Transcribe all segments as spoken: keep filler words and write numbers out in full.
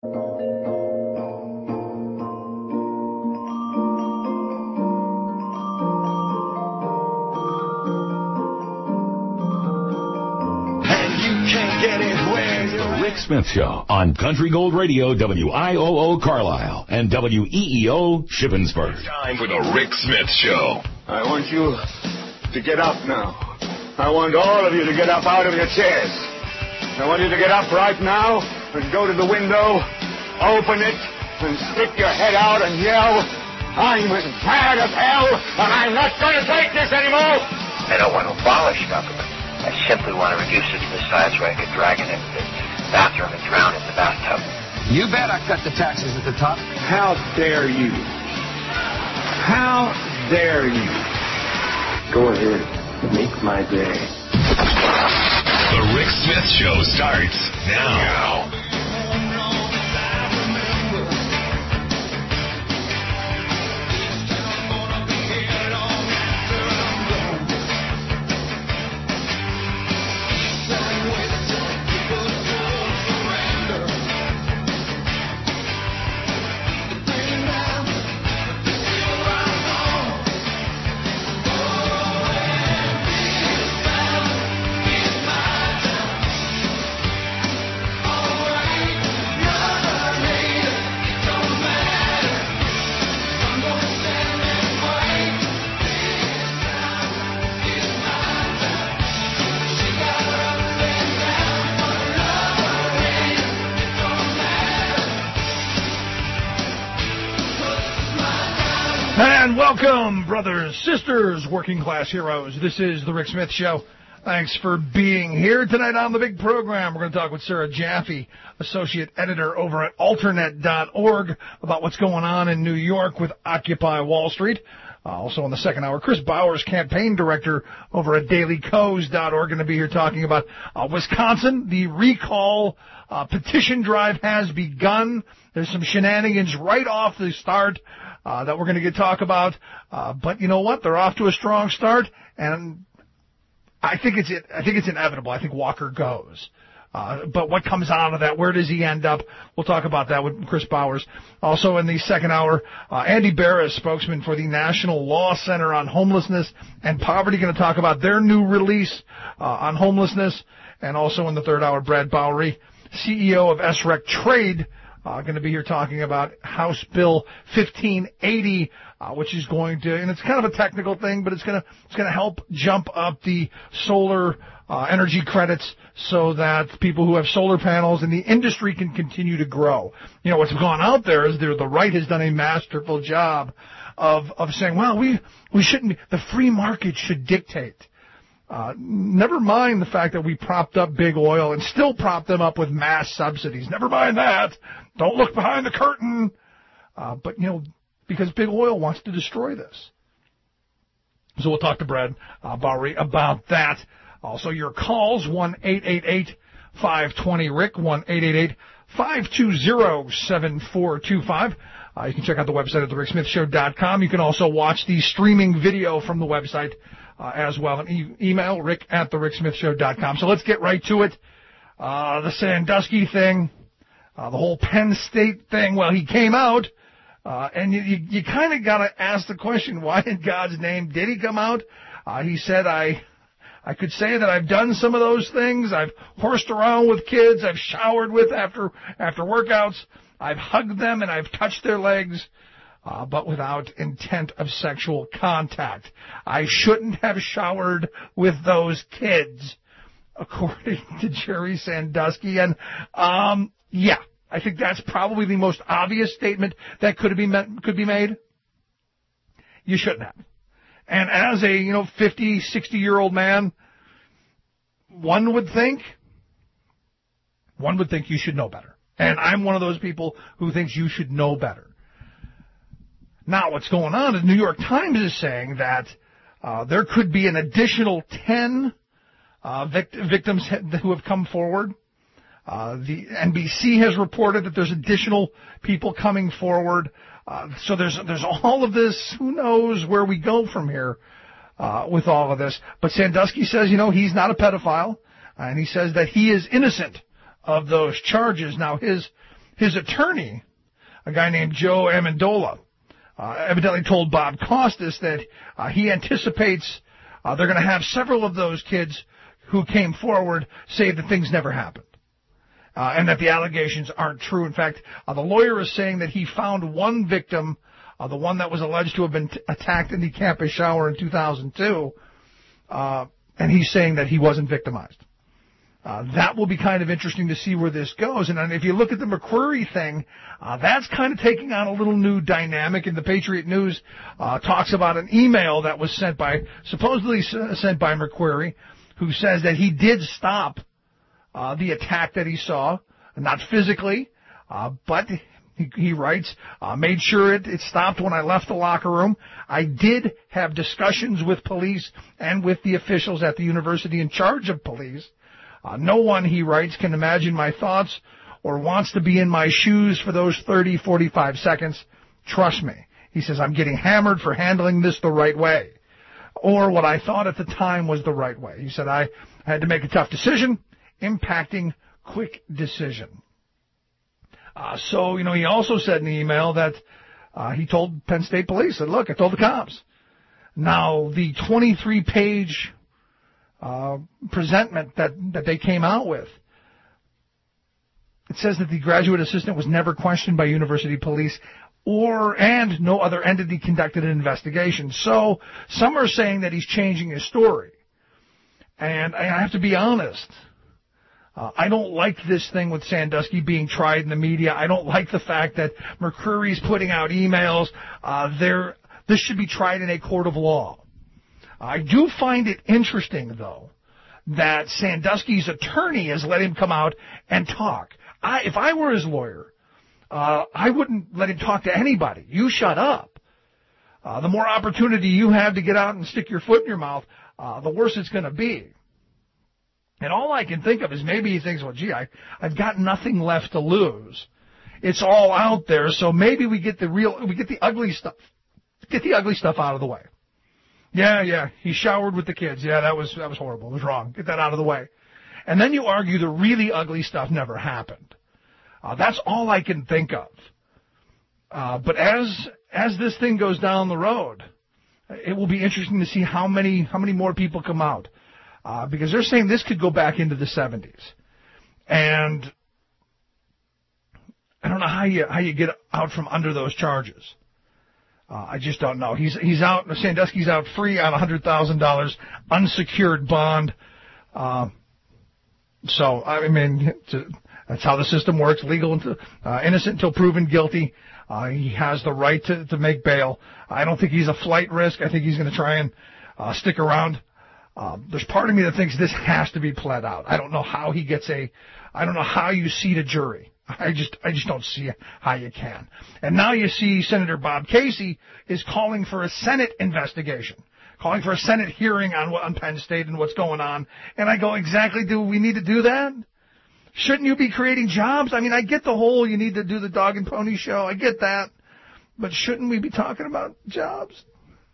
Rick Smith Show on Country Gold Radio, W I O O Carlisle, and W E E O Shippensburg. Time for the Rick Smith Show. I want you to get up now. I want all of you to get up out of your chairs. I want you to get up right now and go to the window, open it, and stick your head out and yell, I'm as mad as hell, and I'm not going to take this anymore. I don't want to abolish government. I simply want to reduce it to the size where I could drag it into the bathroom and drown in the bathtub. You bet I cut the taxes at the top. How dare you? How dare you? Go ahead. Make my day. The Rick Smith Show starts now. now. And welcome, brothers, sisters, working class heroes. This is the Rick Smith Show. Thanks for being here tonight on the big program. We're going to talk with Sarah Jaffe, associate editor over at Alternet dot org, about what's going on in New York with Occupy Wall Street. Uh, also in the second hour, Chris Bowers, campaign director over at Daily Kos dot org, going to be here talking about uh, Wisconsin. The recall uh, petition drive has begun. There's some shenanigans right off the start uh, that we're going to get talk about. Uh, but you know what? They're off to a strong start, and I think it's I think it's inevitable. I think Walker goes. Uh, but what comes out of that? Where does he end up? We'll talk about that with Chris Bowers. Also in the second hour, uh, Andy Barris, spokesman for the National Law Center on Homelessness and Poverty, going to talk about their new release uh, on homelessness. And also in the third hour, Brad Bowery, C E O of S R E C Trade, uh, going to be here talking about House Bill fifteen eighty, uh, which is going to, and it's kind of a technical thing, but it's going to it's going to help jump up the solar Uh, energy credits so that people who have solar panels and the industry can continue to grow. You know, what's gone out there is there, the right has done a masterful job of, of saying, well, we, we shouldn't, the free market should dictate. Uh, never mind the fact that we propped up big oil and still prop them up with mass subsidies. Never mind that. Don't look behind the curtain. Uh, but, you know, because big oil wants to destroy this. So we'll talk to Brad uh, Bowery about that. Also, your calls, one eight eight eight, five two zero, R I C, one eight eight eight, five two zero, seven four two five. Uh, you can check out the website at the rick smith show dot com. You can also watch the streaming video from the website uh, as well. And e- email rick at the rick smith show dot com. So let's get right to it. Uh, the Sandusky thing, uh, the whole Penn State thing, well, he came out, uh, and you, you, you kind of got to ask the question, why in God's name did he come out? Uh, he said, I... I could say that I've done some of those things. I've horsed around with kids. I've showered with after after workouts. I've hugged them and I've touched their legs, uh, but without intent of sexual contact. I shouldn't have showered with those kids, according to Jerry Sandusky. And, um, yeah, I think that's probably the most obvious statement that could be could be made. You shouldn't have. And as a, you know, fifty, sixty-year-old man, one would think, one would think you should know better. And I'm one of those people who thinks you should know better. Now, what's going on is the New York Times is saying that uh, there could be an additional ten uh, vict- victims who have come forward. Uh, the N B C has reported that there's additional people coming forward. Uh, so there's there's all of this. Who knows where we go from here uh, with all of this? But Sandusky says, you know, he's not a pedophile, and he says that he is innocent of those charges. Now, his his attorney, a guy named Joe Amendola, uh, evidently told Bob Costas that uh, he anticipates uh, they're going to have several of those kids who came forward say that things never happened. Uh, and that the allegations aren't true. In fact, uh, the lawyer is saying that he found one victim, uh, the one that was alleged to have been t- attacked in the campus shower in two thousand two, uh, and he's saying that he wasn't victimized. Uh, that will be kind of interesting to see where this goes. And, and if you look at the McQuarrie thing, uh, that's kind of taking on a little new dynamic. And the Patriot News uh, talks about an email that was sent by, supposedly s- sent by McQuarrie, who says that he did stop Uh, the attack that he saw, not physically, uh, but he, he writes, uh, made sure it, it stopped when I left the locker room. I did have discussions with police and with the officials at the university in charge of police. Uh, no one, he writes, can imagine my thoughts or wants to be in my shoes for those thirty, forty-five seconds. Trust me. He says, I'm getting hammered for handling this the right way, or what I thought at the time was the right way. He said, I had to make a tough decision. Impacting quick decision. Uh, so, you know, he also said in the email that uh, he told Penn State Police, said, look, I told the cops. Now, the twenty-three page uh, presentment that, that they came out with, it says that the graduate assistant was never questioned by university police or and no other entity conducted an investigation. So some are saying that he's changing his story. And I have to be honest. Uh, I don't like this thing with Sandusky being tried in the media. I don't like the fact that McCreary's putting out emails. Uh, there, this should be tried in a court of law. I do find it interesting, though, that Sandusky's attorney has let him come out and talk. I, if I were his lawyer, uh, I wouldn't let him talk to anybody. You shut up. Uh, the more opportunity you have to get out and stick your foot in your mouth, uh, the worse it's going to be. And all I can think of is maybe he thinks, well, gee, I, I've got nothing left to lose. It's all out there, so maybe we get the real, we get the ugly stuff, get the ugly stuff out of the way. Yeah, yeah, he showered with the kids. Yeah, that was, that was horrible. It was wrong. Get that out of the way. And then you argue the really ugly stuff never happened. Uh, that's all I can think of. Uh, but as, as this thing goes down the road, it will be interesting to see how many, how many more people come out. Uh, because they're saying this could go back into the seventies. And I don't know how you, how you get out from under those charges. Uh, I just don't know. He's, he's out, Sandusky's out free on one hundred thousand dollars unsecured bond. Uh, so, I mean, that's how the system works. Legal, until, uh, innocent until proven guilty. Uh, he has the right to, to make bail. I don't think he's a flight risk. I think he's going to try and, uh, stick around. Uh, there's part of me that thinks this has to be pled out. I don't know how he gets a, I don't know how you seat a jury. I just, I just don't see how you can. And now you see Senator Bob Casey is calling for a Senate investigation, calling for a Senate hearing on, on Penn State and what's going on. And I go, exactly, do we need to do that? Shouldn't you be creating jobs? I mean, I get the whole you need to do the dog and pony show. I get that. But shouldn't we be talking about jobs?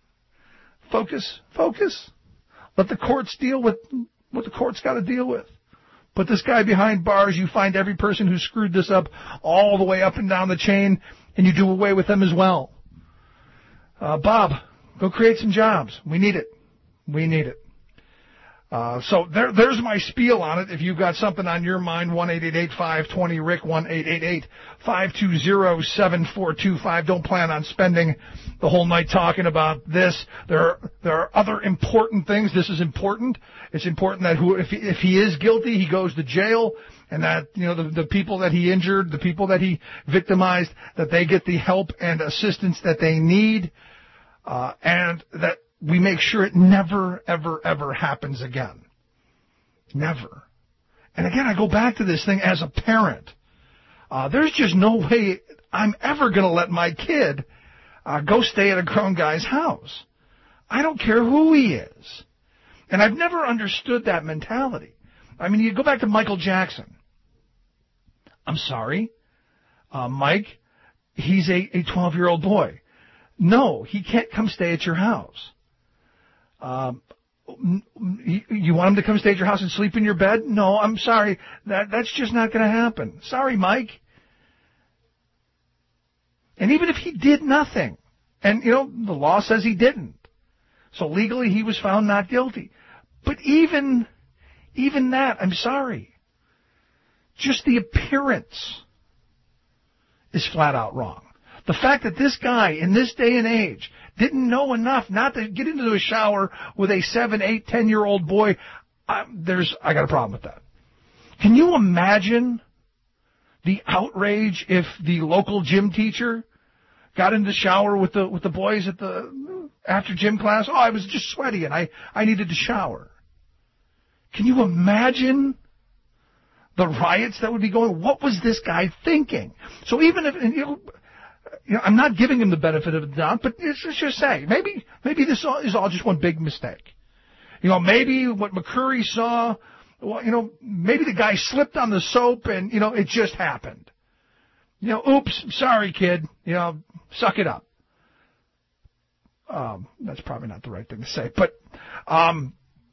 Focus, focus. Let the courts deal with what the courts got to deal with. Put this guy behind bars. You find every person who screwed this up all the way up and down the chain, and you do away with them as well. Uh, Bob, go create some jobs. We need it. We need it. Uh, so there, there's my spiel on it. If you've got something on your mind, one eight eight eight, five two zero, R I C K, one eight eight eight, five two zero, seven four two five. Don't plan on spending the whole night talking about this. There are, there are other important things. This is important. It's important that who, if he, if he is guilty, he goes to jail, and that, you know, the, the people that he injured, the people that he victimized, that they get the help and assistance that they need, uh, and that we make sure it never, ever, ever happens again. Never. And again, I go back to this thing as a parent. Uh, there's just no way I'm ever going to let my kid uh, go stay at a grown guy's house. I don't care who he is. And I've never understood that mentality. I mean, you go back to Michael Jackson. I'm sorry, uh, Mike, he's a, a twelve-year-old boy. No, he can't come stay at your house. Um, you want him to come stay at your house and sleep in your bed? No, I'm sorry. That that's just not going to happen. Sorry, Mike. And even if he did nothing, and, you know, the law says he didn't, so legally he was found not guilty. But even, even that, I'm sorry, just the appearance is flat out wrong. The fact that this guy, in this day and age, didn't know enough not to get into a shower with a seven, eight, ten-year-old boy, I, there's, I got a problem with that. Can you imagine the outrage if the local gym teacher got in the shower with the with the boys at the after gym class? Oh, I was just sweaty and I, I needed to shower. Can you imagine the riots that would be going? What was this guy thinking? So even if, and, you know, you know, I'm not giving him the benefit of the doubt, but let's just say maybe maybe this is all just one big mistake. You know, maybe what McCurry saw. Well, you know, maybe the guy slipped on the soap and, you know, it just happened. You know, oops, sorry, kid. You know, suck it up. Um, that's probably not the right thing to say, but um,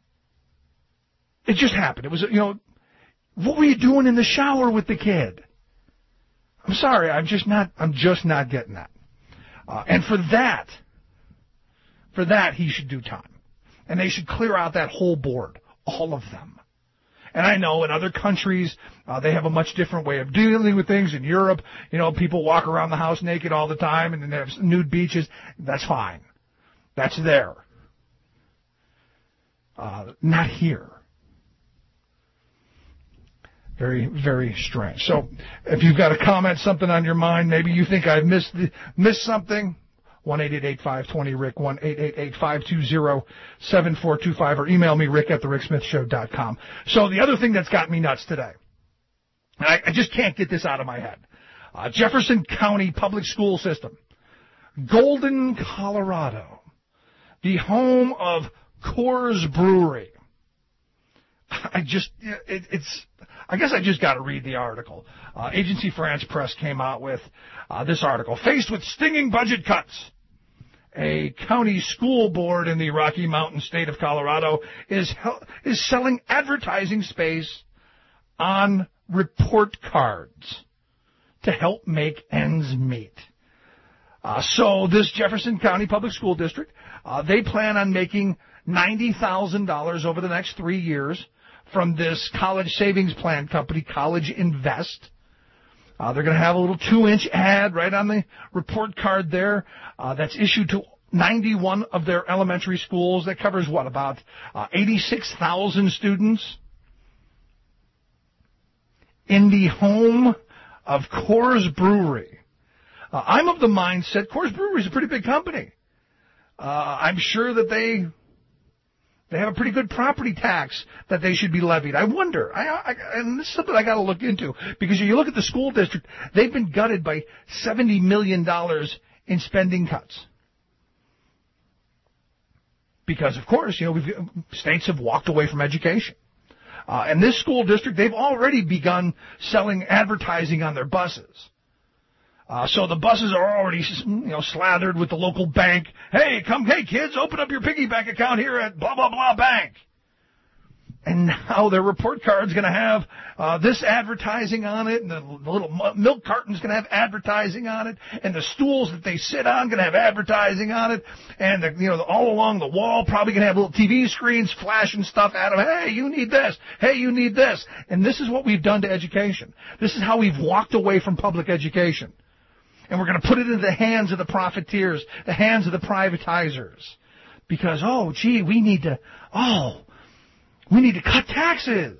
it just happened. It was, you know, what were you doing in the shower with the kid? I'm sorry, I'm just not, I'm just not getting that. Uh, and for that, for that, he should do time. And they should clear out that whole board, all of them. And I know in other countries, uh, they have a much different way of dealing with things. In Europe, you know, people walk around the house naked all the time and then they have nude beaches. That's fine. That's there. Uh, not here. Very, very strange. So if you've got a comment, something on your mind, maybe you think I've missed, missed something, one eight eight eight, five two zero, Rick, one eight eight eight, five two zero, seven four two five, or email me, rick at the rick smith show dot com. So the other thing that's got me nuts today, and I, I just can't get this out of my head, uh, Jefferson County Public School System, Golden, Colorado, the home of Coors Brewery. I just, it, it's, I guess I just got to read the article. Uh, Agency France Press came out with uh, this article. Faced with stinging budget cuts, a county school board in the Rocky Mountain state of Colorado is hel- is selling advertising space on report cards to help make ends meet. Uh, so this Jefferson County Public School District, uh, they plan on making ninety thousand dollars over the next three years from this college savings plan company, College Invest. Uh, they're going to have a little two-inch ad right on the report card there uh, that's issued to ninety-one of their elementary schools. That covers, what, about uh, eighty-six thousand students? In the home of Coors Brewery. Uh, I'm of the mindset, Coors Brewery is a pretty big company. Uh, I'm sure that they... They have a pretty good property tax that they should be levied. I wonder, I, I, and this is something I got to look into, because if you look at the school district, they've been gutted by seventy million dollars in spending cuts. Because, of course, you know, we've, states have walked away from education. Uh, and this school district, they've already begun selling advertising on their buses. Uh, so the buses are already, you know, slathered with the local bank. Hey, come, hey, kids, open up your piggy bank account here at blah, blah, blah bank. And now their report card's going to have uh, this advertising on it, and the, the little milk carton's going to have advertising on it, and the stools that they sit on going to have advertising on it, and the, you know, the, all along the wall probably going to have little T V screens flashing stuff at them. Hey, you need this. Hey, you need this. And this is what we've done to education. This is how we've walked away from public education. And we're going to put it into the hands of the profiteers, the hands of the privatizers. Because, oh, gee, we need to, oh, we need to cut taxes.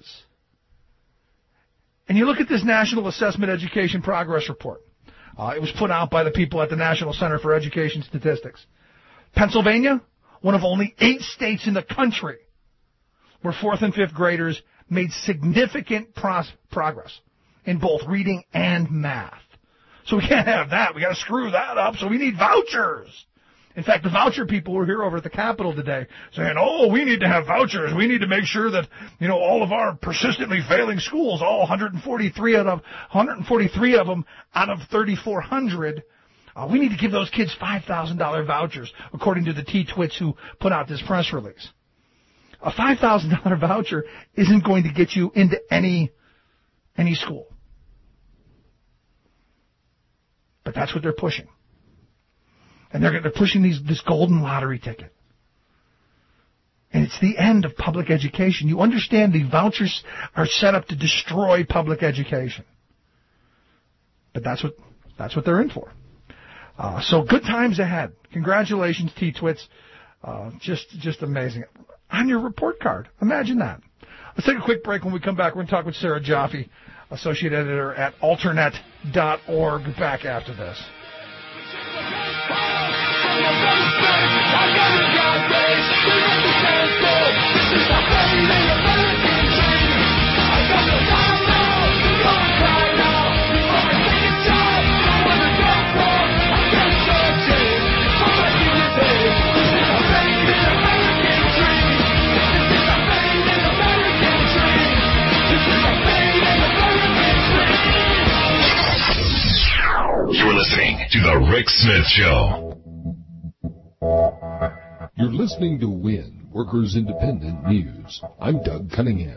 And you look at this National Assessment Education Progress Report. Uh, it was put out by the people at the National Center for Education Statistics. Pennsylvania, one of only eight states in the country where fourth and fifth graders made significant pros- progress in both reading and math. So we can't have that. We got to screw that up. So we need vouchers. In fact, the voucher people were here over at the Capitol today saying, oh, we need to have vouchers. We need to make sure that, you know, all of our persistently failing schools, all one hundred forty-three out of, one hundred forty-three of them out of thirty-four hundred, uh, we need to give those kids five thousand dollars vouchers, according to the T-Twits who put out this press release. A five thousand dollars voucher isn't going to get you into any, any school. But But that's what they're pushing. And they're, they're pushing these, this golden lottery ticket. And it's the end of public education. You understand the vouchers are set up to destroy public education. But that's what that's what they're in for. Uh, so good times ahead. Congratulations, T-Twits. Uh, just just amazing. On your report card. Imagine that. Let's take a quick break. When we come back, we're going to talk with Sarah Jaffe, Associate Editor at Alternet dot org. Back after this. You're listening to The Rick Smith Show. You're listening to WIN, Workers Independent News. I'm Doug Cunningham.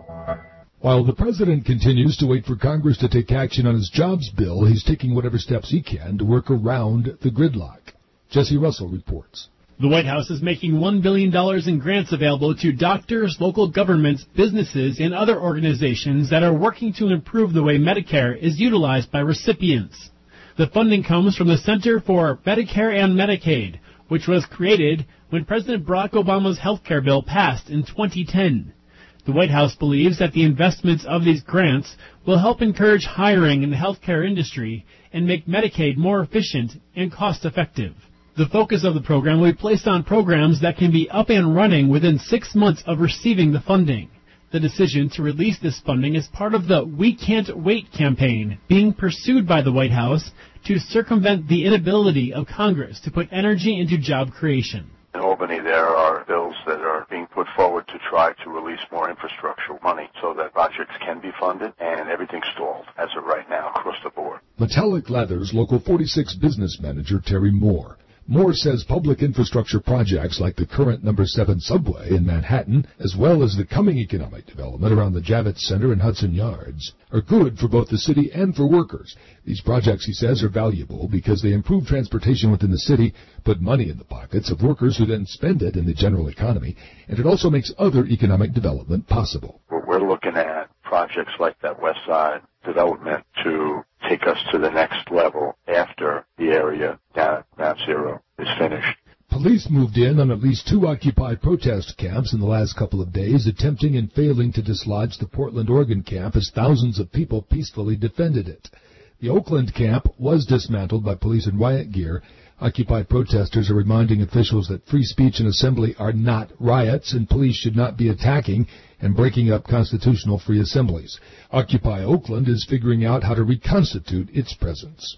While the president continues to wait for Congress to take action on his jobs bill, he's taking whatever steps he can to work around the gridlock. Jesse Russell reports. The White House is making one billion dollars in grants available to doctors, local governments, businesses, and other organizations that are working to improve the way Medicare is utilized by recipients. The funding comes from the Center for Medicare and Medicaid, which was created when President Barack Obama's health care bill passed in twenty ten. The White House believes that the investments of these grants will help encourage hiring in the healthcare industry and make Medicaid more efficient and cost-effective. The focus of the program will be placed on programs that can be up and running within six months of receiving the funding. The decision to release this funding is part of the We Can't Wait campaign being pursued by the White House to circumvent the inability of Congress to put energy into job creation. In Albany, there are bills that are being put forward to try to release more infrastructure money so that projects can be funded, and everything's stalled as of right now across the board. Metallic Leathers Local forty-six business manager Terry Moore. Moore says public infrastructure projects like the current number seven subway in Manhattan, as well as the coming economic development around the Javits Center and Hudson Yards, are good for both the city and for workers. These projects, he says, are valuable because they improve transportation within the city, put money in the pockets of workers who then spend it in the general economy, and it also makes other economic development possible. We're looking at projects like that West Side development to take us to the next level after the area down at Mount Zero is finished. Police moved in on at least two Occupy protest camps in the last couple of days, attempting and failing to dislodge the Portland, Oregon camp as thousands of people peacefully defended it. The Oakland camp was dismantled by police in riot gear. Occupy protesters are reminding officials that free speech and assembly are not riots, and police should not be attacking and breaking up constitutional free assemblies. Occupy Oakland is figuring out how to reconstitute its presence.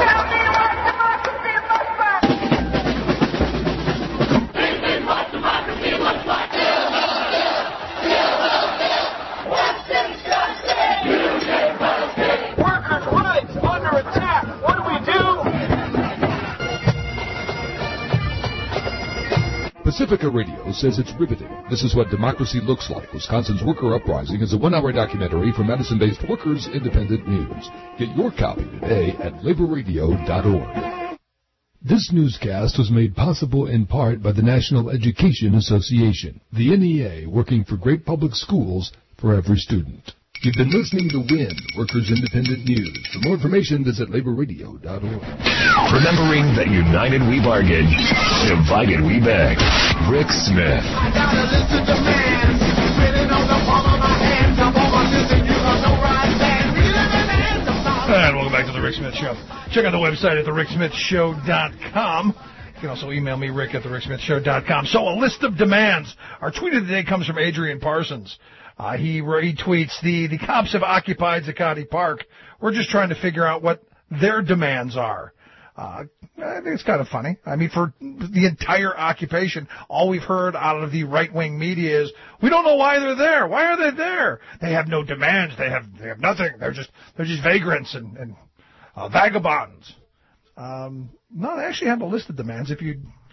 Pacifica Radio says it's riveting. This is what democracy looks like. Wisconsin's Worker Uprising is a one-hour documentary from Madison-based Workers Independent News. Get your copy today at labor radio dot org. This newscast was made possible in part by the National Education Association, the N E A, working for great public schools for every student. You've been listening to WIN, Workers Independent News. For more information, visit labor radio dot org. Remembering that united we bargain, divided we beg. Rick Smith. I got a list of demands, written on the palm of my hand. I want my sister, you got no right stand. And welcome back to the Rick Smith Show. Check out the website at the rick smith show dot com. You can also email me, rick at the rick smith show dot com. So a list of demands. Our tweet of the day comes from Adrian Parsons. Uh, he, he tweets, the, the cops have occupied Zuccotti Park. We're just trying to figure out what their demands are. Uh, I think it's kind of funny. I mean, for the entire occupation, all we've heard out of the right-wing media is, we don't know why they're there. Why are they there? They have no demands. They have they have nothing. They're just they're just vagrants and, and uh, vagabonds. Um, no, they actually have a list of demands. If you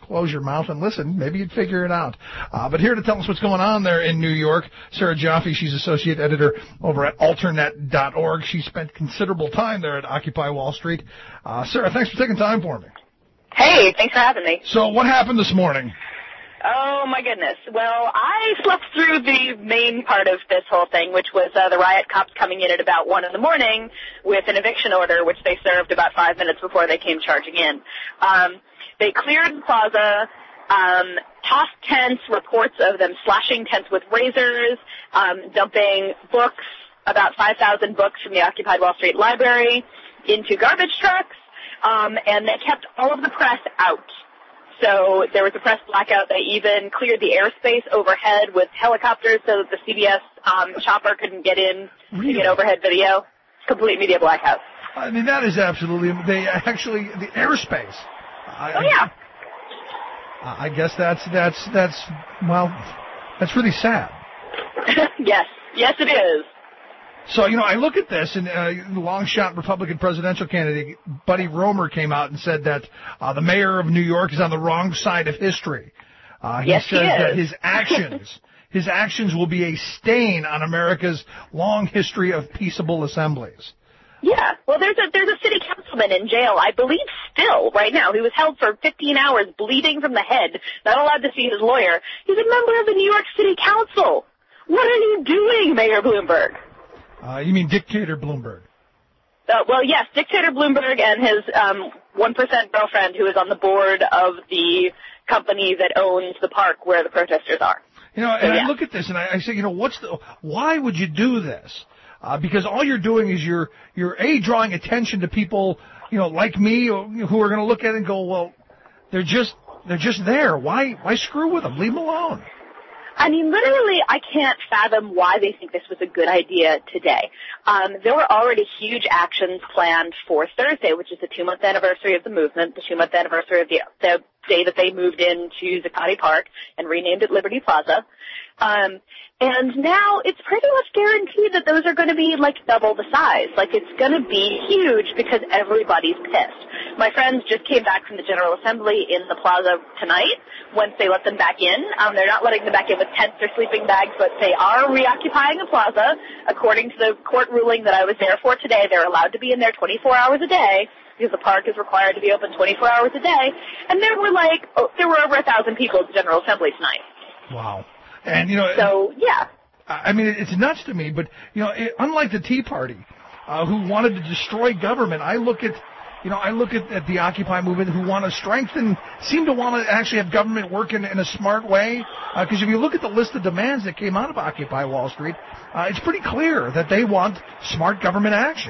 close your mouth and listen. Maybe you'd figure it out. Uh, but here to tell us what's going on there in New York, Sarah Jaffe. She's associate editor over at alternet dot org. She spent considerable time there at Occupy Wall Street. Uh, Sarah, thanks for taking time for me. Hey, thanks for having me. So what happened this morning? Oh, my goodness. Well, I slept through the main part of this whole thing, which was uh, the riot cops coming in at about one in the morning with an eviction order, which they served about five minutes before they came charging in. Um, they cleared the plaza, um, tossed tents, reports of them slashing tents with razors, um, dumping books, about five thousand books from the Occupied Wall Street Library into garbage trucks, um, and they kept all of the press out. So there was a press blackout. They even cleared the airspace overhead with helicopters so that the C B S um, chopper couldn't get in really? to get overhead video. Complete media blackout. I mean, that is absolutely, they actually, the airspace. I, oh, yeah. I, I guess that's, that's, that's, well, that's really sad. Yes. Yes, it is. So, you know, I look at this, and uh, the long-shot Republican presidential candidate, Buddy Roemer, came out and said that uh, the mayor of New York is on the wrong side of history. Uh, he yes, says he is. that his actions, his actions will be a stain on America's long history of peaceable assemblies. Yeah, well, there's a there's a city councilman in jail, I believe, still right now. He was held for fifteen hours, bleeding from the head, not allowed to see his lawyer. He's a member of the New York City Council. What are you doing, Mayor Bloomberg? Uh, you mean Dictator Bloomberg? Uh, well, yes, Dictator Bloomberg and his um, one percent girlfriend, who is on the board of the company that owns the park where the protesters are. You know, and so, yeah. I look at this and I, I say, you know, what's the? Why would you do this? Uh, because all you're doing is you're you're a drawing attention to people, you know, like me, who are going to look at it and go, well, they're just they're just there. Why why screw with them? Leave them alone. I mean, literally, I can't fathom why they think this was a good idea today. Um, there were already huge actions planned for Thursday, which is the two-month anniversary of the movement, the two-month anniversary of the, the day that they moved into Zuccotti Park and renamed it Liberty Plaza. Um, and now it's pretty much guaranteed that those are going to be like double the size. Like it's going to be huge because everybody's pissed. My friends just came back from the General Assembly in the plaza tonight once they let them back in. Um, they're not letting them back in with tents or sleeping bags, but they are reoccupying the plaza. According to the court ruling that I was there for today, they're allowed to be in there twenty-four hours a day because the park is required to be open twenty-four hours a day. And there were like, oh, there were over a thousand people at the General Assembly tonight. Wow. And, you know, so, yeah. I mean, it's nuts to me, but, you know, it, unlike the Tea Party, uh, who wanted to destroy government, I look at, you know, I look at, at the Occupy movement who want to strengthen, seem to want to actually have government work in, in a smart way. Because uh, if you look at the list of demands that came out of Occupy Wall Street, uh, it's pretty clear that they want smart government action.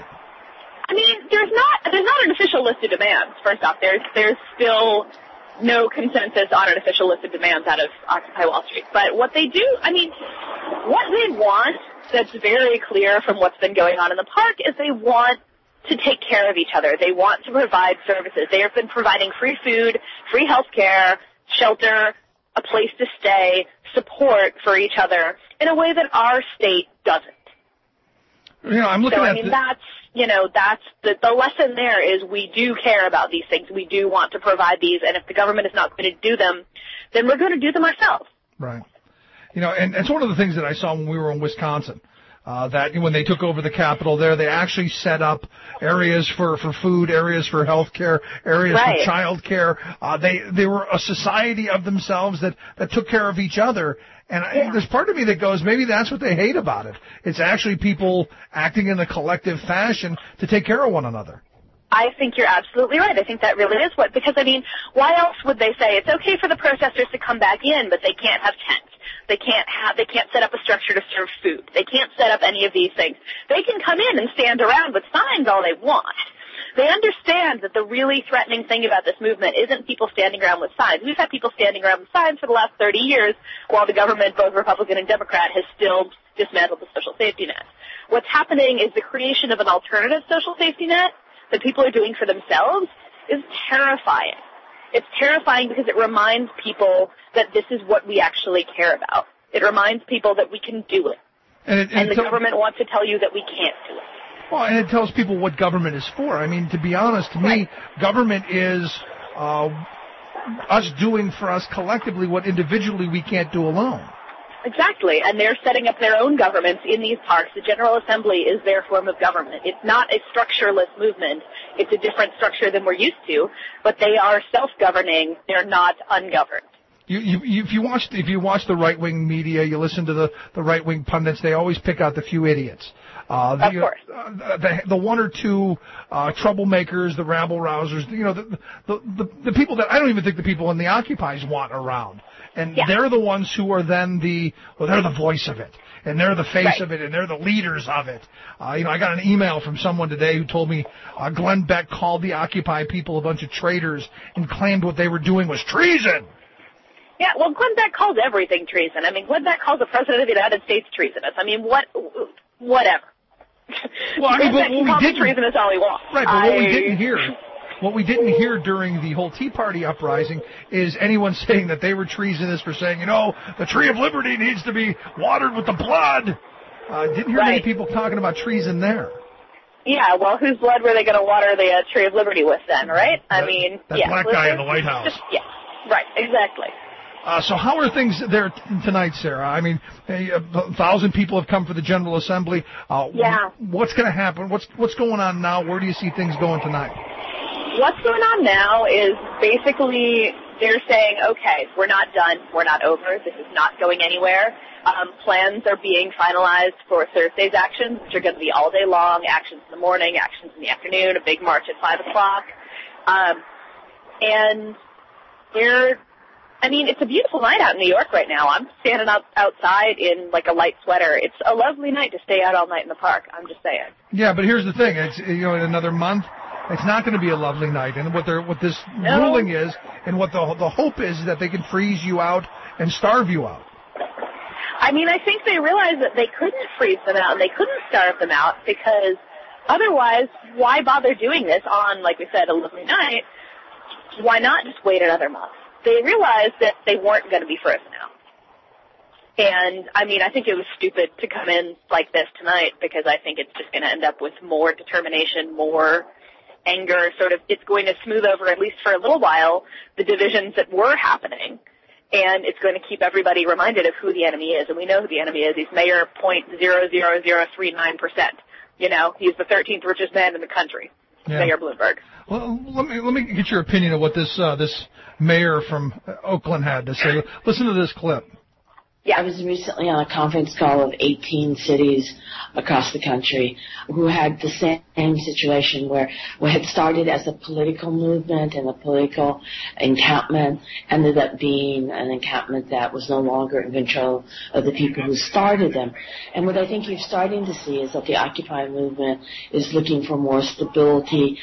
I mean, there's not, there's not an official list of demands, first off. There's, there's still no consensus on an official list of demands out of Occupy Wall Street. But what they do, I mean, what they want that's very clear from what's been going on in the park is they want to take care of each other. They want to provide services. They have been providing free food, free health care, shelter, a place to stay, support for each other in a way that our state doesn't. You know, I'm looking so, at I mean, the- that's, you know, that's the, the lesson there is we do care about these things. We do want to provide these, and if the government is not going to do them, then we're going to do them ourselves. Right. You know, and it's one of the things that I saw when we were in Wisconsin, uh, that when they took over the Capitol there, they actually set up areas for, for food, areas for health care, areas right. for child care. Uh, they, they were a society of themselves that, that took care of each other. And yeah. I, there's part of me that goes, maybe that's what they hate about it. It's actually people acting in a collective fashion to take care of one another. I think you're absolutely right. I think that really is what, because I mean, why else would they say it's okay for the protesters to come back in, but they can't have tents? They can't have, they can't set up a structure to serve food. They can't set up any of these things. They can come in and stand around with signs all they want. They understand that the really threatening thing about this movement isn't people standing around with signs. We've had people standing around with signs for the last thirty years while the government, both Republican and Democrat, has still dismantled the social safety net. What's happening is the creation of an alternative social safety net that people are doing for themselves is terrifying. It's terrifying because it reminds people that this is what we actually care about. It reminds people that we can do it. And, it, and, and the so- government wants to tell you that we can't do it. Well, and it tells people what government is for. I mean, to be honest, to me, right. government is uh, us doing for us collectively what individually we can't do alone. Exactly, and they're setting up their own governments in these parks. The General Assembly is their form of government. It's not a structureless movement. It's a different structure than we're used to, but they are self-governing. They're not ungoverned. You, you, you, if you watch, if you watch the right-wing media, you listen to the, the right-wing pundits, they always pick out the few idiots. Uh, the, of course. Uh, the, the one or two uh, troublemakers, the rabble-rousers, you know, the, the, the, the people that I don't even think the people in the Occupies want around. And yeah. they're the ones who are then the, well, they're the voice of it. And they're the face right. of it, and they're the leaders of it. Uh, you know, I got an email from someone today who told me uh, Glenn Beck called the Occupy people a bunch of traitors and claimed what they were doing was treason. Yeah, well, Glenn Beck calls everything treason. I mean, Glenn Beck calls the President of the United States treasonous. I mean, what, whatever. Well, I mean, but what we didn't, treasonous all he wants. Right, but I, what we didn't hear... What we didn't hear during the whole Tea Party uprising is anyone saying that they were treasonous for saying, you know, the Tree of Liberty needs to be watered with the blood. Uh, didn't hear right. many people talking about treason there. Yeah, well, whose blood were they going to water the uh, Tree of Liberty with then, right? That, I mean, that yeah. black guy in the White House. Just, yeah, right, exactly. Uh, so how are things there t- tonight, Sarah? I mean, a, a thousand people have come for the General Assembly. Uh, yeah. What's going to happen? What's what's going on now? Where do you see things going tonight? What's going on now is basically they're saying, okay, we're not done. We're not over. This is not going anywhere. Um, plans are being finalized for Thursday's actions, which are going to be all day long, actions in the morning, actions in the afternoon, a big march at five o'clock. Um, and they're, I mean, it's a beautiful night out in New York right now. I'm standing up outside in like a light sweater. It's a lovely night to stay out all night in the park. I'm just saying. Yeah, but here's the thing. It's, you know, in another month, it's not going to be a lovely night, and what they're, what this no. ruling is, and what the the hope is, is that they can freeze you out and starve you out. I mean, I think they realized that they couldn't freeze them out and they couldn't starve them out because otherwise, why bother doing this on, like we said, a lovely night? Why not just wait another month? They realized that they weren't going to be frozen out. And, I mean, I think it was stupid to come in like this tonight because I think it's just going to end up with more determination, more anger, sort of, it's going to smooth over, at least for a little while, the divisions that were happening, and it's going to keep everybody reminded of who the enemy is, and we know who the enemy is. He's Mayor zero point zero zero zero three nine percent. You know, he's the thirteenth richest man in the country, yeah. Mayor Bloomberg. Well, let me let me get your opinion of what this uh, this mayor from Oakland had to say. Listen to this clip. Yeah, I was recently on a conference call of eighteen cities across the country who had the same situation where what had started as a political movement and a political encampment ended up being an encampment that was no longer in control of the people who started them. And what I think you're starting to see is that the Occupy movement is looking for more stability.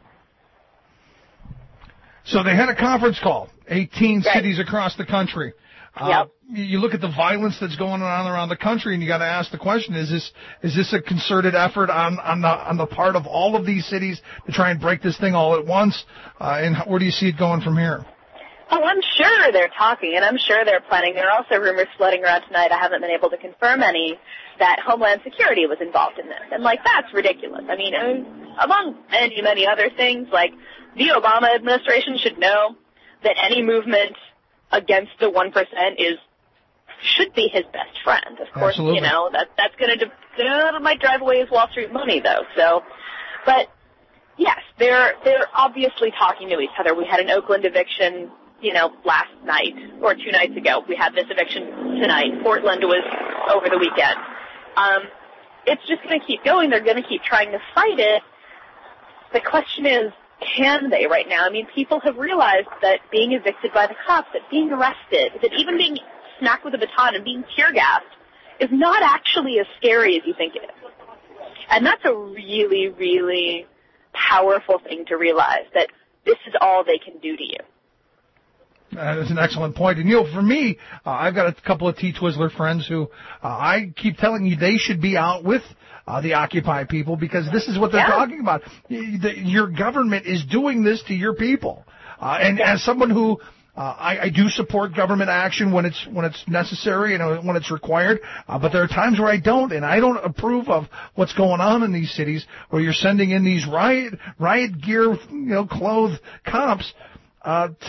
So they had a conference call, eighteen right. cities across the country. Uh, yep. You look at the violence that's going on around the country, and you got to ask the question: Is this is this a concerted effort on on the on the part of all of these cities to try and break this thing all at once? Uh, and where do you see it going from here? Oh, I'm sure they're talking, and I'm sure they're planning. There are also rumors floating around tonight. I haven't been able to confirm any that Homeland Security was involved in this, and like that's ridiculous. I mean, among many many other things, like the Obama administration should know that any movement against the one percent is should be his best friend. Of course, Absolutely. you know that that's going to that might drive away his Wall Street money, though. So, but yes, they're they're obviously talking to each other. We had an Oakland eviction, you know, last night or two nights ago. We had this eviction tonight. Portland was over the weekend. Um, it's just going to keep going. They're going to keep trying to fight it. The question is, can they right now? I mean, people have realized that being evicted by the cops, that being arrested, that even being smacked with a baton and being tear gassed is not actually as scary as you think it is. And that's a really, really powerful thing to realize, that this is all they can do to you. Uh, that's an excellent point. And, you know, for me, uh, I've got a couple of T-Twizzler friends who uh, I keep telling you they should be out with uh, the Occupy people because this is what they're yeah. talking about. Your government is doing this to your people. Uh, and yeah. as someone who uh, I, I do support government action when it's when it's necessary and when it's required, uh, but there are times where I don't, and I don't approve of what's going on in these cities where you're sending in these riot riot gear, you know, clothed cops uh, to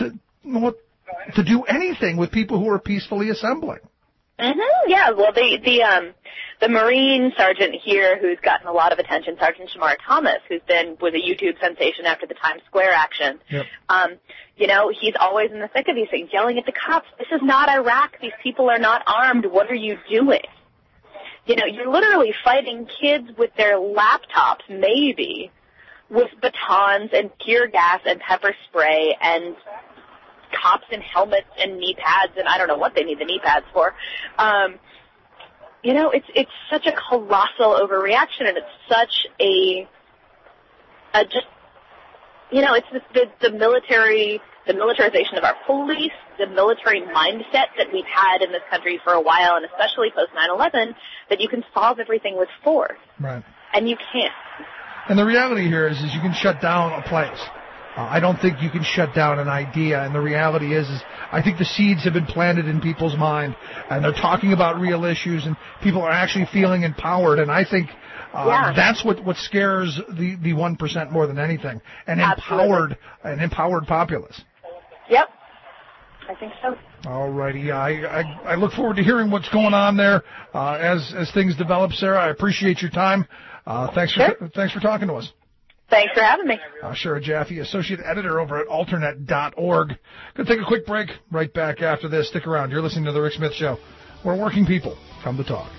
know what to do anything with people who are peacefully assembling. Mm-hmm. Yeah. Well, the the um the Marine sergeant here, who's gotten a lot of attention, Sergeant Shamar Thomas, who's been was a YouTube sensation after the Times Square action. Yep. Um, you know, he's always in the thick of these things, yelling at the cops. This is not Iraq. These people are not armed. What are you doing? You know, you're literally fighting kids with their laptops, maybe, with batons and tear gas and pepper spray and cops in helmets and knee pads, and I don't know what they need the knee pads for. Um, you know, it's it's such a colossal overreaction, and it's such a, a just, you know, it's the, the, the military, the militarization of our police, the military mindset that we've had in this country for a while, and especially post nine eleven, that you can solve everything with force. Right. And you can't. And the reality here is, is you can shut down a place. Uh, I don't think you can shut down an idea, and the reality is, is I think the seeds have been planted in people's mind, and they're talking about real issues, and people are actually feeling empowered, and I think uh, yeah. that's what, what scares the, the one percent more than anything, an Absolutely. empowered, an empowered populace. Yep, I think so. All righty. I, I, I look forward to hearing what's going on there uh, as, as things develop, Sarah. I appreciate your time. Uh, thanks for sure. thanks for talking to us. Thanks for having me. Uh, Sarah Jaffe, Associate Editor over at Alternet dot org. Going to take a quick break. Right back after this. Stick around. You're listening to The Rick Smith Show, where working people come to talk.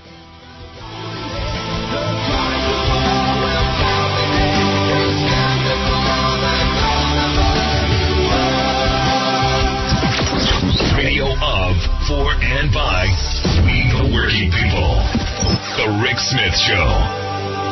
Radio of, for, and by we the working people. The Rick Smith Show.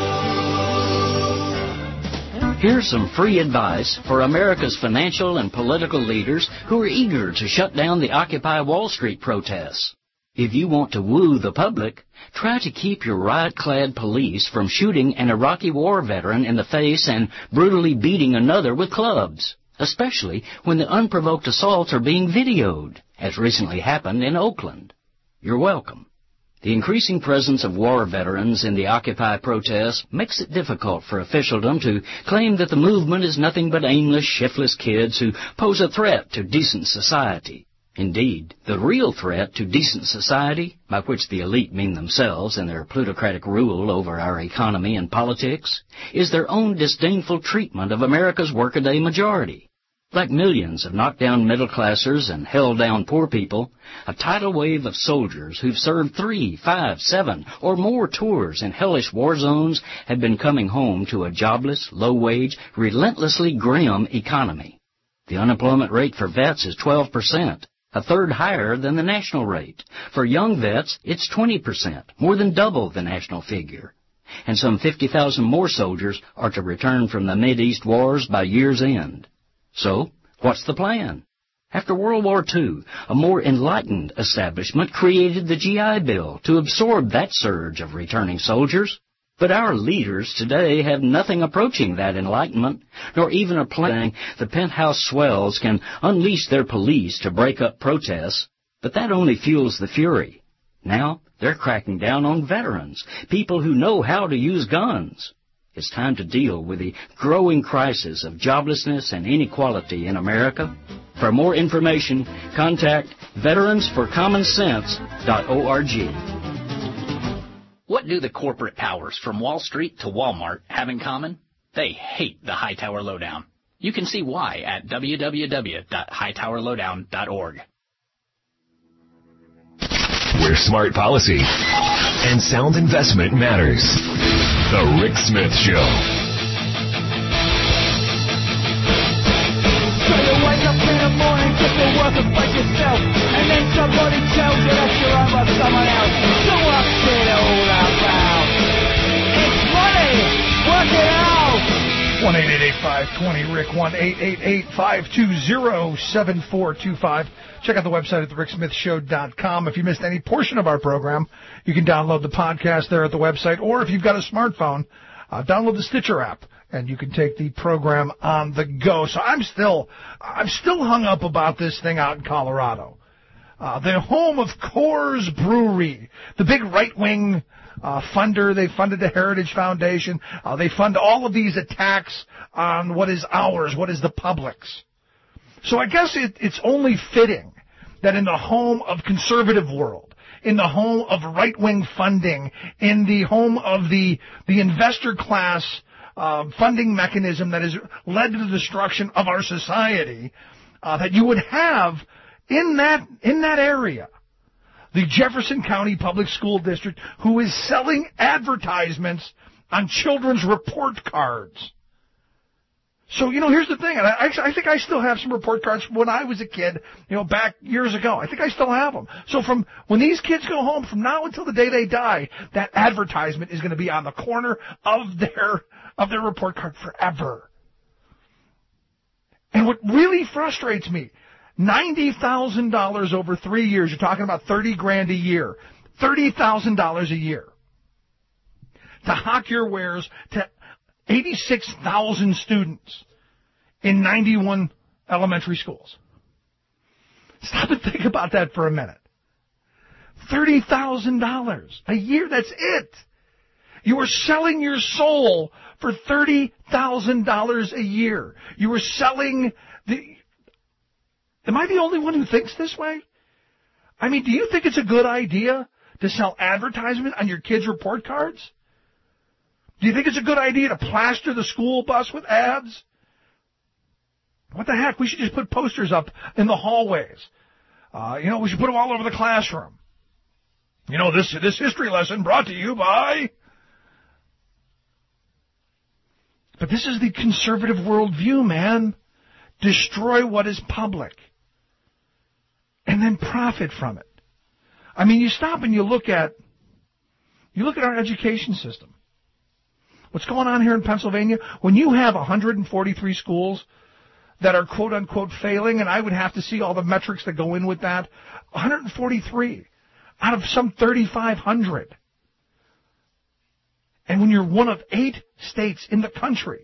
Here's some free advice for America's financial and political leaders who are eager to shut down the Occupy Wall Street protests. If you want to woo the public, try to keep your riot-clad police from shooting an Iraqi war veteran in the face and brutally beating another with clubs, especially when the unprovoked assaults are being videoed, as recently happened in Oakland. You're welcome. The increasing presence of war veterans in the Occupy protests makes it difficult for officialdom to claim that the movement is nothing but aimless, shiftless kids who pose a threat to decent society. Indeed, the real threat to decent society, by which the elite mean themselves and their plutocratic rule over our economy and politics, is their own disdainful treatment of America's workaday majority. Like millions of knocked-down middle-classers and held-down poor people, a tidal wave of soldiers who've served three, five, seven, or more tours in hellish war zones have been coming home to a jobless, low-wage, relentlessly grim economy. The unemployment rate for vets is twelve percent, a third higher than the national rate. For young vets, it's twenty percent, more than double the national figure. And some fifty thousand more soldiers are to return from the Mideast wars by year's end. So, what's the plan? After World War Two, a more enlightened establishment created the G I Bill to absorb that surge of returning soldiers. But our leaders today have nothing approaching that enlightenment, nor even a plan the penthouse swells can unleash their police to break up protests. But that only fuels the fury. Now, they're cracking down on veterans, people who know how to use guns. It's time to deal with the growing crisis of joblessness and inequality in America. For more information, contact veterans for common sense dot org. What do the corporate powers from Wall Street to Walmart have in common? They hate the Hightower Lowdown. You can see why at w w w dot hightower lowdown dot org. Where smart policy and sound investment matters. The Rick Smith Show. So you wake up in the morning, get to work and fight yourself, and then somebody tells you that you're owned by someone else. So what's it all about? It's money! Work it out! one eight eight eight five two zero Rick, one eight eight eight five two zero seven four two five. Check out the website at the rick smith show dot com. If you missed any portion of our program, you can download the podcast there at the website, or if you've got a smartphone, uh, download the Stitcher app, and you can take the program on the go. So I'm still, I'm still hung up about this thing out in Colorado. Uh, the home of Coors Brewery, the big right-wing uh, funder. They funded the Heritage Foundation. Uh, they fund all of these attacks on what is ours, what is the public's. So I guess it, it's only fitting that in the home of conservative world, in the home of right-wing funding, in the home of the the investor class uh, funding mechanism that has led to the destruction of our society, uh, that you would have in that in that area the Jefferson County Public School District, who is selling advertisements on children's report cards. So, you know, here's the thing. And I, I think I still have some report cards from when I was a kid, you know, back years ago. I think I still have them. So from when these kids go home, from now until the day they die, that advertisement is going to be on the corner of their of their report card forever. And what really frustrates me, ninety thousand dollars over three years, you're talking about thirty grand a year, thirty thousand dollars a year, to hawk your wares to eighty-six thousand students in ninety-one elementary schools. Stop and think about that for a minute. thirty thousand dollars a year, that's it. You are selling your soul for thirty thousand dollars a year. You are selling the... Am I the only one who thinks this way? I mean, do you think it's a good idea to sell advertisement on your kids' report cards? Do you think it's a good idea to plaster the school bus with ads? What the heck? We should just put posters up in the hallways. Uh, you know, we should put them all over the classroom. You know, this this history lesson brought to you by... But this is the conservative worldview, man. Destroy what is public. And then profit from it. I mean, you stop and you look at... You look at our education system. What's going on here in Pennsylvania? When you have one hundred forty-three schools that are quote-unquote failing, and I would have to see all the metrics that go in with that, one hundred forty-three out of some thirty-five hundred. And when you're one of eight states in the country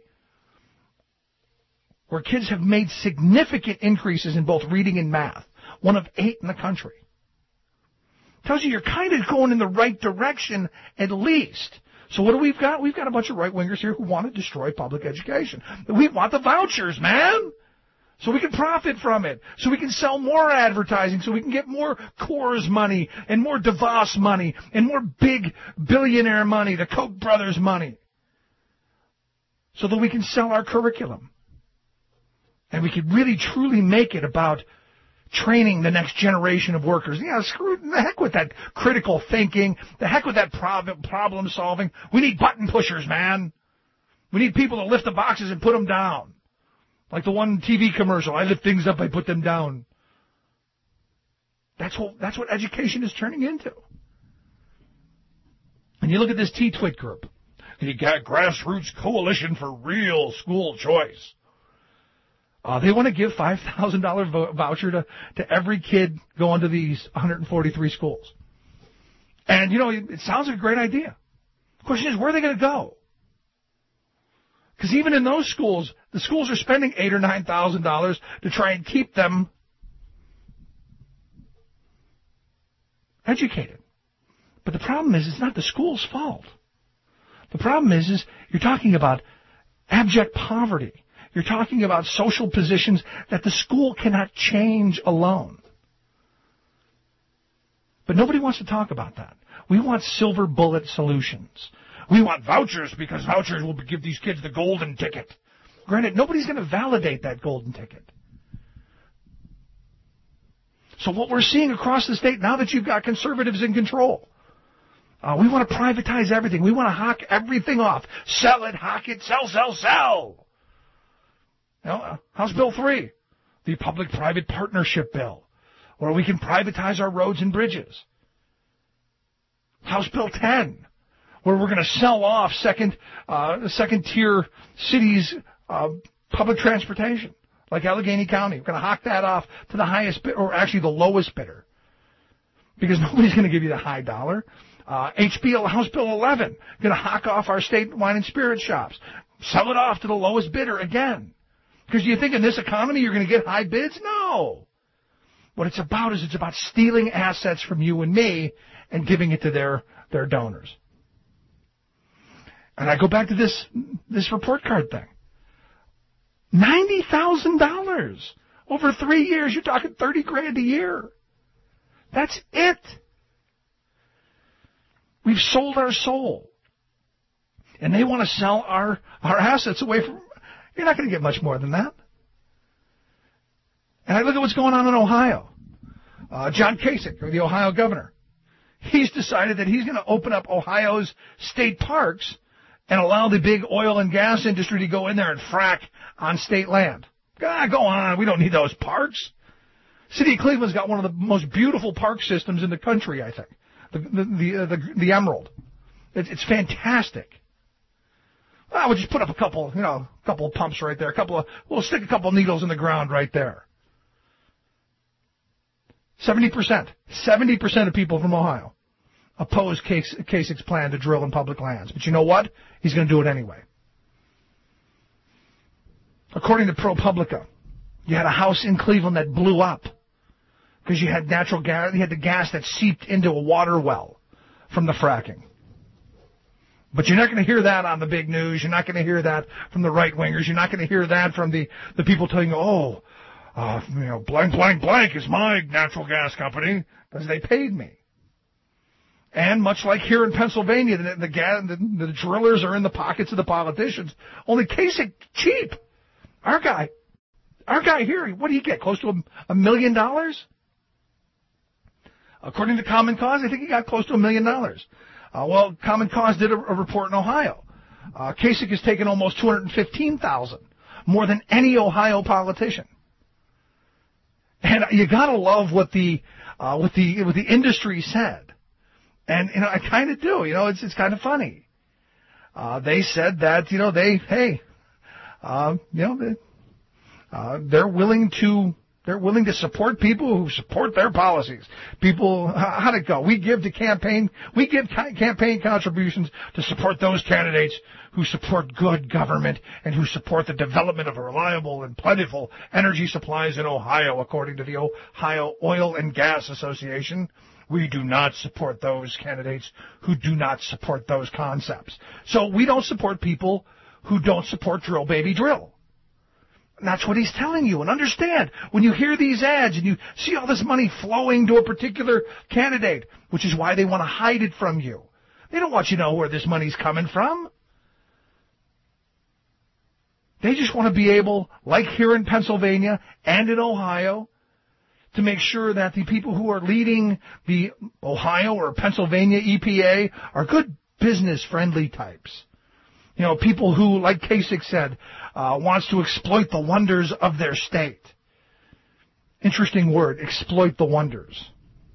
where kids have made significant increases in both reading and math, one of eight in the country, tells you you're kind of going in the right direction at least. So what do we've got? We've got a bunch of right-wingers here who want to destroy public education. We want the vouchers, man, so we can profit from it, so we can sell more advertising, so we can get more Coors money and more DeVos money and more big billionaire money, the Koch brothers money, so that we can sell our curriculum. And we could really, truly make it about training the next generation of workers. Yeah, screw the heck with that critical thinking. The heck with that problem problem solving. We need button pushers, man. We need people to lift the boxes and put them down. Like the one T V commercial, I lift things up, I put them down. That's what that's what education is turning into. And you look at this T-Twit group. You got Grassroots Coalition for Real School Choice. Uh, they want to give five thousand dollars voucher to, to every kid going to these one hundred forty-three schools. And, you know, it, it sounds like a great idea. The question is, where are they going to go? Because even in those schools, the schools are spending eight thousand or nine thousand dollars to try and keep them educated. But the problem is, it's not the school's fault. The problem is, is you're talking about abject poverty. You're talking about social positions that the school cannot change alone. But nobody wants to talk about that. We want silver bullet solutions. We want vouchers because vouchers will give these kids the golden ticket. Granted, nobody's going to validate that golden ticket. So what we're seeing across the state, now that you've got conservatives in control, uh, we want to privatize everything. We want to hawk everything off. Sell it, hawk it, sell, sell, sell. You know, House Bill three, the public-private partnership bill, where we can privatize our roads and bridges. House Bill ten, where we're going to sell off second, uh, second-tier cities' uh, public transportation, like Allegheny County. We're going to hawk that off to the highest bid, or actually the lowest bidder, because nobody's going to give you the high dollar. Uh, H B L, House Bill eleven, going to hawk off our state wine and spirit shops, sell it off to the lowest bidder again. Because you think in this economy you're going to get high bids? No. What it's about is it's about stealing assets from you and me and giving it to their, their donors. And I go back to this this report card thing. ninety thousand dollars Over three years, you're talking thirty grand a year. That's it. We've sold our soul. And they want to sell our, our assets away from... You're not going to get much more than that. And I look at what's going on in Ohio. Uh, John Kasich, or the Ohio governor, he's decided that he's going to open up Ohio's state parks and allow the big oil and gas industry to go in there and frack on state land. Ah, go on. We don't need those parks. City of Cleveland's got one of the most beautiful park systems in the country, I think. The the the, uh, the, the Emerald. It's, it's fantastic. Well, we'll just put up a couple, you know, a couple of pumps right there. A couple of, we'll stick a couple of needles in the ground right there. Seventy percent, seventy percent of people from Ohio oppose Kasich's plan to drill in public lands. But you know what? He's going to do it anyway. According to ProPublica, you had a house in Cleveland that blew up because you had natural gas. You had the gas that seeped into a water well from the fracking. But you're not going to hear that on the big news. You're not going to hear that from the right-wingers. You're not going to hear that from the, the people telling you, oh, uh, you know, blank, blank, blank is my natural gas company because they paid me. And much like here in Pennsylvania, the, the, the, the drillers are in the pockets of the politicians. Only Kasich, cheap. Our guy, our guy here, what did he get? Close to a, a million dollars? According to Common Cause, I think he got close to a million dollars. Uh, well, Common Cause did a, a report in Ohio. Uh, Kasich has taken almost two hundred fifteen thousand dollars, more than any Ohio politician. And you gotta love what the uh, what the what the industry said, and you know I kind of do. You know, it's it's kind of funny. Uh, they said that you know they hey, uh, you know they, uh, they're willing to. They're willing to support people who support their policies. People, how'd it go? We give to campaign, we give campaign contributions to support those candidates who support good government and who support the development of reliable and plentiful energy supplies in Ohio, according to the Ohio Oil and Gas Association. We do not support those candidates who do not support those concepts. So we don't support people who don't support drill, baby, drill. And that's what he's telling you. And understand, when you hear these ads and you see all this money flowing to a particular candidate, which is why they want to hide it from you. They don't want you to know where this money's coming from. They just want to be able, like here in Pennsylvania and in Ohio, to make sure that the people who are leading the Ohio or Pennsylvania E P A are good business-friendly types. You know, people who, like Kasich said, uh, wants to exploit the wonders of their state. Interesting word, exploit the wonders.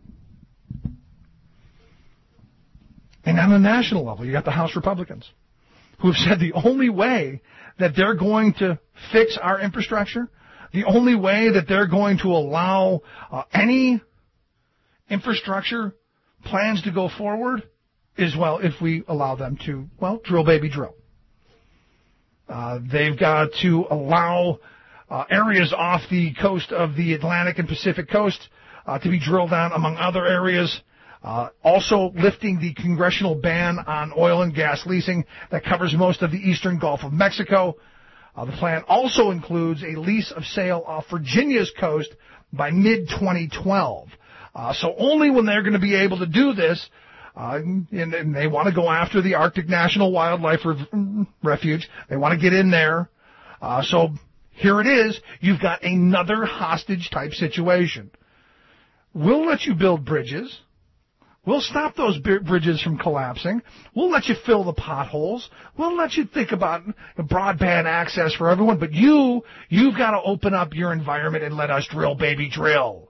And on a national level, you got the House Republicans who have said the only way that they're going to fix our infrastructure, the only way that they're going to allow uh, any infrastructure plans to go forward is, well, if we allow them to, well, drill, baby, drill. Uh, they've got to allow uh, areas off the coast of the Atlantic and Pacific coast uh, to be drilled down, among other areas. Uh, also lifting the congressional ban on oil and gas leasing that covers most of the eastern Gulf of Mexico. Uh, the plan also includes a lease of sale off Virginia's coast by mid twenty twelve. Uh, so only when they're going to be able to do this, Uh, and, and they want to go after the Arctic National Wildlife Re- Refuge. They want to get in there. Uh, so here it is. You've got another hostage-type situation. We'll let you build bridges. We'll stop those b- bridges from collapsing. We'll let you fill the potholes. We'll let you think about broadband access for everyone. But you, you've got to open up your environment and let us drill, baby, drill.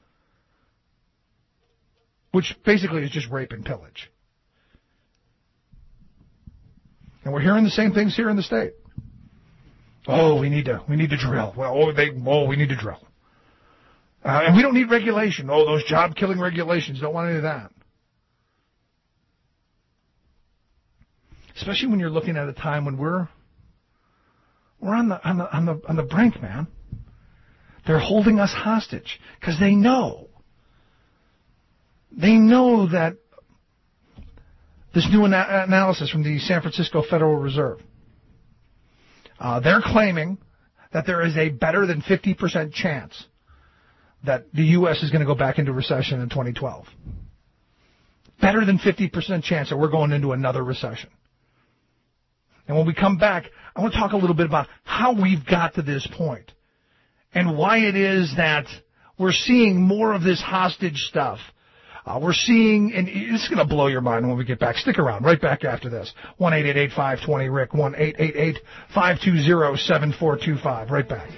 Which basically is just rape and pillage. And we're hearing the same things here in the state. Oh, we need to, we need to drill. Well, oh, they, oh, we need to drill. Uh, and we don't need regulation. Oh, those job-killing regulations, don't want any of that. Especially when you're looking at a time when we're, we're on the, on the, on the, on the brink, man. They're holding us hostage because they know. They know that this new ana- analysis from the San Francisco Federal Reserve, uh, they're claiming that there is a better than fifty percent chance that the U S is going to go back into recession in twenty twelve. Better than fifty percent chance that we're going into another recession. And when we come back, I want to talk a little bit about how we've got to this point and why it is that we're seeing more of this hostage stuff. Uh, we're seeing, and it's going to blow your mind when we get back. Stick around. Right back after this. one eight eight eight, five two zero, R I C K, one eight eight eight, five two zero, seven four two five. Right back.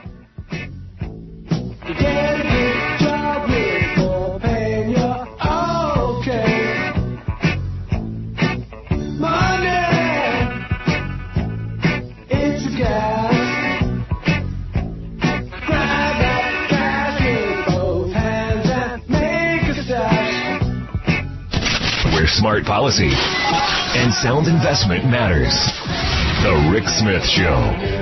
Smart policy and sound investment matters. The Rick Smith Show.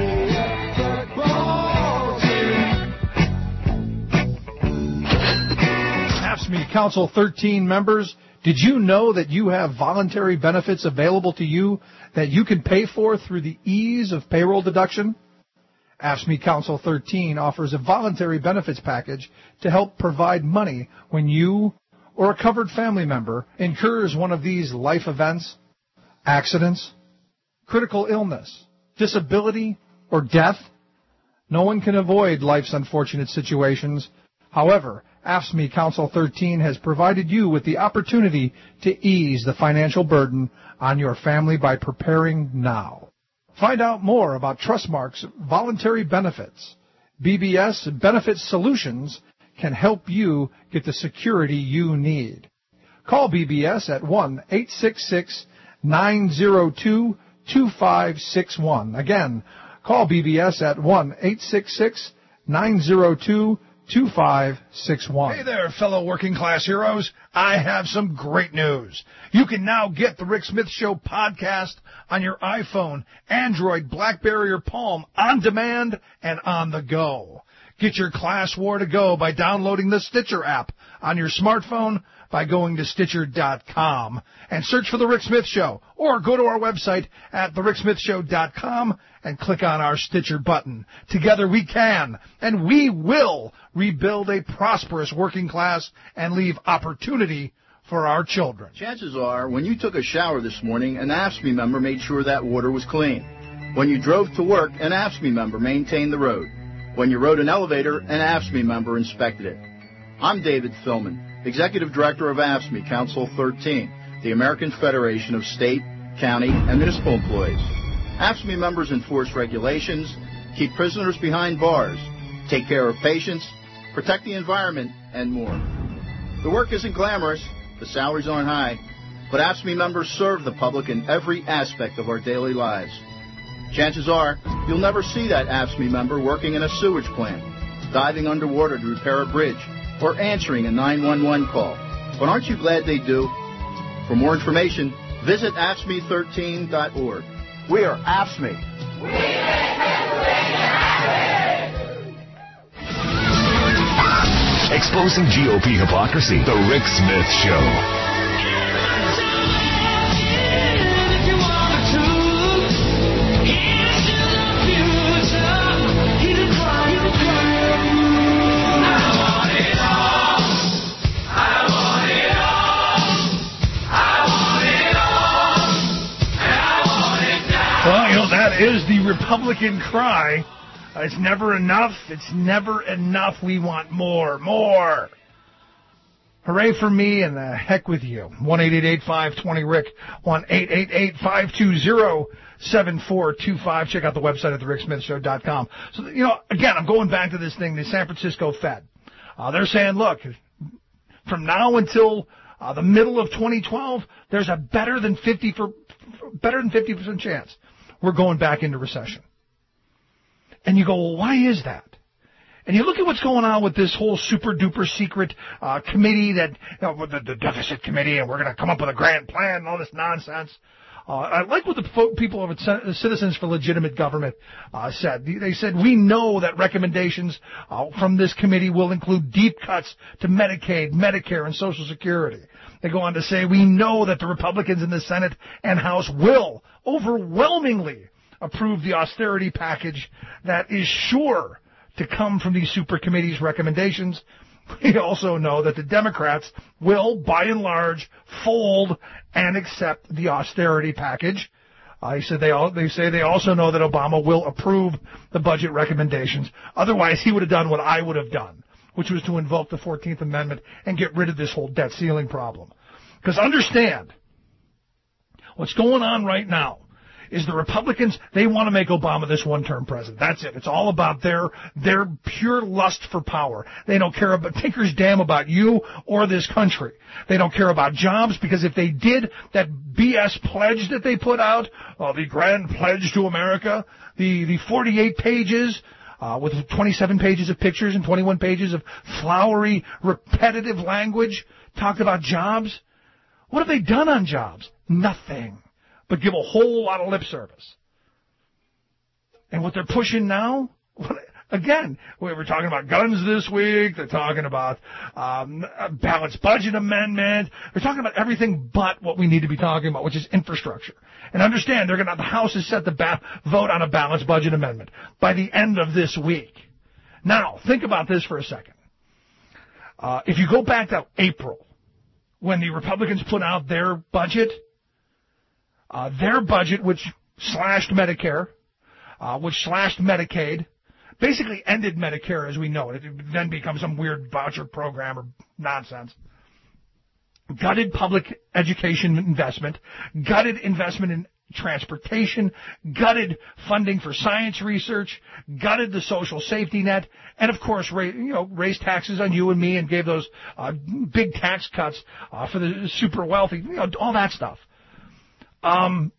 AFSCME Council thirteen members, did you know that you have voluntary benefits available to you that you can pay for through the ease of payroll deduction? AFSCME Council thirteen offers a voluntary benefits package to help provide money when you or a covered family member incurs one of these life events, accidents, critical illness, disability, or death. No one can avoid life's unfortunate situations. However, AFSCME Council thirteen has provided you with the opportunity to ease the financial burden on your family by preparing now. Find out more about Trustmark's voluntary benefits. B B S Benefit Solutions can help you get the security you need. Call B B S at one eight six six, nine zero two, two five six one. Again, call B B S at one eight six six, nine zero two, two five six one. Hey there, fellow working class heroes. I have some great news. You can now get the Rick Smith Show podcast on your iPhone, Android, BlackBerry, or Palm on demand and on the go. Get your class war to go by downloading the Stitcher app on your smartphone by going to Stitcher dot com and search for The Rick Smith Show, or go to our website at the rick smith show dot com and click on our Stitcher button. Together we can, and we will, rebuild a prosperous working class and leave opportunity for our children. Chances are, when you took a shower this morning, an AFSCME member made sure that water was clean. When you drove to work, an AFSCME member maintained the road. When you rode an elevator, an AFSCME member inspected it. I'm David Philman, Executive Director of AFSCME Council thirteen, the American Federation of State, County, and Municipal Employees. AFSCME members enforce regulations, keep prisoners behind bars, take care of patients, protect the environment, and more. The work isn't glamorous, the salaries aren't high, but AFSCME members serve the public in every aspect of our daily lives. Chances are, you'll never see that AFSCME member working in a sewage plant, diving underwater to repair a bridge, or answering a nine one one call. But aren't you glad they do? For more information, visit A F S C M E thirteen dot org. We are AFSCME. We Exposing G O P hypocrisy. The Rick Smith Show. Well, you know, that is the Republican cry. Uh, it's never enough. It's never enough. We want more, more. Hooray for me and the heck with you. one eight eight eight, five two zero, R I C K, one eight eight eight, five two zero, seven four two five. Check out the website at the rick smith show dot com. So, you know, again, I'm going back to this thing, the San Francisco Fed. Uh, they're saying, look, from now until uh, the middle of twenty twelve, there's a better than fifty for better than fifty percent chance we're going back into recession. And you go, well, why is that? And you look at what's going on with this whole super-duper secret uh, committee, that, you know, the, the deficit committee, and we're going to come up with a grand plan and all this nonsense. Uh, I like what the fo- people of Citizens for Legitimate Government uh, said. They said, we know that recommendations uh, from this committee will include deep cuts to Medicaid, Medicare, and Social Security. They go on to say, we know that the Republicans in the Senate and House will overwhelmingly approve the austerity package that is sure to come from these super committees' recommendations. We also know that the Democrats will, by and large, fold and accept the austerity package. I said they all, they say they also know that Obama will approve the budget recommendations. Otherwise, he would have done what I would have done, which was to invoke the fourteenth Amendment and get rid of this whole debt ceiling problem. Because understand, what's going on right now is the Republicans, they want to make Obama this one-term president. That's it. It's all about their their pure lust for power. They don't care about tinker's damn about you or this country. They don't care about jobs, because if they did, that B S pledge that they put out, uh, the Grand Pledge to America, the, the forty-eight pages, uh, with twenty-seven pages of pictures and twenty-one pages of flowery, repetitive language, talked about jobs. What have they done on jobs? Nothing. But give a whole lot of lip service. And what they're pushing now, again, we were talking about guns this week. They're talking about um, a balanced budget amendment. They're talking about everything but what we need to be talking about, which is infrastructure. And understand, they're going to, the House has set the ba- vote on a balanced budget amendment by the end of this week. Now, think about this for a second. Uh, if you go back to April, when the Republicans put out their budget, Uh, their budget, which slashed Medicare, uh, which slashed Medicaid, basically ended Medicare as we know it. It then becomes some weird voucher program or nonsense. Gutted public education investment, gutted investment in transportation, gutted funding for science research, gutted the social safety net, and of course, ra- you know, raised taxes on you and me and gave those uh, big tax cuts uh, for the super wealthy, you know, all that stuff. Um,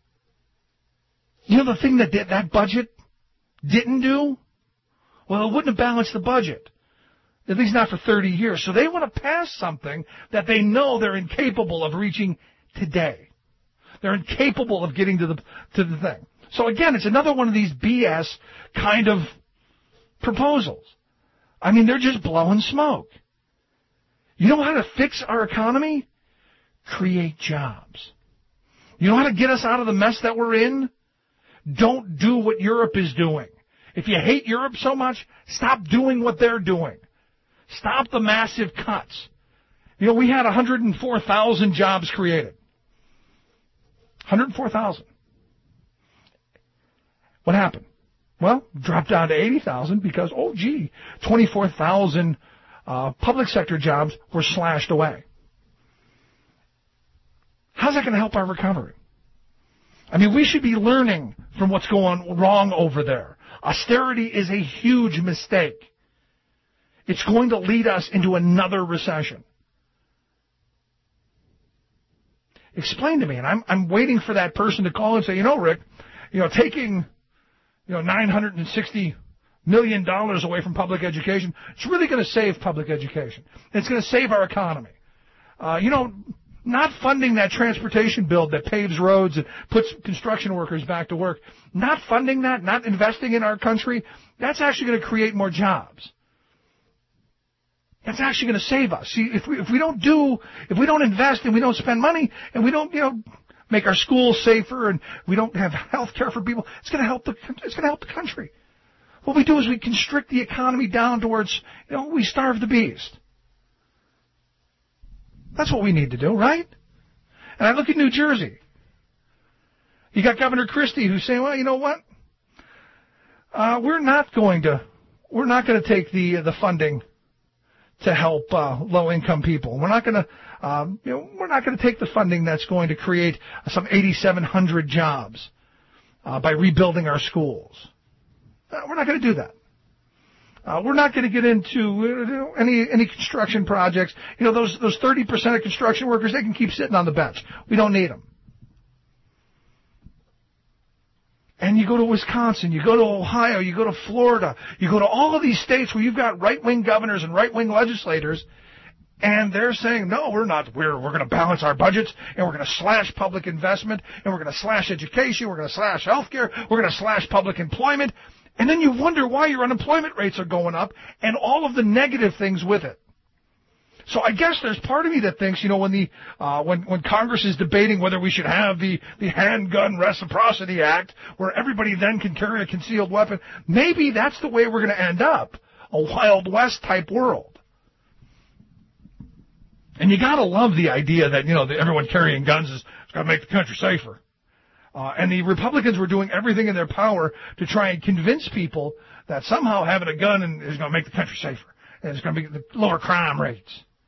you know the thing that did, that budget didn't do? Well, it wouldn't have balanced the budget, at least not for thirty years. So they want to pass something that they know they're incapable of reaching today. They're incapable of getting to the to the thing. So again, it's another one of these B S kind of proposals. I mean, they're just blowing smoke. You know how to fix our economy? Create jobs. You know how to get us out of the mess that we're in? Don't do what Europe is doing. If you hate Europe so much, stop doing what they're doing. Stop the massive cuts. You know, we had one hundred four thousand jobs created. one hundred four thousand. What happened? Well, dropped down to eighty thousand because, oh, gee, twenty-four thousand uh, public sector jobs were slashed away. How's that going to help our recovery? I mean, we should be learning from what's going wrong over there. Austerity is a huge mistake. It's going to lead us into another recession. Explain to me, and I'm I'm waiting for that person to call and say, you know, Rick, you know, taking, you know, nine hundred sixty million dollars away from public education, it's really going to save public education. It's going to save our economy. Uh, you know, not funding that transportation bill that paves roads and puts construction workers back to work, not funding that, not investing in our country, that's actually going to create more jobs. That's actually going to save us. See, if we, if we don't do, if we don't invest and we don't spend money and we don't, you know, make our schools safer and we don't have health care for people, it's going to help the, it's going to help the country. What we do is we constrict the economy down towards, you know, we starve the beast. That's what we need to do, right? And I look at New Jersey. You got Governor Christie who's saying, well, you know what? Uh, we're not going to, we're not going to take the the funding to help uh, low-income people. We're not going to, um, you know, we're not going to take the funding that's going to create some eighty-seven hundred jobs uh, by rebuilding our schools. Uh, we're not going to do that. Uh, we're not going to get into uh, any any construction projects. You know, those those thirty percent of construction workers, they can keep sitting on the bench. We don't need them. And you go to Wisconsin, you go to Ohio, you go to Florida, you go to all of these states where you've got right-wing governors and right-wing legislators, and they're saying, no, we're not. We're we're going to balance our budgets, and we're going to slash public investment, and we're going to slash education, we're going to slash health care, we're going to slash public employment. And then you wonder why your unemployment rates are going up and all of the negative things with it. So I guess there's part of me that thinks, you know, when the uh, when when Congress is debating whether we should have the, the Handgun Reciprocity Act, where everybody then can carry a concealed weapon, maybe that's the way we're going to end up, a Wild West type world. And you got to love the idea that, you know, that everyone carrying guns is going to make the country safer. Uh, and the Republicans were doing everything in their power to try and convince people that somehow having a gun is going to make the country safer. And it's going to be lower crime rates.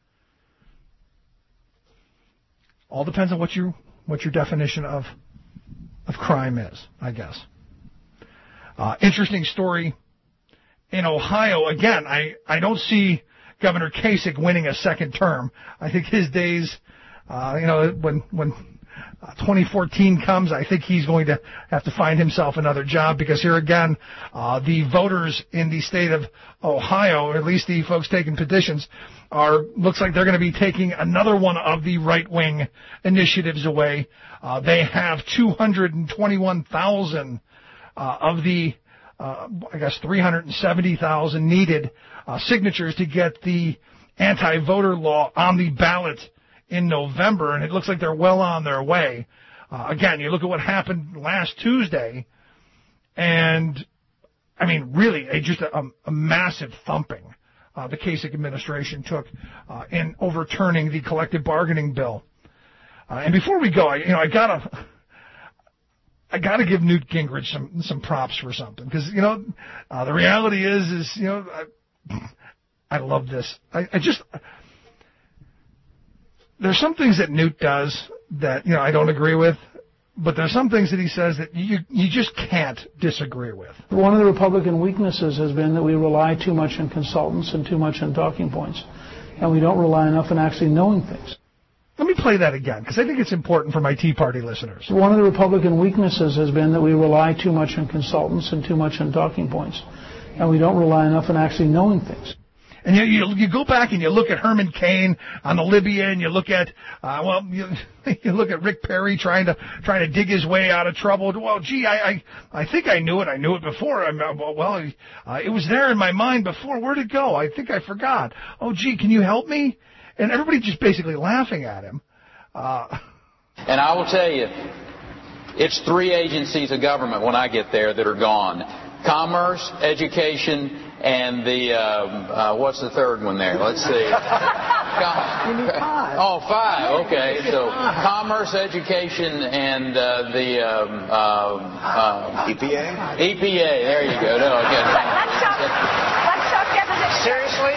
All depends on what you what your definition of of crime is, I guess. Uh, interesting story in Ohio. Again, I, I don't see Governor Kasich winning a second term. I think his days, uh, you know, when when uh, twenty fourteen comes, I think he's going to have to find himself another job, because here again, uh, the voters in the state of Ohio, or at least the folks taking petitions, are looks like they're going to be taking another one of the right-wing initiatives away. Uh, they have two hundred twenty-one thousand uh, of the, uh, I guess, three hundred seventy thousand needed uh, signatures to get the anti-voter law on the ballot in November, and it looks like they're well on their way. Uh, again, you look at what happened last Tuesday, and, I mean, really, a, just a, a massive thumping uh, the Kasich administration took uh, in overturning the collective bargaining bill. Uh, and before we go, I, you know, I gotta, I gotta give Newt Gingrich some some props for something, because you know, uh, the reality is, is you know, I, I love this. I, I just. There's some things that Newt does that, you know, I don't agree with, but there's some things that he says that you you just can't disagree with. One of the Republican weaknesses has been that we rely too much on consultants and too much on talking points, and we don't rely enough on actually knowing things. Let me play that again, because I think it's important for my Tea Party listeners. One of the Republican weaknesses has been that we rely too much on consultants and too much on talking points, and we don't rely enough on actually knowing things. And you, you you go back and you look at Herman Cain on the Libya, and you look at uh, well you, you look at Rick Perry trying to trying to dig his way out of trouble. Well, gee, I I, I think I knew it. I knew it before. I'm, well, uh, it was there in my mind before. Where'd it go? I think I forgot. Oh, gee, can you help me? And everybody just basically laughing at him. Uh, and I will tell you, it's three agencies of government when I get there that are gone: Commerce, Education, and the, um, uh, what's the third one there? Let's see. You need five. Oh, five. Okay. So Commerce, Education, and uh, the um, uh, uh, E P A? E P A. There you go. No, okay. Let's show, let's show deposition. Seriously?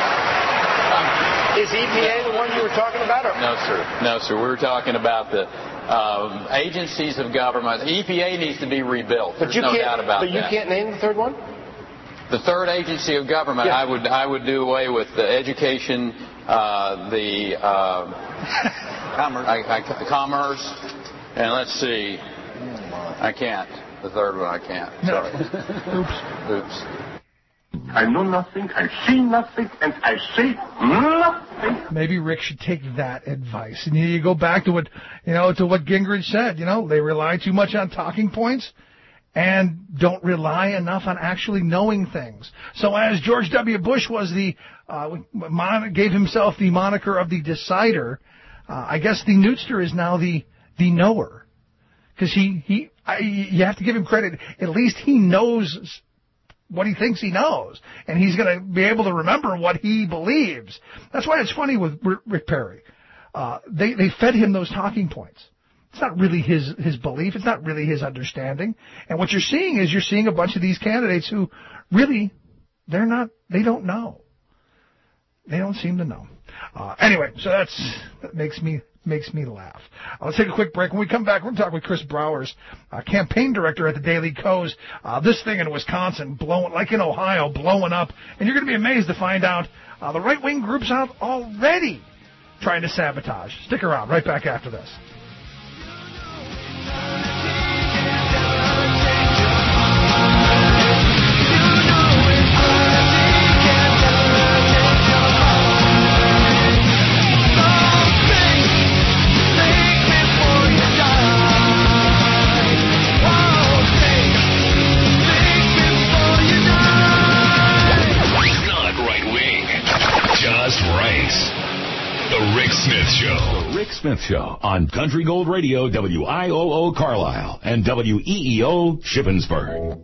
Is E P A the one you were talking about? Or? No, sir. No, sir. We were talking about the um, agencies of government. E P A needs to be rebuilt. There's But you no can't, doubt about but you that. can't name the third one? The third agency of government, Yeah. I would I would do away with the education, uh, the uh, commerce, I, I, commerce, and let's see, I can't. The third one I can't. Sorry. Oops. Oops. I know nothing, I see nothing, and I say nothing. Maybe Rick should take that advice. And you, you go back to what, you know, to what Gingrich said. You know, they rely too much on talking points and don't rely enough on actually knowing things. So as George W. Bush was the, uh, mon- gave himself the moniker of the decider, uh, I guess the Newtster is now the, the knower. Because he, he, I, you have to give him credit. At least he knows what he thinks he knows. And he's going to be able to remember what he believes. That's why it's funny with Rick Perry. Uh, they, they fed him those talking points. It's not really his, his belief. It's not really his understanding. And what you're seeing is you're seeing a bunch of these candidates who really, they're not, they don't know. They don't seem to know. Uh, anyway, so that's, that makes me, makes me laugh. Uh, let's take a quick break. When we come back, we're going to talk with Chris Browers, uh, campaign director at the Daily Kos. Uh, this thing in Wisconsin, blowing, like in Ohio, blowing up. And you're going to be amazed to find out, uh, the right-wing group's out already trying to sabotage. Stick around. Right back after this. Not right wing, just right. The Rick Smith Show. The Rick Smith Show on Country Gold Radio, W I O O Carlisle and W E E O Shippensburg.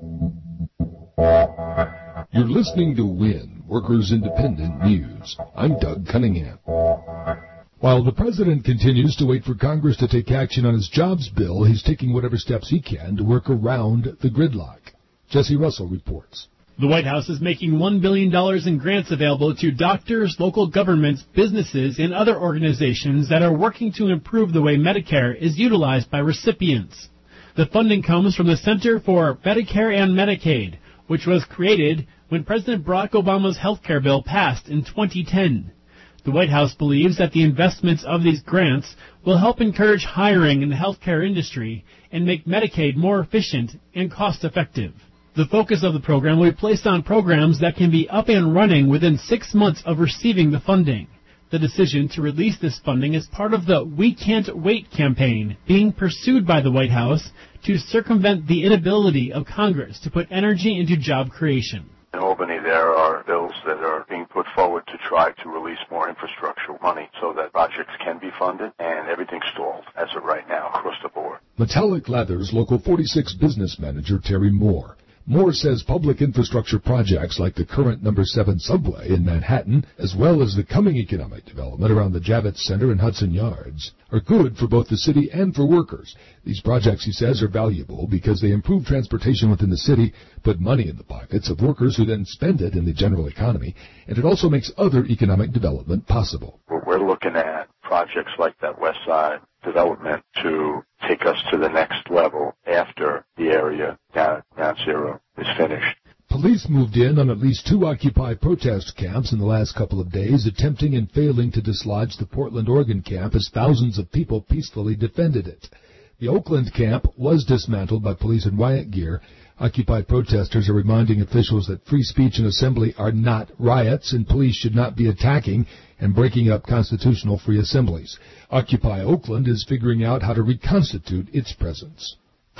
You're listening to WIN, Workers Independent News. I'm Doug Cunningham. While the president continues to wait for Congress to take action on his jobs bill, he's taking whatever steps he can to work around the gridlock. Jesse Russell reports. The White House is making one billion dollars in grants available to doctors, local governments, businesses, and other organizations that are working to improve the way Medicare is utilized by recipients. The funding comes from the Center for Medicare and Medicaid, which was created when President Barack Obama's health care bill passed in twenty ten. The White House believes that the investments of these grants will help encourage hiring in the healthcare industry and make Medicaid more efficient and cost-effective. The focus of the program will be placed on programs that can be up and running within six months of receiving the funding. The decision to release this funding is part of the We Can't Wait campaign being pursued by the White House to circumvent the inability of Congress to put energy into job creation. In Albany, there are bills that are being put forward to try to release more infrastructure money so that projects can be funded, and everything's stalled as of right now across the board. Metallic Leathers Local forty-six business manager Terry Moore. Moore says public infrastructure projects like the current number seven subway in Manhattan, as well as the coming economic development around the Javits Center and Hudson Yards, are good for both the city and for workers. These projects, he says, are valuable because they improve transportation within the city, put money in the pockets of workers who then spend it in the general economy, and it also makes other economic development possible. We're looking at projects like that West Side development to take us to the next level after the area down, down zero is finished. Police moved in on at least two Occupy protest camps in the last couple of days, attempting and failing to dislodge the Portland, Oregon camp as thousands of people peacefully defended it. The Oakland camp was dismantled by police in riot gear. Occupy protesters are reminding officials that free speech and assembly are not riots, and police should not be attacking and breaking up constitutional free assemblies. Occupy Oakland is figuring out how to reconstitute its presence.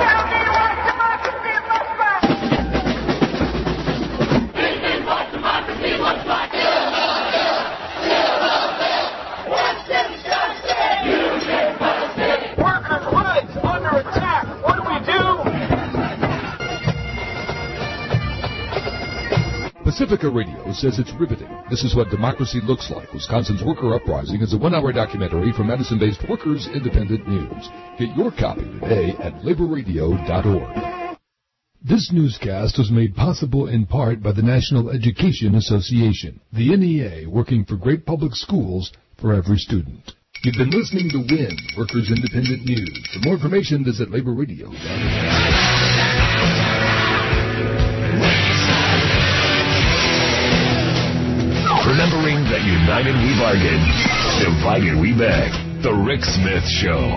Pacifica Radio says it's riveting. This is what democracy looks like. Wisconsin's Worker Uprising is a one-hour documentary from Madison-based Workers Independent News. Get your copy today at labor radio dot org. This newscast was made possible in part by the National Education Association, the N E A, working for great public schools for every student. You've been listening to WIN, Workers Independent News. For more information, visit labor radio dot org. Remembering that united we bargain, divided we beg. The Rick Smith Show.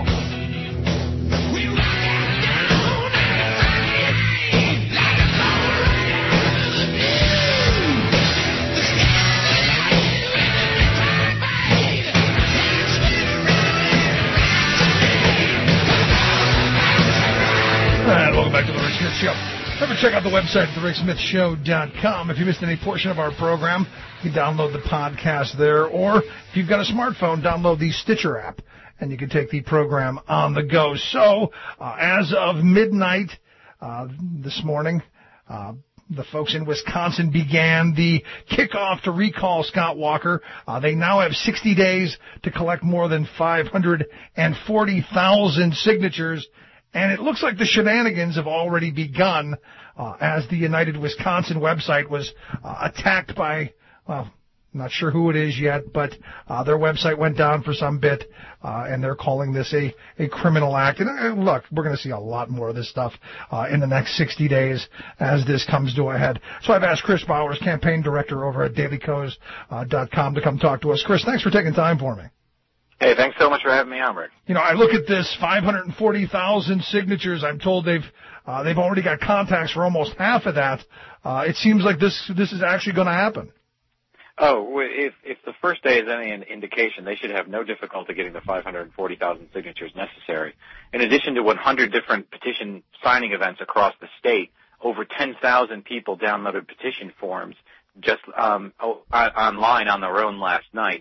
And welcome back to the Rick Smith Show. Remember, check out the website, the rick smith show dot com. If you missed any portion of our program, you can download the podcast there. Or if you've got a smartphone, download the Stitcher app, and you can take the program on the go. So, uh, as of midnight uh, this morning, uh, the folks in Wisconsin began the kickoff to recall Scott Walker. Uh, they now have sixty days to collect more than five hundred forty thousand signatures. And it looks like the shenanigans have already begun uh, as the United Wisconsin website was uh, attacked by, well, I'm not sure who it is yet, but uh, their website went down for some bit, uh, and they're calling this a, a criminal act. And uh, look, we're going to see a lot more of this stuff uh, in the next sixty days as this comes to a head. So I've asked Chris Bowers, campaign director over at daily coz dot com, to come talk to us. Chris, thanks for taking time for me. Hey, thanks so much for having me on, Rick. You know, I look at this five hundred forty thousand signatures. I'm told they've uh, they've already got contacts for almost half of that. Uh, it seems like this this is actually going to happen. Oh, if if the first day is any indication, they should have no difficulty getting the five hundred forty thousand signatures necessary. In addition to one hundred different petition signing events across the state, over ten thousand people downloaded petition forms just um, online on their own last night.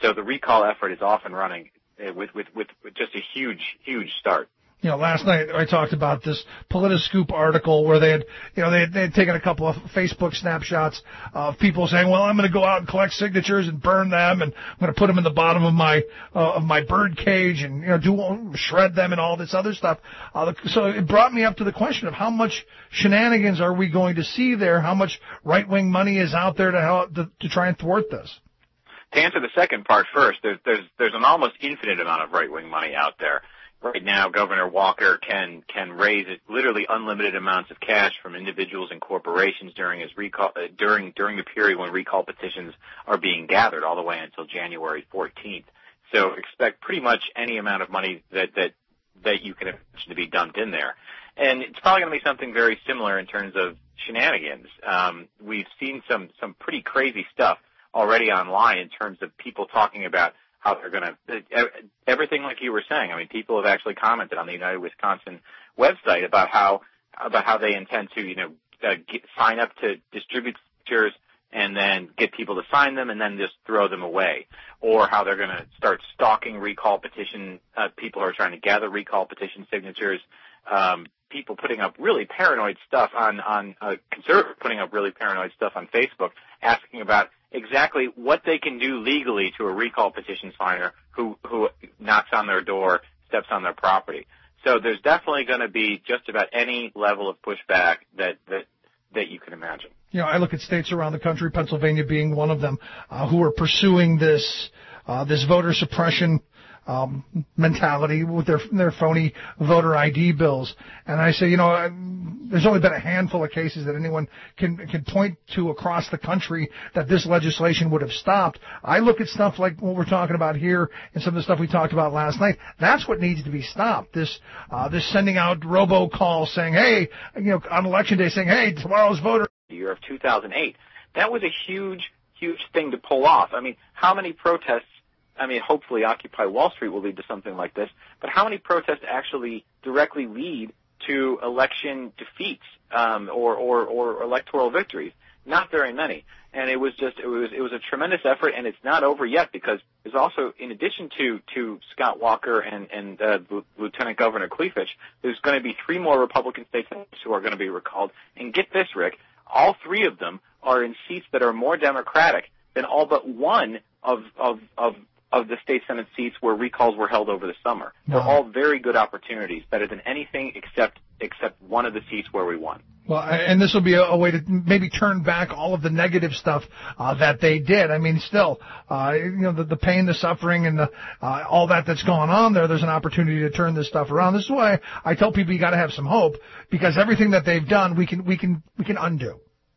So the recall effort is off and running uh, with, with, with, with just a huge, huge start. You know, last night I talked about this Politiscoop article where they had, you know, they had, they had taken a couple of Facebook snapshots of people saying, well, I'm going to go out and collect signatures and burn them, and I'm going to put them in the bottom of my uh, of my bird cage and, you know, do shred them and all this other stuff. Uh, so it brought me up to the question of how much shenanigans are we going to see there? How much right-wing money is out there to help to, to try and thwart this? To answer the second part first, there's there's there's an almost infinite amount of right-wing money out there. Right now, Governor Walker can can raise literally unlimited amounts of cash from individuals and corporations during his recall uh, during during the period when recall petitions are being gathered, all the way until January fourteenth. So expect pretty much any amount of money that that that you can imagine to be dumped in there, and it's probably going to be something very similar in terms of shenanigans. Um, we've seen some some pretty crazy stuff already online in terms of people talking about how they're going to, everything like you were saying. I mean, people have actually commented on the United Wisconsin website about how, about how they intend to, you know, uh, get, sign up to distribute signatures and then get people to sign them and then just throw them away. Or how they're going to start stalking recall petition, uh, people who are trying to gather recall petition signatures, um, people putting up really paranoid stuff on, on, uh, conservatives putting up really paranoid stuff on Facebook, asking about exactly what they can do legally to a recall petition signer who, who knocks on their door, steps on their property. So there's definitely going to be just about any level of pushback that, that, that you can imagine. You know, I look at states around the country, Pennsylvania being one of them, uh, who are pursuing this, uh, this voter suppression Um, mentality with their their phony voter I D bills. And I say, you know, there's only been a handful of cases that anyone can can point to across the country that this legislation would have stopped. I look at stuff like what we're talking about here and some of the stuff we talked about last night. That's what needs to be stopped. This uh, this sending out robocalls saying, hey, you know, on election day saying, hey, tomorrow's voter. The year of two thousand eight, that was a huge, huge thing to pull off. I mean, how many protests? I mean, hopefully Occupy Wall Street will lead to something like this, but how many protests actually directly lead to election defeats um, or, or, or electoral victories? Not very many. And it was just, it was, it was a tremendous effort, and it's not over yet because there's also, in addition to, to Scott Walker and, and uh, Lieutenant Governor Kleefich, there's going to be three more Republican state senators who are going to be recalled. And get this, Rick, all three of them are in seats that are more Democratic than all but one of, of, of, of the state Senate seats where recalls were held over the summer. Wow. They're all very good opportunities, better than anything except except one of the seats where we won. Well, and this will be a, a way to maybe turn back all of the negative stuff uh, that they did. I mean, still, uh, you know, the, the pain, the suffering, and the, uh, all that that's going on there, there's an opportunity to turn this stuff around. This is why I tell people you got to have some hope, because everything that they've done, we can we can we can undo.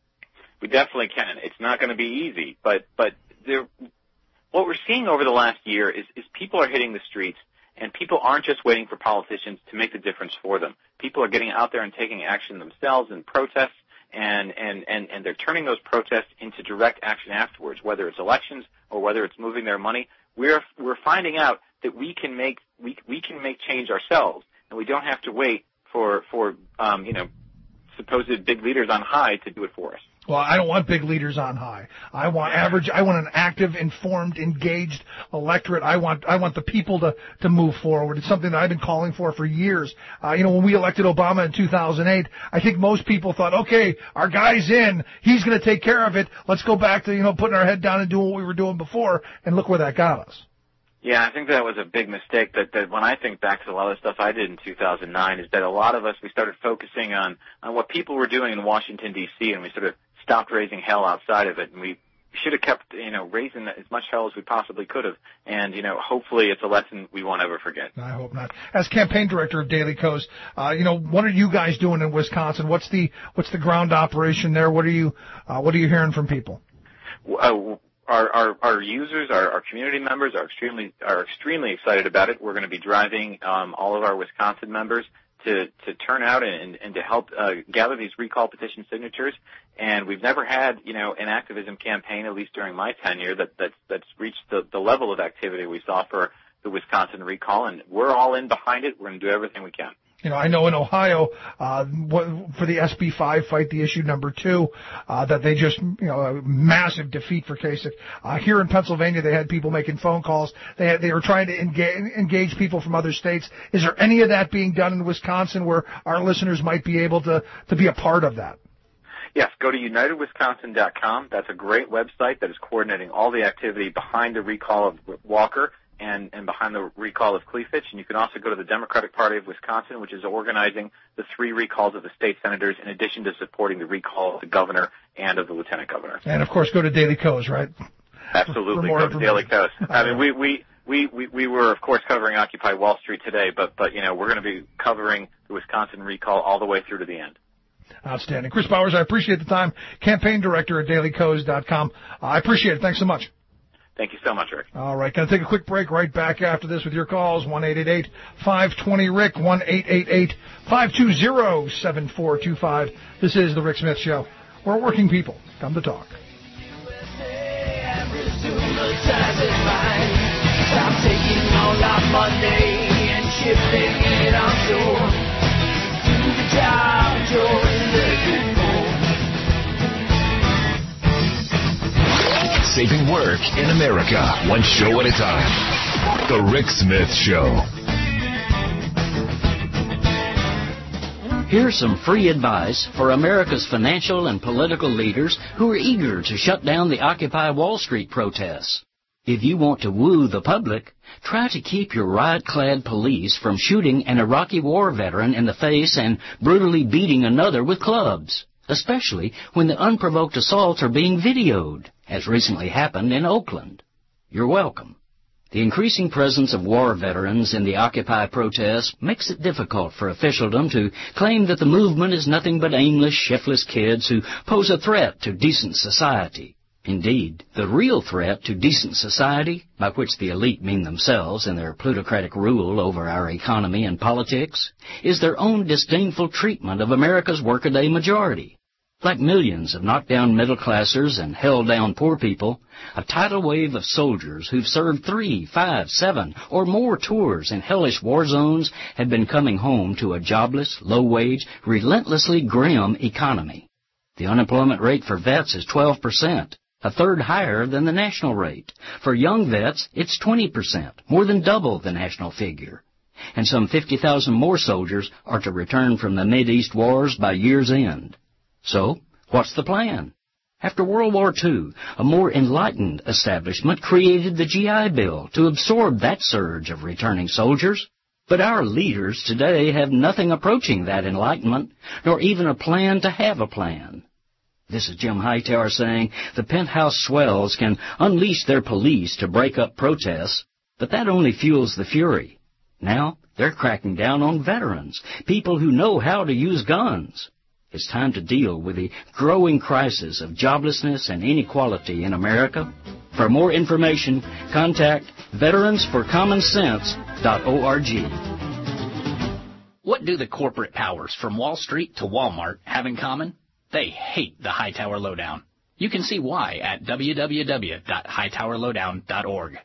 We definitely can. It's not going to be easy, but but there. What we're seeing over the last year is, is people are hitting the streets, and people aren't just waiting for politicians to make the difference for them. People are getting out there and taking action themselves in protests, and, and, and, and they're turning those protests into direct action afterwards, whether it's elections or whether it's moving their money. We're, we're finding out that we can make, we, we can make change ourselves, and we don't have to wait for, for, um, you know, supposed big leaders on high to do it for us. Well, I don't want big leaders on high. I want average. I want an active, informed, engaged electorate. I want. I want the people to to move forward. It's something that I've been calling for for years. Uh, you know, when we elected Obama in two thousand eight, I think most people thought, okay, our guy's in. He's going to take care of it. Let's go back to you know putting our head down and doing what we were doing before. And look where that got us. Yeah, I think that was a big mistake. That, that when I think back to a lot of the stuff I did in two thousand nine, is that a lot of us, we started focusing on on what people were doing in Washington D C, and we sort of stopped raising hell outside of it, and we should have kept, you know, raising as much hell as we possibly could have. And, you know, hopefully it's a lesson we won't ever forget. I hope not. As campaign director of Daily Kos, uh, you know, what are you guys doing in Wisconsin? What's the what's the ground operation there? What are you uh, what are you hearing from people? Uh, our, our our users, our, our community members are extremely are extremely excited about it. We're going to be driving um, all of our Wisconsin members to to turn out and, and to help uh, gather these recall petition signatures. And we've never had, you know, an activism campaign, at least during my tenure, that that's, that's reached the, the level of activity we saw for the Wisconsin recall. And we're all in behind it. We're going to do everything we can. You know, I know in Ohio, uh, for the S B five fight, the issue number two, uh, that they just, you know, a massive defeat for Kasich. Uh, here in Pennsylvania, they had people making phone calls. They had, they were trying to engage, engage people from other states. Is there any of that being done in Wisconsin where our listeners might be able to, to be a part of that? Yes, go to united wisconsin dot com. That's a great website that is coordinating all the activity behind the recall of Walker and, and behind the recall of Cleafage. And you can also go to the Democratic Party of Wisconsin, which is organizing the three recalls of the state senators in addition to supporting the recall of the governor and of the lieutenant governor. And, of course, go to Daily Kos, right? Absolutely. Go to Daily Kos. I mean, we, we, we, we, we were, of course, covering Occupy Wall Street today, but, but you know, we're going to be covering the Wisconsin recall all the way through to the end. Outstanding. Chris Bowers, I appreciate the time. Campaign director at daily kos dot com. Uh, I appreciate it. Thanks so much. Thank you so much, Rick. All right. Going to take a quick break right back after this with your calls. one eight eight eight, five two zero, R I C, one eight eight eight, five two zero, seven four two five. This is The Rick Smith Show, where working people come to talk. Stop taking all our money and shifting it onshore. Do the job you're living for. Saving work in America, one show at a time. The Rick Smith Show. Here's some free advice for America's financial and political leaders who are eager to shut down the Occupy Wall Street protests. If you want to woo the public, try to keep your riot-clad police from shooting an Iraqi war veteran in the face and brutally beating another with clubs, especially when the unprovoked assaults are being videoed, as recently happened in Oakland. You're welcome. The increasing presence of war veterans in the Occupy protests makes it difficult for officialdom to claim that the movement is nothing but aimless, shiftless kids who pose a threat to decent society. Indeed, the real threat to decent society, by which the elite mean themselves and their plutocratic rule over our economy and politics, is their own disdainful treatment of America's workaday majority. Like millions of knocked-down middle-classers and held-down poor people, a tidal wave of soldiers who've served three, five, seven, or more tours in hellish war zones have been coming home to a jobless, low-wage, relentlessly grim economy. The unemployment rate for vets is twelve percent. A third higher than the national rate. For young vets, it's twenty percent, more than double the national figure. And some fifty thousand more soldiers are to return from the Mideast wars by year's end. So, what's the plan? After World War Two, a more enlightened establishment created the G I Bill to absorb that surge of returning soldiers. But our leaders today have nothing approaching that enlightenment, nor even a plan to have a plan. This is Jim Hightower saying the penthouse swells can unleash their police to break up protests, but that only fuels the fury. Now they're cracking down on veterans, people who know how to use guns. It's time to deal with the growing crisis of joblessness and inequality in America. For more information, contact veterans for common sense dot org. What do the corporate powers from Wall Street to Walmart have in common? They hate the Hightower Lowdown. You can see why at w w w dot hightower lowdown dot org.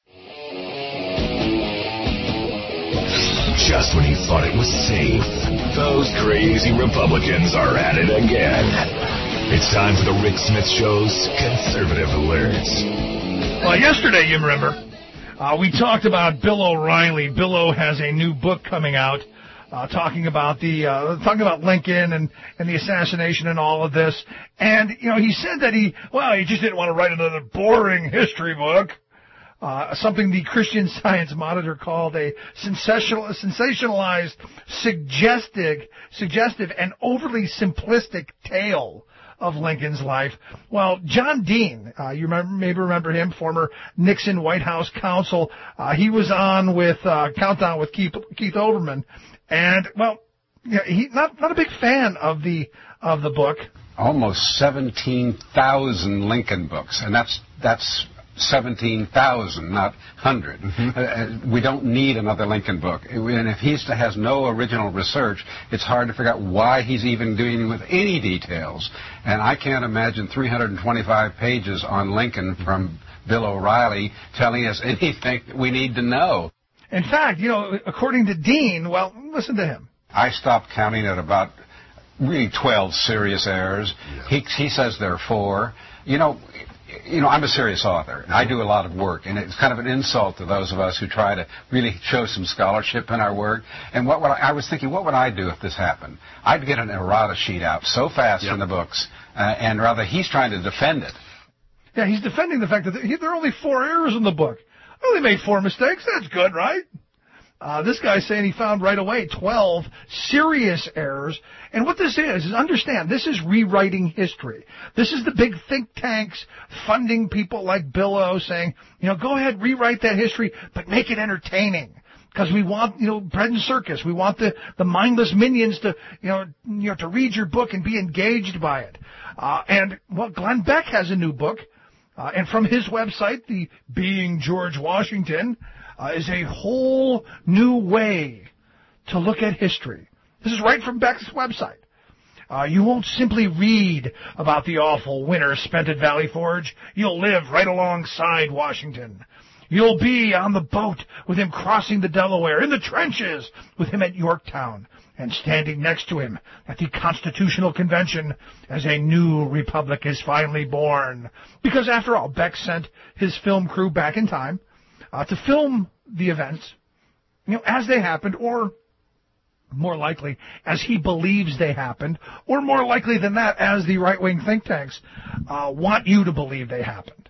Just when you thought it was safe, those crazy Republicans are at it again. It's time for the Rick Smith Show's Conservative Alerts. Well, yesterday, you remember, uh, we talked about Bill O'Reilly. Bill O has a new book coming out. Uh, talking about the uh, talking about Lincoln and, and the assassination and all of this, and you know he said that he well he just didn't want to write another boring history book, uh, something the Christian Science Monitor called a sensational, sensationalized, suggestive, suggestive and overly simplistic tale of Lincoln's life. Well, John Dean, uh, you remember, maybe remember him, former Nixon White House counsel. Uh, he was on with uh, Countdown with Keith, Keith Olbermann. And well, yeah, he not not a big fan of the of the book. Almost seventeen thousand Lincoln books, and that's that's seventeen thousand, not hundred. Mm-hmm. Uh, we don't need another Lincoln book. And if he has no original research, it's hard to figure out why he's even dealing with any details. And I can't imagine three hundred twenty-five pages on Lincoln from Bill O'Reilly telling us anything that we need to know. In fact, you know, according to Dean, well, listen to him. I stopped counting at about really twelve serious errors. Yeah. He he says there are four. You know, you know, I'm a serious author. I do a lot of work, and it's kind of an insult to those of us who try to really show some scholarship in our work. And what would I, I was thinking, what would I do if this happened? I'd get an errata sheet out so fast yep. in the books, uh, and rather he's trying to defend it. Yeah, he's defending the fact that there are only four errors in the book. I only made four mistakes. That's good, right? Uh, this guy's saying he found right away twelve serious errors. And what this is, is understand, this is rewriting history. This is the big think tanks funding people like Bill O saying, you know, go ahead, rewrite that history, but make it entertaining. Because we want, you know, bread and circus. We want the, the mindless minions to, you know, you know, to read your book and be engaged by it. Uh, and, well, Glenn Beck has a new book. Uh, and from his website, the Being George Washington, uh, is a whole new way to look at history. This is right from Beck's website. Uh, you won't simply read about the awful winter spent at Valley Forge. You'll live right alongside Washington. You'll be on the boat with him crossing the Delaware, in the trenches with him at Yorktown, and standing next to him at the Constitutional Convention as a new republic is finally born. Because after all, Beck sent his film crew back in time uh, to film the events, you know, as they happened, or more likely, as he believes they happened, or more likely than that, as the right-wing think tanks uh, want you to believe they happened.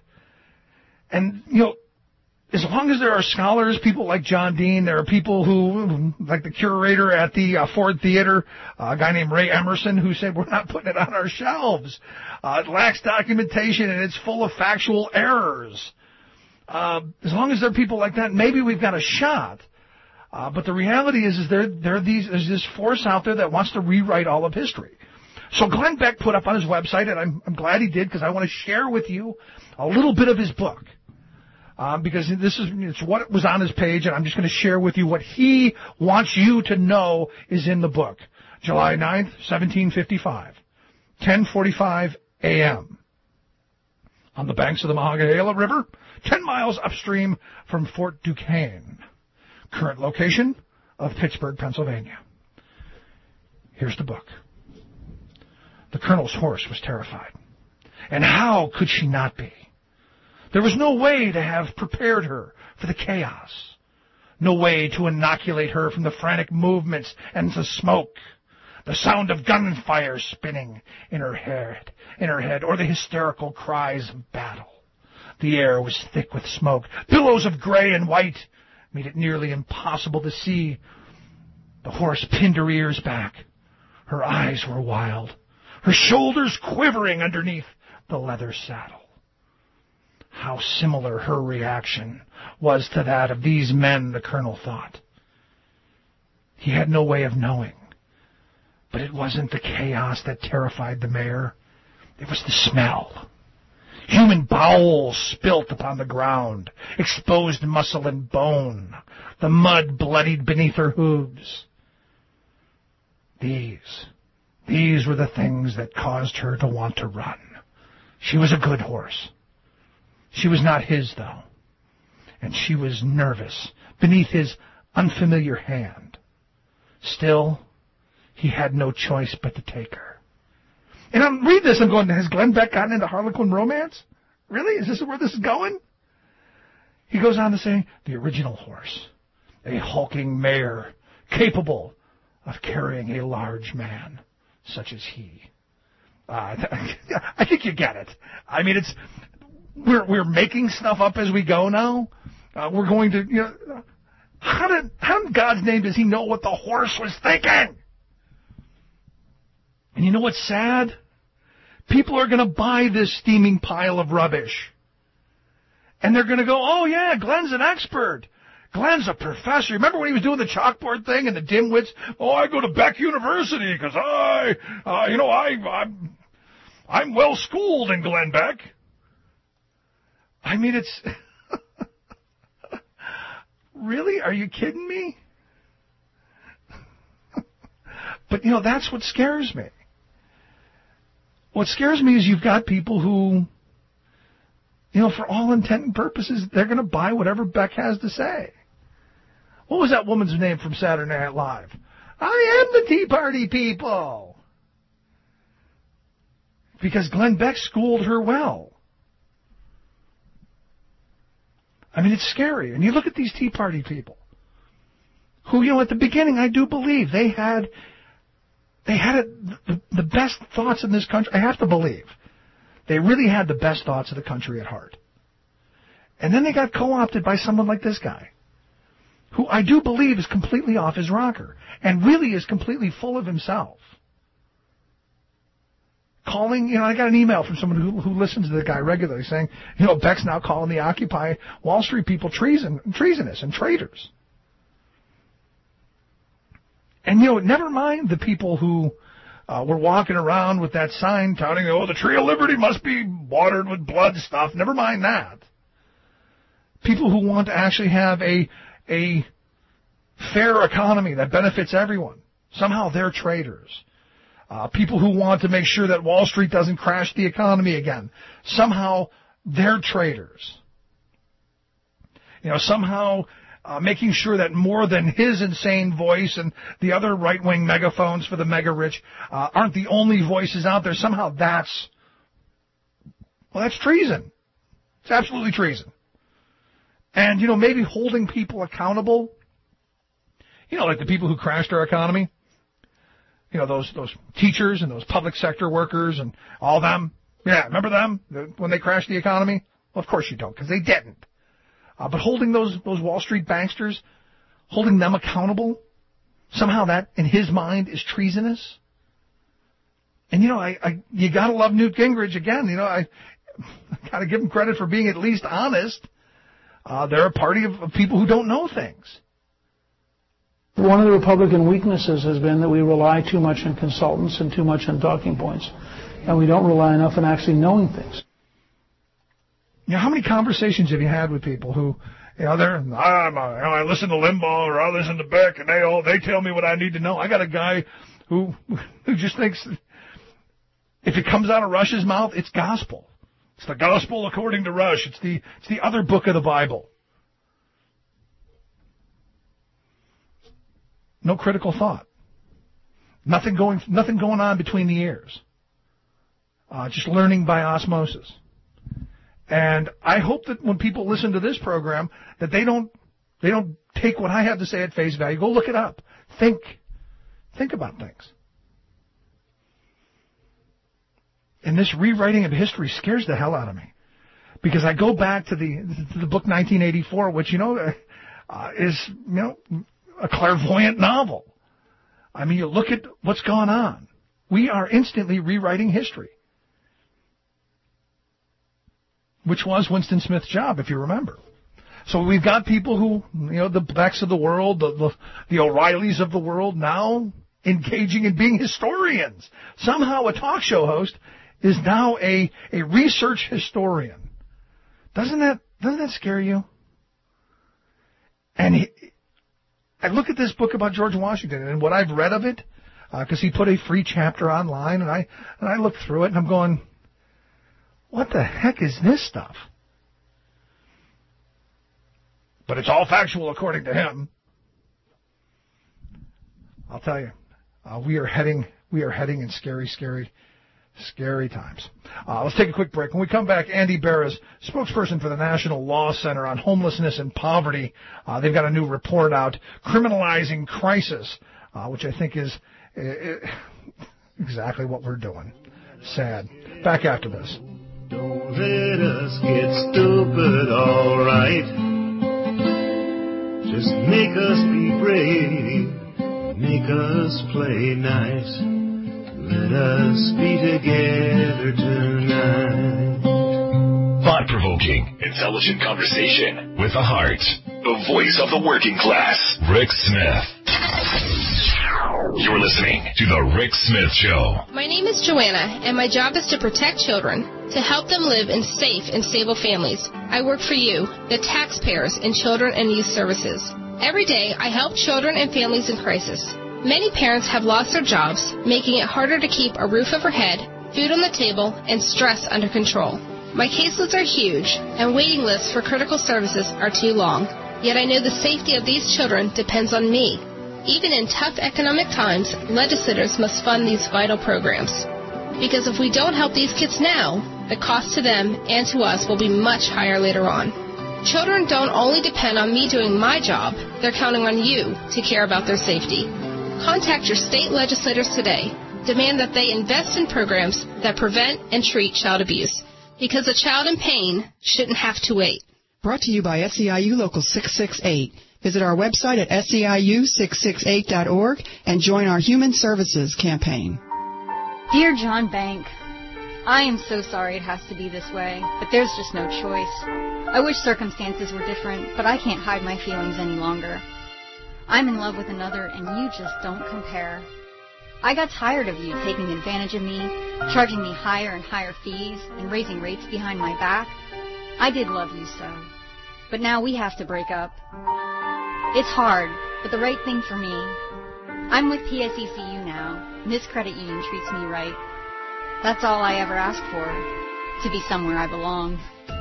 And, you know, as long as there are scholars, people like John Dean, there are people who, like the curator at the uh, Ford Theater, uh, a guy named Ray Emerson, who said, we're not putting it on our shelves. Uh, it lacks documentation and it's full of factual errors. Uh, as long as there are people like that, maybe we've got a shot. Uh, but the reality is, is there, there are these, there's this force out there that wants to rewrite all of history. So Glenn Beck put up on his website, and I'm, I'm glad he did, because I want to share with you a little bit of his book. Um, because this is it's what was on his page, and I'm just going to share with you what he wants you to know is in the book. July ninth, seventeen fifty-five, ten forty-five a.m. on the banks of the Monongahela River, ten miles upstream from Fort Duquesne. Current location of Pittsburgh, Pennsylvania. Here's the book. The colonel's horse was terrified. And how could she not be? There was no way to have prepared her for the chaos. No way to inoculate her from the frantic movements and the smoke. The sound of gunfire spinning in her head, in her head, or the hysterical cries of battle. The air was thick with smoke. Billows of gray and white made it nearly impossible to see. The horse pinned her ears back. Her eyes were wild. Her shoulders quivering underneath the leather saddle. How similar her reaction was to that of these men, the colonel thought. He had no way of knowing. But it wasn't the chaos that terrified the mayor. It was the smell. Human bowels spilt upon the ground, exposed muscle and bone, the mud bloodied beneath her hooves. These, these were the things that caused her to want to run. She was a good horse. She was not his, though, and she was nervous beneath his unfamiliar hand. Still, he had no choice but to take her. And I'm reading this, I'm going, has Glenn Beck gotten into Harlequin romance? Really? Is this where this is going? He goes on to say, the original horse, a hulking mare, capable of carrying a large man, such as he. Uh, I think you get it. I mean, it's... We're we're making stuff up as we go now. Uh, we're going to, you know, how did how in God's name does he know what the horse was thinking? And you know what's sad? People are going to buy this steaming pile of rubbish, and they're going to go, oh yeah, Glenn's an expert. Glenn's a professor. Remember when he was doing the chalkboard thing and the dimwits? Oh, I go to Beck University because I, uh, you know, I I'm I'm well schooled in Glenn Beck. I mean, it's... Really? Are you kidding me? But, you know, that's what scares me. What scares me is you've got people who, you know, for all intent and purposes, they're going to buy whatever Beck has to say. What was that woman's name from Saturday Night Live? I am the Tea Party people. Because Glenn Beck schooled her well. I mean, it's scary. And you look at these Tea Party people who, you know, at the beginning, I do believe they had they had it, the, the best thoughts in this country. I have to believe. They really had the best thoughts of the country at heart. And then they got co-opted by someone like this guy, who I do believe is completely off his rocker and really is completely full of himself. Calling, you know, I got an email from someone who, who listens to the guy regularly saying, you know, Beck's now calling the Occupy Wall Street people treason, treasonous and traitors. And, you know, never mind the people who uh, were walking around with that sign touting, oh, the Tree of Liberty must be watered with blood stuff. Never mind that. People who want to actually have a a fair economy that benefits everyone. Somehow they're traitors. Uh, people who want to make sure that Wall Street doesn't crash the economy again. Somehow they're traitors. You know, somehow uh, making sure that more than his insane voice and the other right-wing megaphones for the mega-rich uh, aren't the only voices out there. Somehow that's, well, that's treason. It's absolutely treason. And, you know, maybe holding people accountable, you know, like the people who crashed our economy, you know, those those teachers and those public sector workers and all them. Yeah, remember them the, when they crashed the economy? Well, of course you don't, because they didn't. Uh, but holding those those Wall Street banksters, holding them accountable, somehow that, in his mind, is treasonous. And, you know, I, I you got to love Newt Gingrich again. You know, I, I got to give him credit for being at least honest. Uh, they're a party of, of people who don't know things. One of the Republican weaknesses has been that we rely too much on consultants and too much on talking points, and we don't rely enough on actually knowing things. You know, how many conversations have you had with people who, you know, they're, I'm a, you know, I listen to Limbaugh or I listen to Beck, and they all they tell me what I need to know. I got a guy who who just thinks if it comes out of Rush's mouth, it's gospel. It's the gospel according to Rush. It's the it's the other book of the Bible. No critical thought. Nothing going nothing going on between the ears. Uh, just learning by osmosis. And I hope that when people listen to this program, that they don't they don't take what I have to say at face value. Go look it up. Think think about things. And this rewriting of history scares the hell out of me, because I go back to the to the book nineteen eighty-four, which, you know, uh, is, you know, a clairvoyant novel. I mean, you look at what's gone on. We are instantly rewriting history, which was Winston Smith's job, if you remember. So we've got people who, you know, the Becks of the world, the, the, the O'Reillys of the world now engaging in being historians. Somehow a talk show host is now a, a research historian. Doesn't that doesn't that scare you? And he, I look at this book about George Washington and what I've read of it, because uh, he put a free chapter online, and I and I looked through it and I'm going, what the heck is this stuff? But it's all factual according to him. I'll tell you, uh, we are heading we are heading in scary, scary. Scary times. Uh, let's take a quick break. When we come back, Andy Barras, spokesperson for the National Law Center on Homelessness and Poverty. Uh, they've got a new report out, Criminalizing Crisis, uh, which I think is uh, exactly what we're doing. Sad. Back after this. Don't let us get stupid, all right. Just make us be brave. Make us play nice. Let us be together tonight. Thought-provoking, intelligent conversation with a heart. The voice of the working class, Rick Smith. You're listening to The Rick Smith Show. My name is Joanna, and my job is to protect children, to help them live in safe and stable families. I work for you, the taxpayers, in Children and Youth Services. Every day, I help children and families in crisis. Many parents have lost their jobs, making it harder to keep a roof over head, food on the table, and stress under control. My caseloads are huge, and waiting lists for critical services are too long. Yet I know the safety of these children depends on me. Even in tough economic times, legislators must fund these vital programs. Because if we don't help these kids now, the cost to them and to us will be much higher later on. Children don't only depend on me doing my job, they're counting on you to care about their safety. Contact your state legislators today. Demand that they invest in programs that prevent and treat child abuse. Because a child in pain shouldn't have to wait. Brought to you by S E I U Local six six eight. Visit our website at S E I U six six eight dot org and join our Human Services campaign. Dear John Bank, I am so sorry it has to be this way, but there's just no choice. I wish circumstances were different, but I can't hide my feelings any longer. I'm in love with another, and you just don't compare. I got tired of you taking advantage of me, charging me higher and higher fees, and raising rates behind my back. I did love you so. But now we have to break up. It's hard, but the right thing for me. I'm with P S E C U now, and this credit union treats me right. That's all I ever asked for, to be somewhere I belong.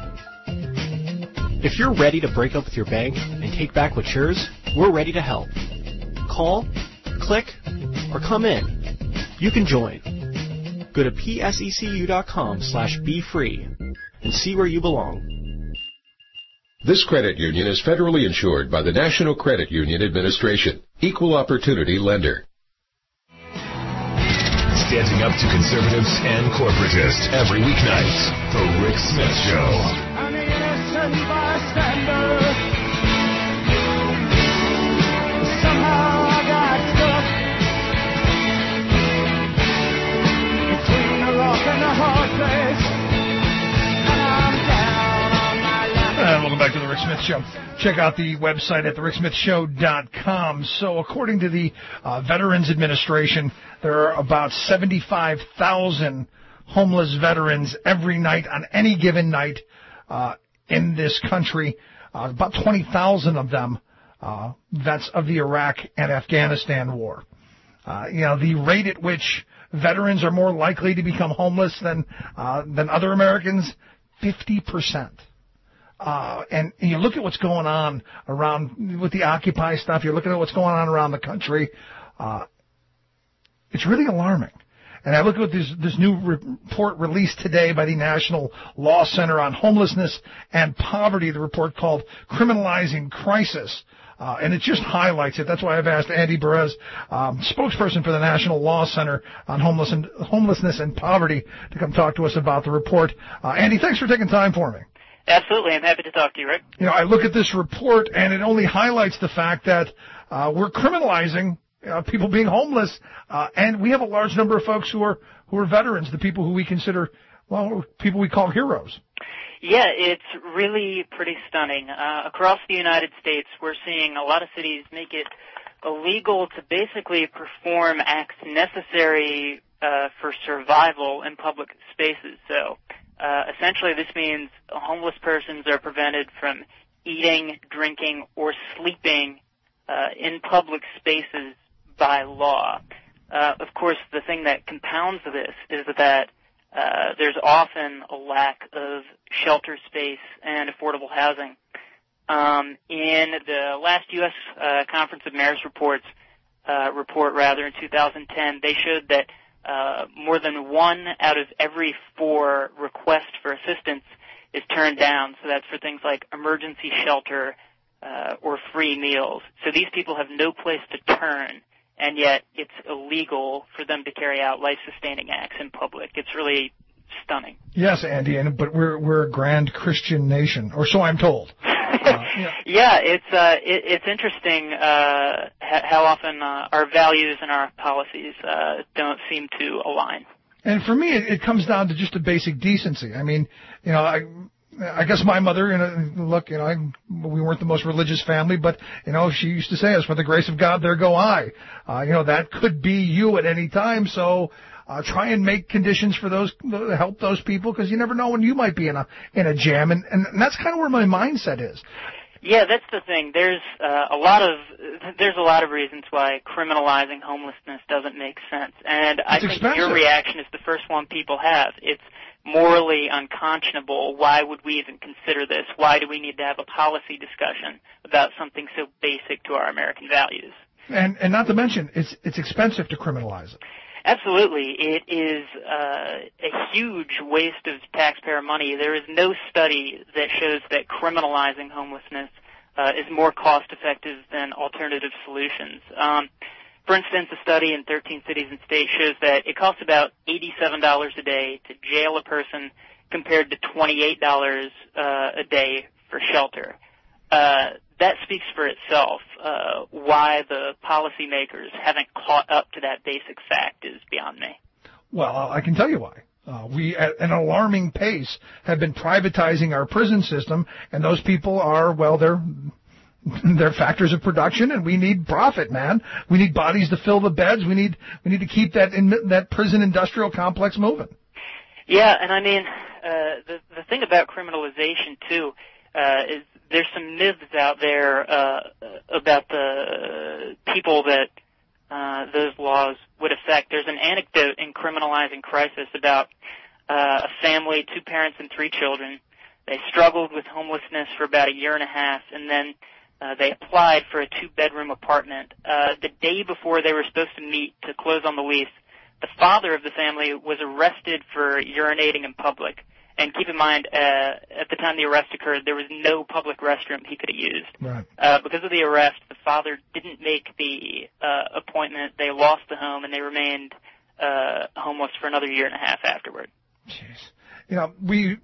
If you're ready to break up with your bank and take back what's yours, we're ready to help. Call, click, or come in. You can join. Go to P S E C U dot com slash be free and see where you belong. This credit union is federally insured by the National Credit Union Administration, Equal Opportunity Lender. Standing up to conservatives and corporatists every weeknight. The Rick Smith Show. An innocent bystander. Somehow I got stuck between a rock and a hard place, and I'm down on my luck. And welcome back to the Rick Smith Show. Check out the website at the rick smith show dot com. So according to the uh, Veterans Administration, there are about seventy-five thousand homeless veterans every night on any given night uh, in this country. Uh, about twenty thousand of them uh, vets of the Iraq and Afghanistan war. Uh, you know, the rate at which veterans are more likely to become homeless than uh, than other Americans, fifty percent. Uh, and, and you look at what's going on around with the Occupy stuff. You're looking at what's going on around the country. Uh, it's really alarming. And I look at this, this new report released today by the National Law Center on Homelessness and Poverty, the report called Criminalizing Crisis. Uh, and it just highlights it. That's why I've asked Andy Perez, um, spokesperson for the National Law Center on Homeless and, Homelessness and Poverty, to come talk to us about the report. Uh, Andy, thanks for taking time for me. Absolutely. I'm happy to talk to you, Rick. You know, I look at this report, and it only highlights the fact that uh, we're criminalizing uh, people being homeless, uh, and we have a large number of folks who are who are veterans, the people who we consider, well, people we call heroes. Yeah, it's really pretty stunning. Uh, across the United States, we're seeing a lot of cities make it illegal to basically perform acts necessary uh, for survival in public spaces. So Uh, essentially, this means homeless persons are prevented from eating, drinking, or sleeping uh, in public spaces by law. Uh, of course, the thing that compounds this is that uh, there's often a lack of shelter space and affordable housing. Um, in the last U S Uh, Conference of Mayors reports uh, report, rather in two thousand ten, they showed that Uh, more than one out of every four requests for assistance is turned down. So that's for things like emergency shelter uh, or free meals. So these people have no place to turn, and yet it's illegal for them to carry out life-sustaining acts in public. It's really stunning. Yes, Andy, and, but we're we're a grand Christian nation, or so I'm told. Uh, yeah. yeah, it's uh, it, it's interesting uh, how often uh, our values and our policies uh, don't seem to align. And for me, it, it comes down to just a basic decency. I mean, you know, I I guess my mother, you know, look, you know, I, we weren't the most religious family, but you know, she used to say, "As for the grace of God, there go I." Uh, you know, that could be you at any time, so. Uh, try and make conditions for those, help those people, because you never know when you might be in a in a jam, and, and that's kind of where my mindset is. Yeah, that's the thing. There's uh, a lot of there's a lot of reasons why criminalizing homelessness doesn't make sense, and it's I think expensive. Your reaction is the first one people have. It's morally unconscionable. Why would we even consider this? Why do we need to have a policy discussion about something so basic to our American values? And and not to mention, it's it's expensive to criminalize it. Absolutely. It is uh, a huge waste of taxpayer money. There is no study that shows that criminalizing homelessness uh, is more cost-effective than alternative solutions. Um, for instance, a study in thirteen cities and states shows that it costs about eighty-seven dollars a day to jail a person compared to twenty-eight dollars uh, a day for shelter. Uh, that speaks for itself. Uh, why the policymakers haven't caught up to that basic fact is beyond me. Well, I can tell you why. Uh, we, at an alarming pace, have been privatizing our prison system, and those people are, well, they're they're factors of production, and we need profit, man. We need bodies to fill the beds. We need we need to keep that in, that prison industrial complex moving. Yeah, and I mean, uh, the the thing about criminalization too uh, is there's some myths out there uh, about the people that uh, those laws would affect. There's an anecdote in Criminalizing Crisis about uh, a family, two parents and three children. They struggled with homelessness for about a year and a half, and then uh, they applied for a two-bedroom apartment. Uh, the day before they were supposed to meet to close on the lease, the father of the family was arrested for urinating in public. And keep in mind, uh, at the time the arrest occurred, there was no public restroom he could have used. Right. Uh, because of the arrest, the father didn't make the uh, appointment. They lost the home, and they remained uh, homeless for another year and a half afterward. Jeez. You know, we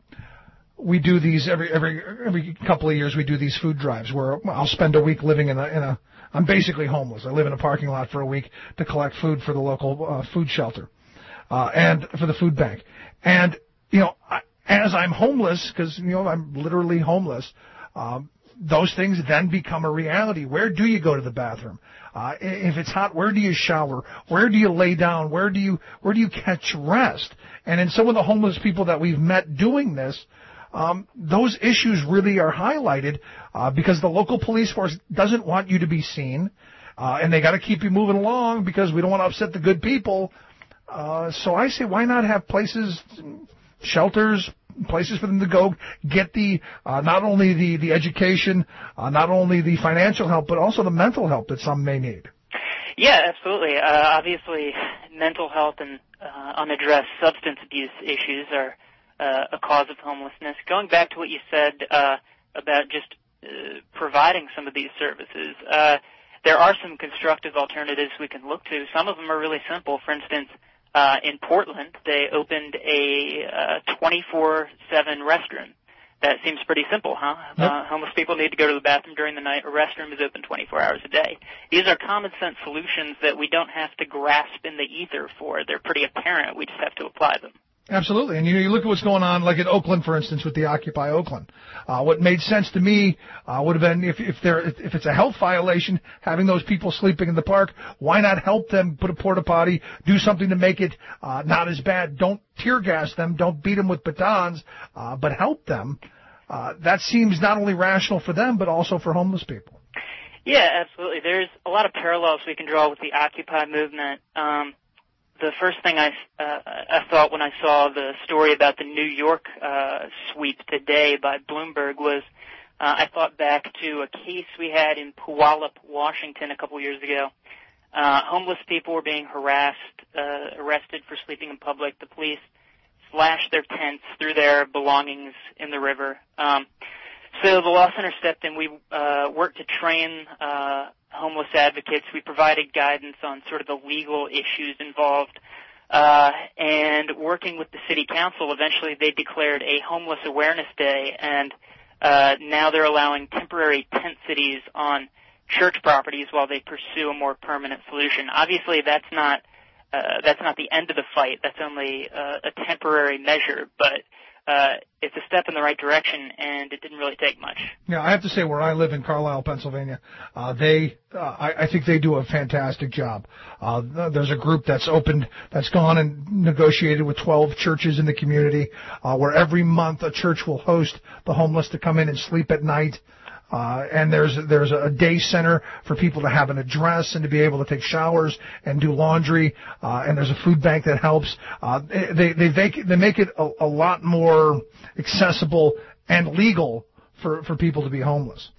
we do these every every every couple of years. We do these food drives where I'll spend a week living in a in a. I'm basically homeless. I live in a parking lot for a week to collect food for the local uh, food shelter uh, and for the food bank. And you know, as I'm homeless, because, you know, I'm literally homeless, um, those things then become a reality. Where do you go to the bathroom? Uh, if it's hot, where do you shower? Where do you lay down? Where do you, where do you catch rest? And in some of the homeless people that we've met doing this, um, those issues really are highlighted, uh, because the local police force doesn't want you to be seen, uh, and they gotta keep you moving along because we don't want to upset the good people. Uh, so I say, why not have places, shelters, places for them to go get the uh, not only the the education, uh, not only the financial help, but also the mental help that some may need. Yeah, absolutely. Uh, obviously, mental health and uh, unaddressed substance abuse issues are uh, a cause of homelessness. Going back to what you said uh, about just uh, providing some of these services, uh, there are some constructive alternatives we can look to. Some of them are really simple. For instance, Uh, in Portland, they opened a uh, twenty-four seven restroom. That seems pretty simple, huh? Yep. Uh, homeless people need to go to the bathroom during the night. A restroom is open twenty-four hours a day. These are common sense solutions that we don't have to grasp in the ether for. They're pretty apparent. We just have to apply them. Absolutely. And you know, you look at what's going on, like in Oakland, for instance, with the Occupy Oakland. Uh, what made sense to me uh, would have been if if there if it's a health violation, having those people sleeping in the park, why not help them put a porta potty, do something to make it uh, not as bad? Don't tear gas them, don't beat them with batons, uh, but help them. Uh, that seems not only rational for them, but also for homeless people. Yeah, absolutely. There's a lot of parallels we can draw with the Occupy movement. Um, The first thing I, uh, I thought when I saw the story about the New York uh, sweep today by Bloomberg was uh, I thought back to a case we had in Puyallup, Washington a couple years ago. Uh, homeless people were being harassed, uh, arrested for sleeping in public. The police slashed their tents, threw their belongings in the river. Um, so the Law Center stepped in. We uh, worked to train uh, homeless advocates. We provided guidance on sort of the legal issues involved. Uh, and working with the city council, eventually they declared a homeless awareness day, and uh, now they're allowing temporary tent cities on church properties while they pursue a more permanent solution. Obviously, that's not uh, that's not the end of the fight. That's only uh, a temporary measure, but Uh, it's a step in the right direction, and it didn't really take much. Yeah, I have to say, where I live in Carlisle, Pennsylvania, uh, they, uh, I, I think they do a fantastic job. Uh, there's a group that's opened, that's gone and negotiated with twelve churches in the community, uh, where every month a church will host the homeless to come in and sleep at night. Uh, and there's there's a day center for people to have an address and to be able to take showers and do laundry. Uh, and there's a food bank that helps. Uh, they they make they make it a, a lot more accessible and legal for, for people to be homeless.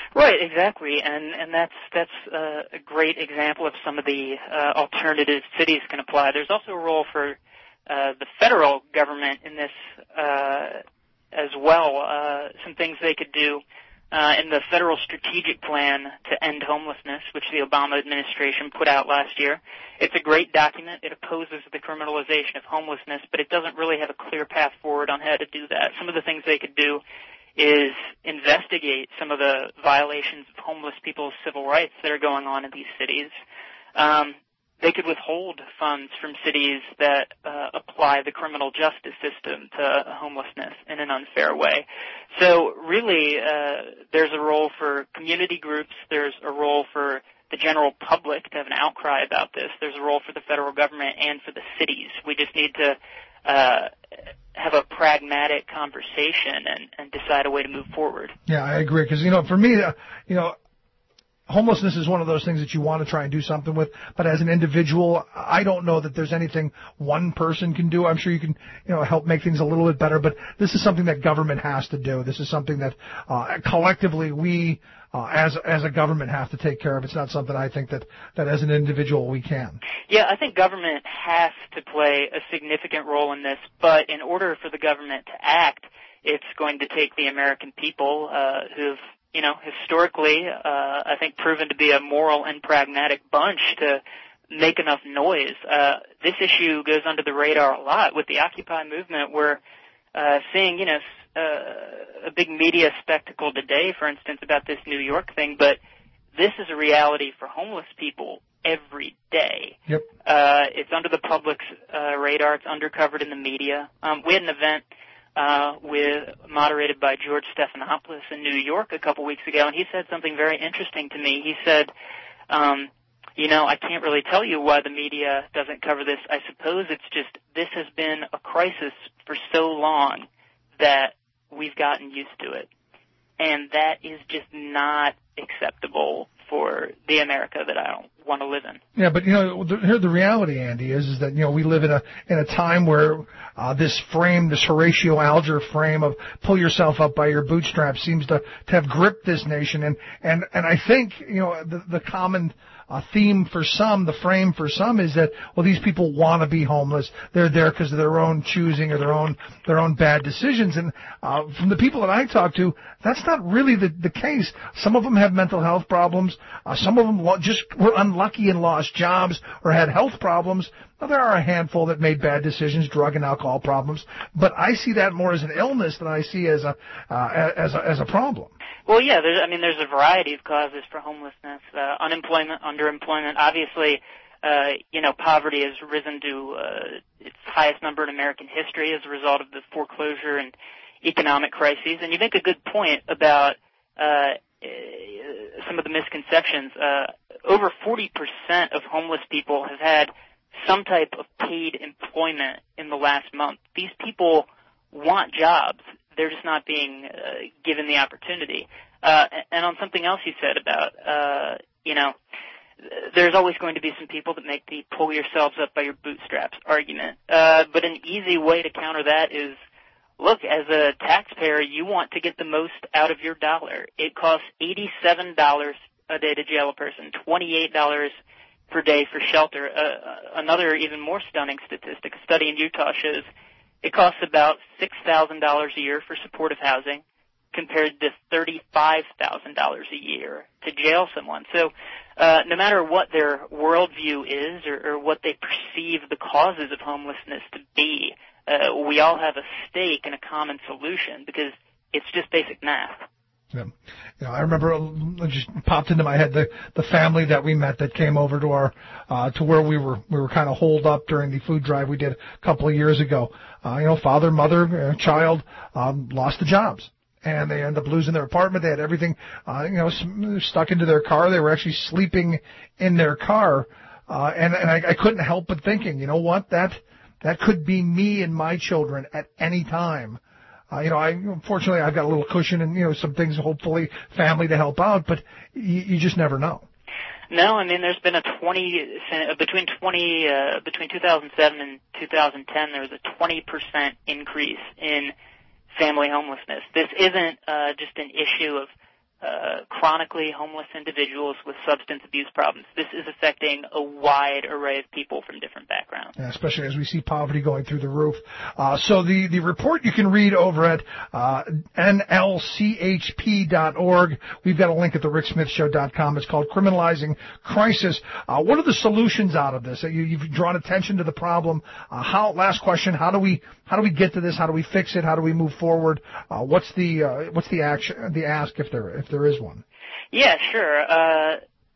Right, exactly, and and that's that's uh, a great example of some of the uh, alternatives cities can apply. There's also a role for uh, the federal government in this uh, as well. Uh, some things they could do uh, in the federal strategic plan to end homelessness, which the Obama administration put out last year. It's a great document. It opposes the criminalization of homelessness, but it doesn't really have a clear path forward on how to do that. Some of the things they could do is investigate some of the violations of homeless people's civil rights that are going on in these cities. Um, they could withhold funds from cities that uh, apply the criminal justice system to homelessness in an unfair way. So really, uh, there's a role for community groups. There's a role for the general public to have an outcry about this. There's a role for the federal government and for the cities. We just need to uh, have a pragmatic conversation and, and decide a way to move forward. Yeah, I agree. Because, you know, for me, uh, you know, homelessness is one of those things that you want to try and do something with, but as an individual, I don't know that there's anything one person can do. I'm sure you can, you know, help make things a little bit better, but this is something that government has to do. This is something that uh, collectively we, uh, as as a government, have to take care of. It's not something I think that, that as an individual we can. Yeah, I think government has to play a significant role in this, but in order for the government to act, it's going to take the American people uh, who've you know, historically, uh, I think proven to be a moral and pragmatic bunch to make enough noise. Uh, this issue goes under the radar a lot. With the Occupy movement, we're uh, seeing, you know, uh, a big media spectacle today, for instance, about this New York thing, but this is a reality for homeless people every day. Yep. Uh, it's under the public's uh, radar. It's undercovered in the media. Um, we had an event Uh, with moderated by George Stephanopoulos in New York a couple weeks ago, and he said something very interesting to me. He said, um, you know, I can't really tell you why the media doesn't cover this. I suppose it's just this has been a crisis for so long that we've gotten used to it. And that is just not acceptable for the America that I don't want to live in. Yeah, but you know, the, here the reality, Andy, is, is that you know we live in a in a time where uh, this frame, this Horatio Alger frame of pull yourself up by your bootstraps, seems to, to have gripped this nation, and and and I think you know the the common uh, theme for some, the frame for some, is that well these people want to be homeless, they're there because of their own choosing or their own their own bad decisions, and uh, from the people that I talk to, that's not really the the case. Some of them have mental health problems. Uh, some of them lo- just were unlucky and lost jobs or had health problems. Now, there are a handful that made bad decisions, drug and alcohol problems, but I see that more as an illness than I see as a uh, as a, as a problem. Well, yeah, there's, I mean, there's a variety of causes for homelessness. Uh, unemployment, underemployment, obviously, uh, you know, poverty has risen to uh, its highest number in American history as a result of the foreclosure and economic crises. And you make a good point about uh, some of the misconceptions. Uh, over forty percent of homeless people have had some type of paid employment in the last month. These people want jobs. They're just not being uh, given the opportunity. Uh, and on something else you said about, uh, you know, there's always going to be some people that make the pull yourselves up by your bootstraps argument. Uh, but an easy way to counter that is, look, as a taxpayer, you want to get the most out of your dollar. It costs eighty-seven dollars a day to jail a person, twenty-eight dollars per day for shelter. Uh, another even more stunning statistic, a study in Utah shows it costs about six thousand dollars a year for supportive housing compared to thirty-five thousand dollars a year to jail someone. So uh, no matter what their worldview is or, or what they perceive the causes of homelessness to be, uh, we all have a stake in a common solution because it's just basic math. Yeah. You know, I remember it just popped into my head the the family that we met that came over to our uh, to where we were we were kind of holed up during the food drive we did a couple of years ago. Uh, you know, father, mother, uh, child um, lost the jobs, and they ended up losing their apartment. They had everything, uh, you know, stuck into their car. They were actually sleeping in their car, uh, and and I, I couldn't help but thinking, you know what, that that could be me and my children at any time. Uh, you know, I, unfortunately, I've got a little cushion and, you know, some things, hopefully, family to help out, but you, you just never know. No, I mean, there's been a twenty, between twenty, uh, between two thousand seven and two thousand ten, there was a twenty percent increase in family homelessness. This isn't, uh, just an issue of uh, chronically homeless individuals with substance abuse problems. This is affecting a wide array of people from different backgrounds. Yeah, especially as we see poverty going through the roof. Uh, so the, the report you can read over at uh, N L C H P dot org. We've got a link at the rick smith show dot com. It's called Criminalizing Crisis. Uh, what are the solutions out of this? You, you've drawn attention to the problem. Uh, how? Last question: How do we how do we get to this? How do we fix it? How do we move forward? Uh, what's the uh, what's the action? The ask if there if there is one. Yeah, sure. Uh,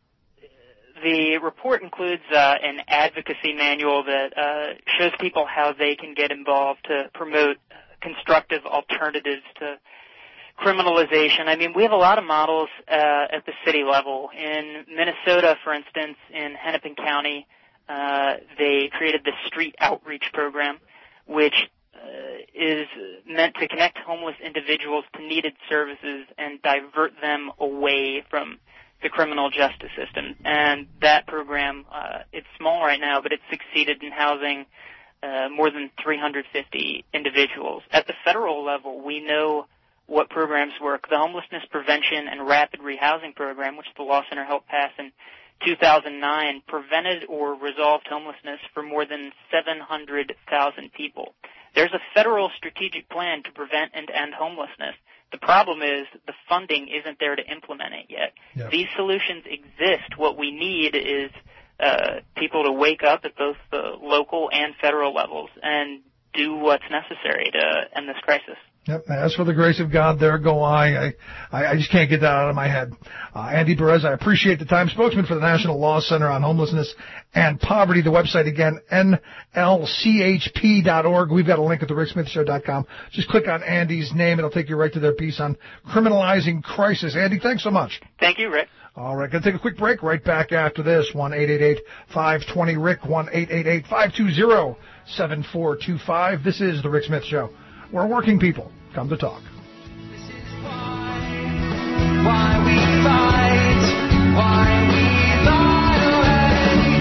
the report includes uh, an advocacy manual that uh, shows people how they can get involved to promote constructive alternatives to criminalization. I mean, we have a lot of models uh, at the city level. In Minnesota, for instance, in Hennepin County, uh, they created the Street Outreach Program, which uh, is meant to connect homeless individuals to needed services and divert them away from the criminal justice system. And that program, uh, it's small right now, but it's succeeded in housing uh, more than three hundred fifty individuals. At the federal level, we know what programs work. The Homelessness Prevention and Rapid Rehousing Program, which the Law Center helped pass in two thousand nine, prevented or resolved homelessness for more than seven hundred thousand people. There's a federal strategic plan to prevent and end homelessness. The problem is the funding isn't there to implement it yet. Yep. These solutions exist. What we need is uh, people to wake up at both the local and federal levels and do what's necessary to end this crisis. Yep. As for the grace of God, there go I. I, I just can't get that out of my head. Uh, Andy Perez, I appreciate the time. Spokesman for the National Law Center on Homelessness and Poverty. The website again, N L C H P dot org. We've got a link at the rick smith show dot com. Just click on Andy's name. It'll take you right to their piece on criminalizing crisis. Andy, thanks so much. Thank you, Rick. All right, going to take a quick break. Right back after this. one eight eight eight, five two zero, R I C K, one eight eight eight, five two zero, seven four two five. This is The Rick Smith Show, where working people come to talk. This is why, why we fight, why we fight away.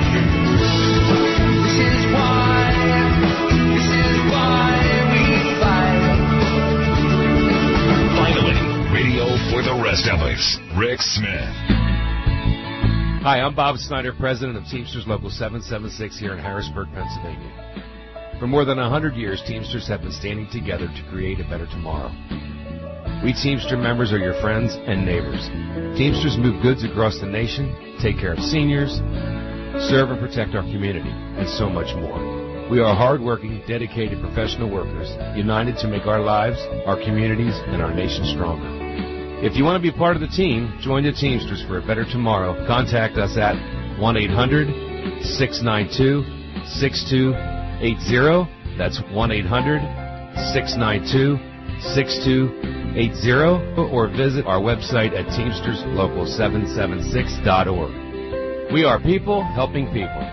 This is why, this is why we fight. Finally, radio for the rest of us. Rick Smith. Hi, I'm Bob Snyder, president of Teamsters Local seven seven six here in Harrisburg, Pennsylvania. For more than one hundred years, Teamsters have been standing together to create a better tomorrow. We Teamster members are your friends and neighbors. Teamsters move goods across the nation, take care of seniors, serve and protect our community, and so much more. We are hardworking, dedicated professional workers, united to make our lives, our communities, and our nation stronger. If you want to be part of the team, join the Teamsters for a better tomorrow. Contact us at one eight hundred, six nine two, six two eight zero. That's one eight hundred, six nine two, six two eight zero, or visit our website at teamsters local seven seven six dot org. We are people helping people.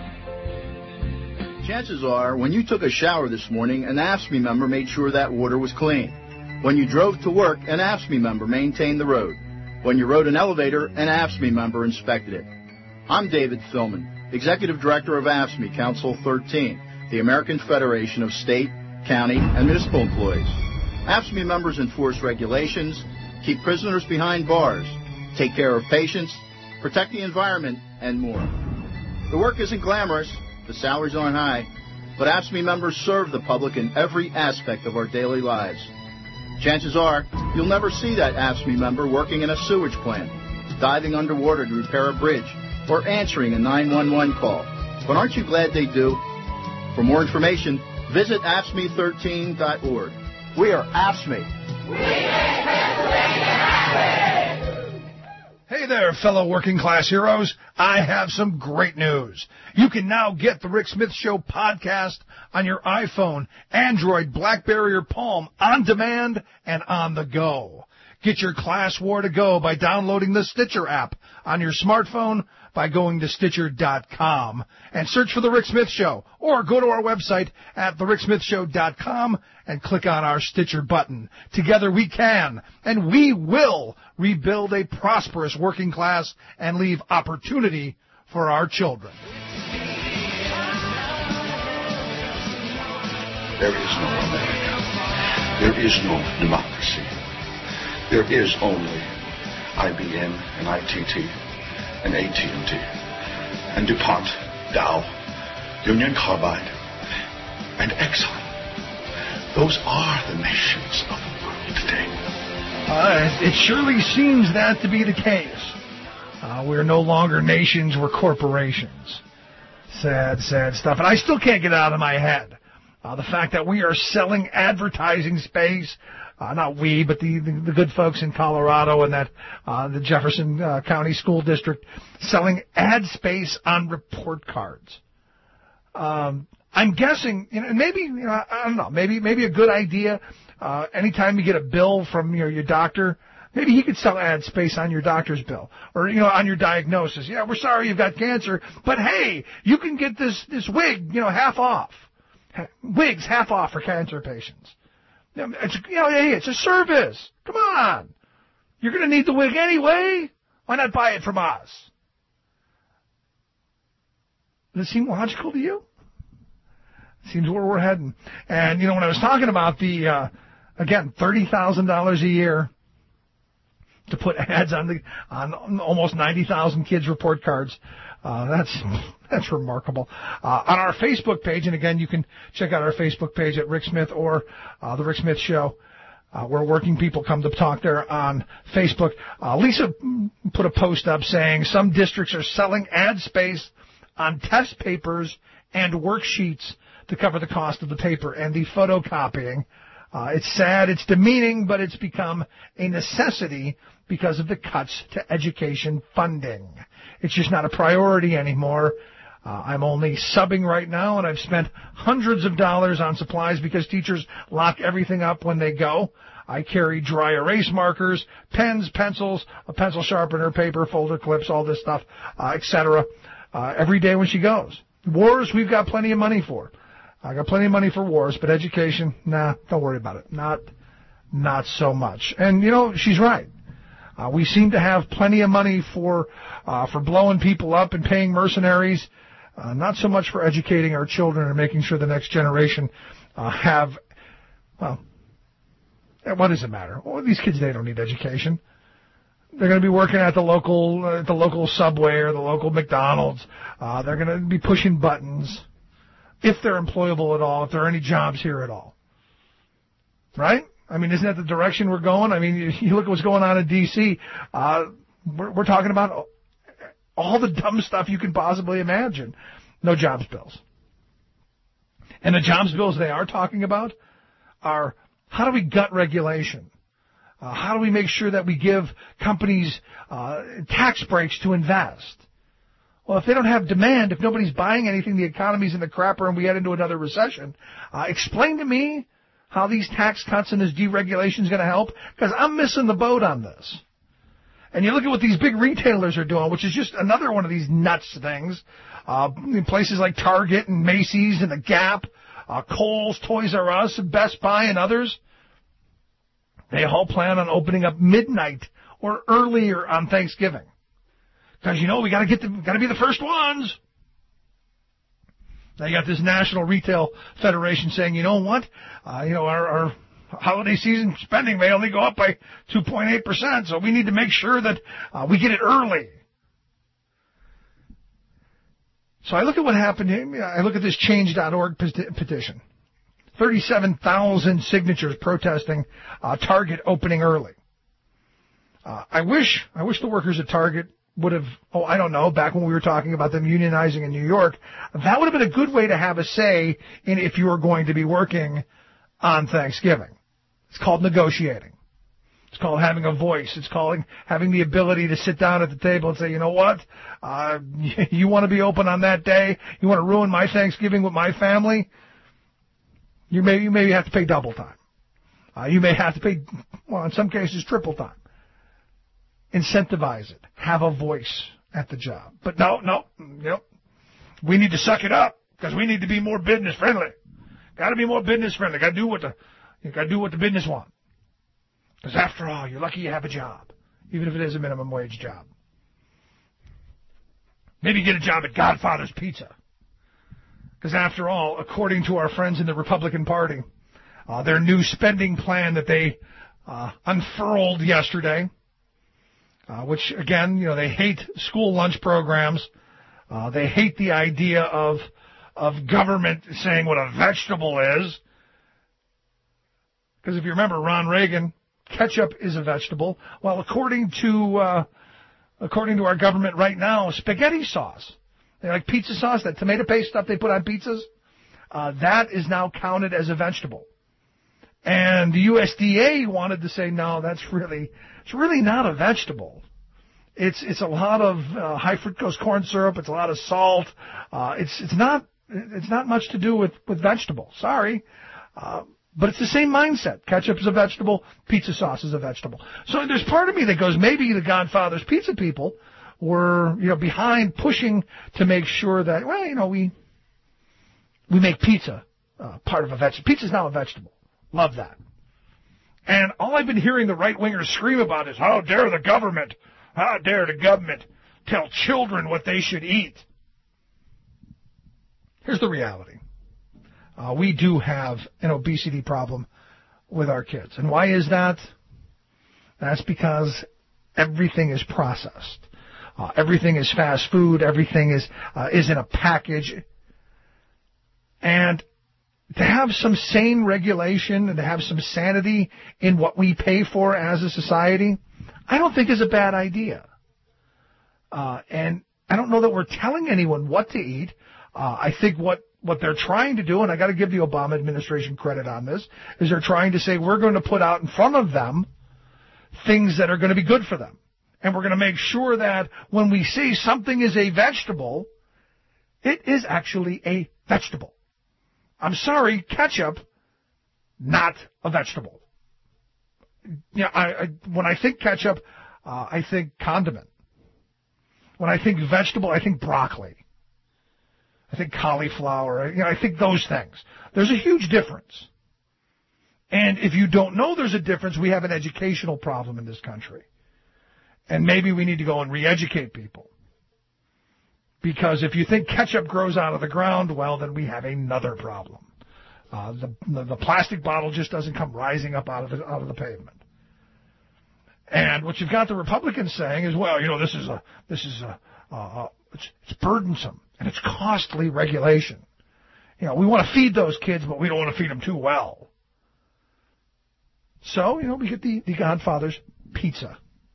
Chances are, when you took a shower this morning, an A F S C M E member made sure that water was clean. When you drove to work, an A F S C M E member maintained the road. When you rode an elevator, an A F S C M E member inspected it. I'm David Philman, Executive Director of A F S C M E Council thirteen, the American Federation of State, County, and Municipal Employees. A F S C M E members enforce regulations, keep prisoners behind bars, take care of patients, protect the environment, and more. The work isn't glamorous, the salaries aren't high, but A F S C M E members serve the public in every aspect of our daily lives. Chances are, you'll never see that A F S C M E member working in a sewage plant, diving underwater to repair a bridge, or answering a nine one one call. But aren't you glad they do? For more information, visit A F S C M E thirteen dot org. We are A F S C M E. We make Pennsylvania happy! Hey there, fellow working class heroes. I have some great news. You can now get the Rick Smith Show podcast on your iPhone, Android, BlackBerry, or Palm on demand and on the go. Get your class war to go by downloading the Stitcher app on your smartphone by going to Stitcher dot com and search for The Rick Smith Show, or go to our website at the rick smith show dot com and click on our Stitcher button. Together we can, and we will, rebuild a prosperous working class and leave opportunity for our children. There is no America. There is no democracy. There is only I B M, and I T T, and A T and T, and DuPont, Dow, Union Carbide, and Exxon. Those are the nations of the world today. Uh, it surely seems that to be the case. Uh, we're no longer nations, we're corporations. Sad, sad stuff. And I still can't get it out of my head. Uh, the fact that we are selling advertising space, uh, not we, but the, the, the good folks in Colorado and that uh, the Jefferson uh, County School District, selling ad space on report cards. Um, I'm guessing, you know, maybe, you know, I don't know, maybe maybe a good idea. Uh, anytime you get a bill from your your doctor, maybe he could sell ad space on your doctor's bill, or you know, on your diagnosis. Yeah, we're sorry you've got cancer, but hey, you can get this this wig, you know, half off. Wigs half off for cancer patients. It's, you know, hey, it's a service. Come on, you're going to need the wig anyway. Why not buy it from us? Does it seem logical to you? Seems where we're heading. And, you know, when I was talking about the, uh, again, thirty thousand dollars a year to put ads on the on almost ninety thousand kids' report cards, uh, that's that's remarkable. Uh, on our Facebook page, and again, you can check out our Facebook page at Rick Smith or uh, The Rick Smith Show, uh, where working people come to talk there on Facebook. Uh, Lisa put a post up saying some districts are selling ad space on test papers and worksheets to cover the cost of the paper and the photocopying. Uh, it's sad, it's demeaning, but it's become a necessity because of the cuts to education funding. It's just not a priority anymore. Uh, I'm only subbing right now, and I've spent hundreds of dollars on supplies because teachers lock everything up when they go. I carry dry erase markers, pens, pencils, a pencil sharpener, paper, folder clips, all this stuff, uh, et cetera, uh, every day when she goes. Wars, we've got plenty of money for. I got plenty of money for wars, but education, nah, don't worry about it. Not, not so much. And, you know, she's right. Uh, we seem to have plenty of money for, uh, for blowing people up and paying mercenaries. Uh, not so much for educating our children and making sure the next generation, uh, have, well, what does it matter? Well, these kids, they don't need education. They're going to be working at the local, uh, the local Subway or the local McDonald's. Uh, they're going to be pushing buttons. If they're employable at all, if there are any jobs here at all. Right? I mean, isn't that the direction we're going? I mean, you, you look at what's going on in D C Uh, we're, we're talking about all the dumb stuff you can possibly imagine. No jobs bills. And the jobs bills they are talking about are, how do we gut regulation? Uh, how do we make sure that we give companies uh, tax breaks to invest? Well, if they don't have demand, if nobody's buying anything, the economy's in the crapper and we head into another recession, uh, explain to me how these tax cuts and this deregulation is going to help, because I'm missing the boat on this. And you look at what these big retailers are doing, which is just another one of these nuts things. Uh, in places like Target and Macy's and the Gap, uh, Kohl's, Toys R Us, and Best Buy and others, they all plan on opening up midnight or earlier on Thanksgiving. Because, you know, we got to get the, got to be the first ones. Now you got this National Retail Federation saying, you know what, uh, you know, our, our holiday season spending may only go up by two point eight percent, so we need to make sure that uh, we get it early. So I look at what happened. I look at this change dot org petition. thirty-seven thousand signatures protesting uh, Target opening early. Uh, I wish, I wish the workers at Target would have, oh, I don't know, back when we were talking about them unionizing in New York, that would have been a good way to have a say in if you were going to be working on Thanksgiving. It's called negotiating. It's called having a voice. It's called having the ability to sit down at the table and say, you know what, uh, you want to be open on that day? You want to ruin my Thanksgiving with my family? You may, you maybe have to pay double time. Uh, you may have to pay, well, in some cases, triple time. Incentivize it. Have a voice at the job. But no, no, you know, we need to suck it up because we need to be more business friendly. Got to be more business friendly. Got to do what the, you got to do what the business want. Because after all, you're lucky you have a job, even if it is a minimum wage job. Maybe get a job at Godfather's Pizza. Because after all, according to our friends in the Republican Party, uh, their new spending plan that they uh, unfurled yesterday, uh, which, again, you know, they hate school lunch programs. Uh, they hate the idea of of government saying what a vegetable is. Because if you remember Ron Reagan, ketchup is a vegetable. Well, according to uh, according to our government right now, spaghetti sauce, they like pizza sauce, that tomato paste stuff they put on pizzas, uh, that is now counted as a vegetable. And the U S D A wanted to say, no, that's really, it's really not a vegetable. It's it's a lot of uh, high fructose corn syrup. It's a lot of salt. Uh, it's it's not it's not much to do with with vegetables. Sorry, uh, but it's the same mindset. Ketchup is a vegetable. Pizza sauce is a vegetable. So there's part of me that goes, maybe the Godfather's Pizza people were, you know, behind pushing to make sure that, well, you know, we we make pizza uh, part of a vegetable. Pizza's now a vegetable. Love that. And all I've been hearing the right-wingers scream about is, how dare the government, how dare the government tell children what they should eat. Here's the reality. Uh, we do have an obesity problem with our kids. And why is that? That's because everything is processed. Uh, everything is fast food. Everything is uh, is in a package. And to have some sane regulation and to have some sanity in what we pay for as a society, I don't think is a bad idea. Uh, and I don't know that we're telling anyone what to eat. Uh, I think what, what they're trying to do, and I got to give the Obama administration credit on this, is they're trying to say we're going to put out in front of them things that are going to be good for them. And we're going to make sure that when we say something is a vegetable, it is actually a vegetable. I'm sorry, ketchup, not a vegetable. You know, I, I, when I think ketchup, uh, I think condiment. When I think vegetable, I think broccoli. I think cauliflower. You know, I think those things. There's a huge difference. And if you don't know there's a difference, we have an educational problem in this country. And maybe we need to go and re-educate people. Because if you think ketchup grows out of the ground, well, then we have another problem. Uh, the, the the plastic bottle just doesn't come rising up out of the out of the pavement. And what you've got the Republicans saying is, well, you know, this is a this is a uh, it's, it's burdensome and it's costly regulation. You know, we want to feed those kids, but we don't want to feed them too well. So, you know, we get the the Godfather's Pizza.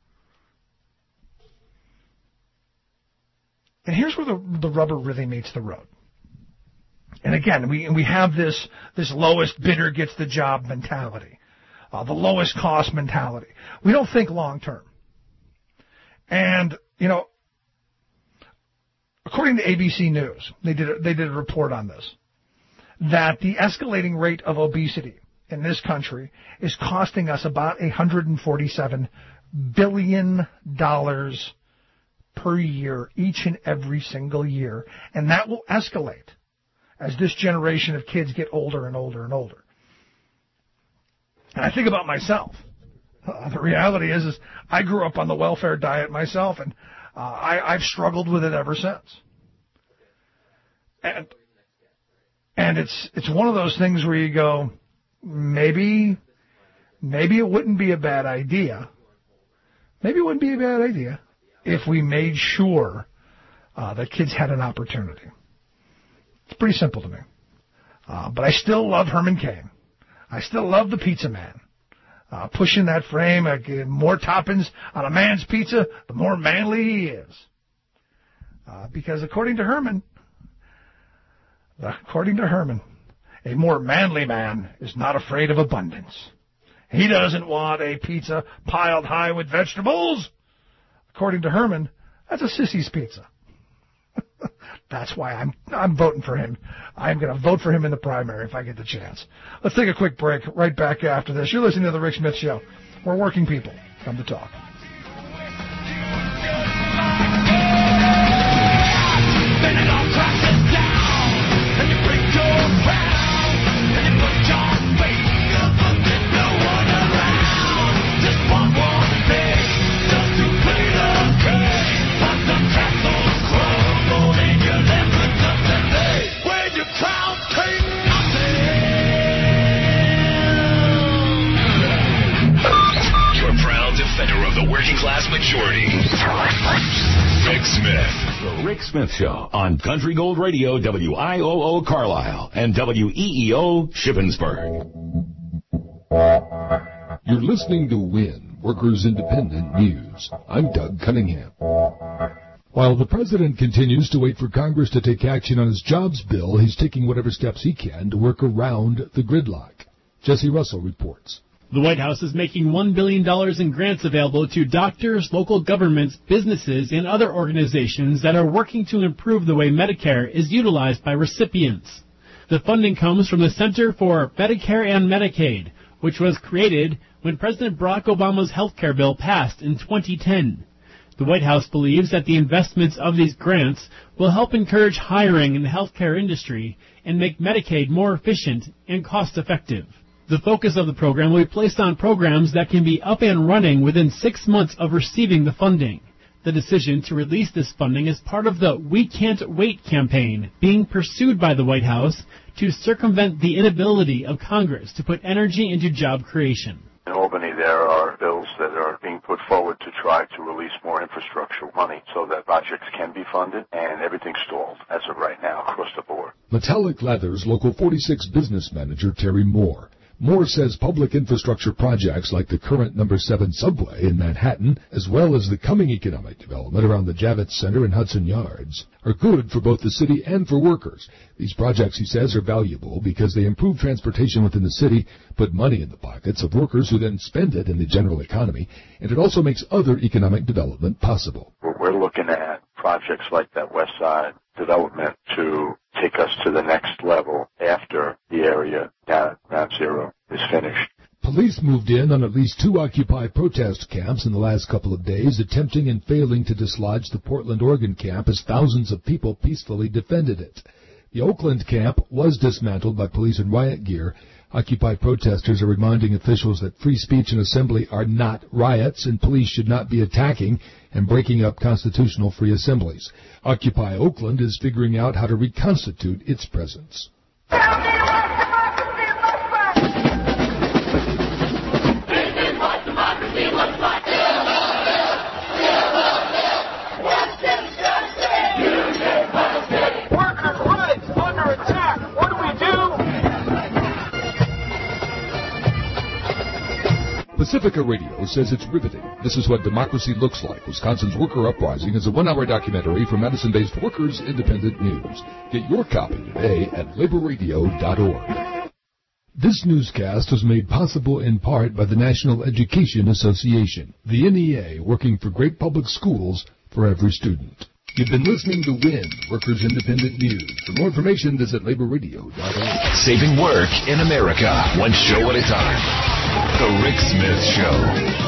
And here's where the, the rubber really meets the road. And again, we we have this this lowest bidder gets the job mentality, uh, the lowest cost mentality. We don't think long term. And you know, according to A B C News, they did a, they did a report on this, that the escalating rate of obesity in this country is costing us about one hundred forty-seven billion dollars per year, each and every single year, and that will escalate as this generation of kids get older and older and older. And I think about myself. Uh, the reality is, is I grew up on the welfare diet myself, and uh, I, I've struggled with it ever since. And and it's it's one of those things where you go, maybe maybe it wouldn't be a bad idea. Maybe it wouldn't be a bad idea if we made sure uh, that kids had an opportunity. It's pretty simple to me. Uh, but I still love Herman Cain. I still love the Pizza Man. Uh, pushing that frame, uh, more toppings on a man's pizza, the more manly he is. Uh, because according to Herman, according to Herman, a more manly man is not afraid of abundance. He doesn't want a pizza piled high with vegetables. According to Herman, that's a sissy's pizza. That's why I'm I'm voting for him. I'm going to vote for him in the primary if I get the chance. Let's take a quick break. Right back after this. You're listening to The Rick Smith Show, where working people come to talk. Defender of the class majority. Rick Smith. The Rick Smith Show on Country Gold Radio, W I O O Carlisle and W E E O Shippensburg. You're listening to WIN, Workers Independent News. I'm Doug Cunningham. While the president continues to wait for Congress to take action on his jobs bill, he's taking whatever steps he can to work around the gridlock. Jesse Russell reports. The White House is making one billion dollars in grants available to doctors, local governments, businesses, and other organizations that are working to improve the way Medicare is utilized by recipients. The funding comes from the Center for Medicare and Medicaid, which was created when President Barack Obama's health care bill passed in twenty ten. The White House believes that the investments of these grants will help encourage hiring in the healthcare industry and make Medicaid more efficient and cost-effective. The focus of the program will be placed on programs that can be up and running within six months of receiving the funding. The decision to release this funding is part of the We Can't Wait campaign being pursued by the White House to circumvent the inability of Congress to put energy into job creation. In Albany, there are bills that are being put forward to try to release more infrastructure money so that projects can be funded, and everything's stalled as of right now across the board. Metallic Leather's Local forty-six business manager, Terry Moore. Moore says public infrastructure projects like the current number seven subway in Manhattan, as well as the coming economic development around the Javits Center and Hudson Yards, are good for both the city and for workers. These projects, he says, are valuable because they improve transportation within the city, put money in the pockets of workers who then spend it in the general economy, and it also makes other economic development possible. We're looking at projects like that West Side development to take us to the next level after the area at Ground Zero is finished. Police moved in on at least two Occupy protest camps in the last couple of days, attempting and failing to dislodge the Portland, Oregon camp as thousands of people peacefully defended it. The Oakland camp was dismantled by police in riot gear. Occupy protesters are reminding officials that free speech and assembly are not riots, and police should not be attacking and breaking up constitutional free assemblies. Occupy Oakland is figuring out how to reconstitute its presence. Pacifica Radio says it's riveting. This is what democracy looks like. Wisconsin's Worker Uprising is a one-hour documentary from Madison-based Workers Independent News. Get your copy today at labor radio dot org. This newscast was made possible in part by the National Education Association, the N E A, working for great public schools for every student. You've been listening to WIN, Workers Independent News. For more information, visit labor radio dot org. Saving work in America, one show at a time. The Rick Smith Show.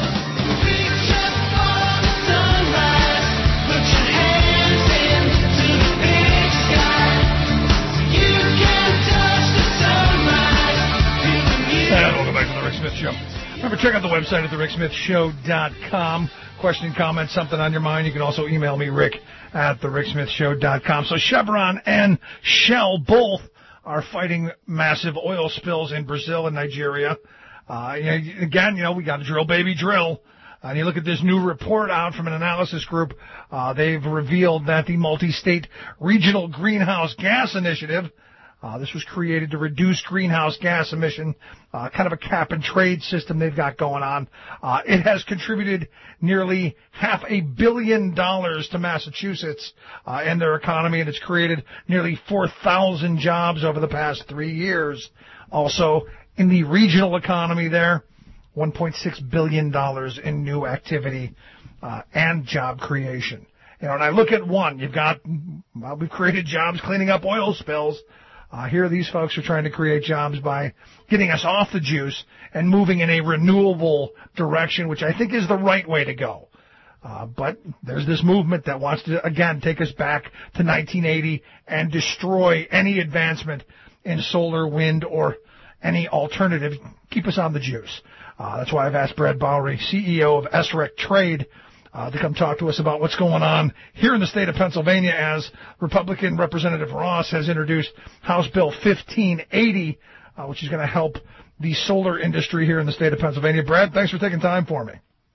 And welcome back to the Rick Smith Show. Remember, check out the website at the rick smith show dot com. Question, comment, something on your mind, you can also email me, rick at the rick smith show dot com. So Chevron and Shell both are fighting massive oil spills in Brazil and Nigeria. Uh, again, you know, we got to drill, baby, drill. Uh, and you look at this new report out from an analysis group. Uh, they've revealed that the Multi-State Regional Greenhouse Gas Initiative, uh, this was created to reduce greenhouse gas emission, uh, kind of a cap-and-trade system they've got going on. Uh, it has contributed nearly half a billion dollars to Massachusetts uh, and their economy, and it's created nearly four thousand jobs over the past three years. Also, in the regional economy there, one point six billion dollars in new activity uh, and job creation. You know, and I look at one, you've got, well, we've created jobs cleaning up oil spills. Uh, here these folks are trying to create jobs by getting us off the juice and moving in a renewable direction, which I think is the right way to go. Uh, but there's this movement that wants to, again, take us back to nineteen eighty and destroy any advancement in solar, wind, or any alternative. Keep us on the juice. Uh, that's why I've asked Brad Bowery, C E O of S R E C Trade, uh, to come talk to us about what's going on here in the state of Pennsylvania as Republican Representative Ross has introduced House Bill fifteen eighty, uh, which is going to help the solar industry here in the state of Pennsylvania. Brad, thanks for taking time for me.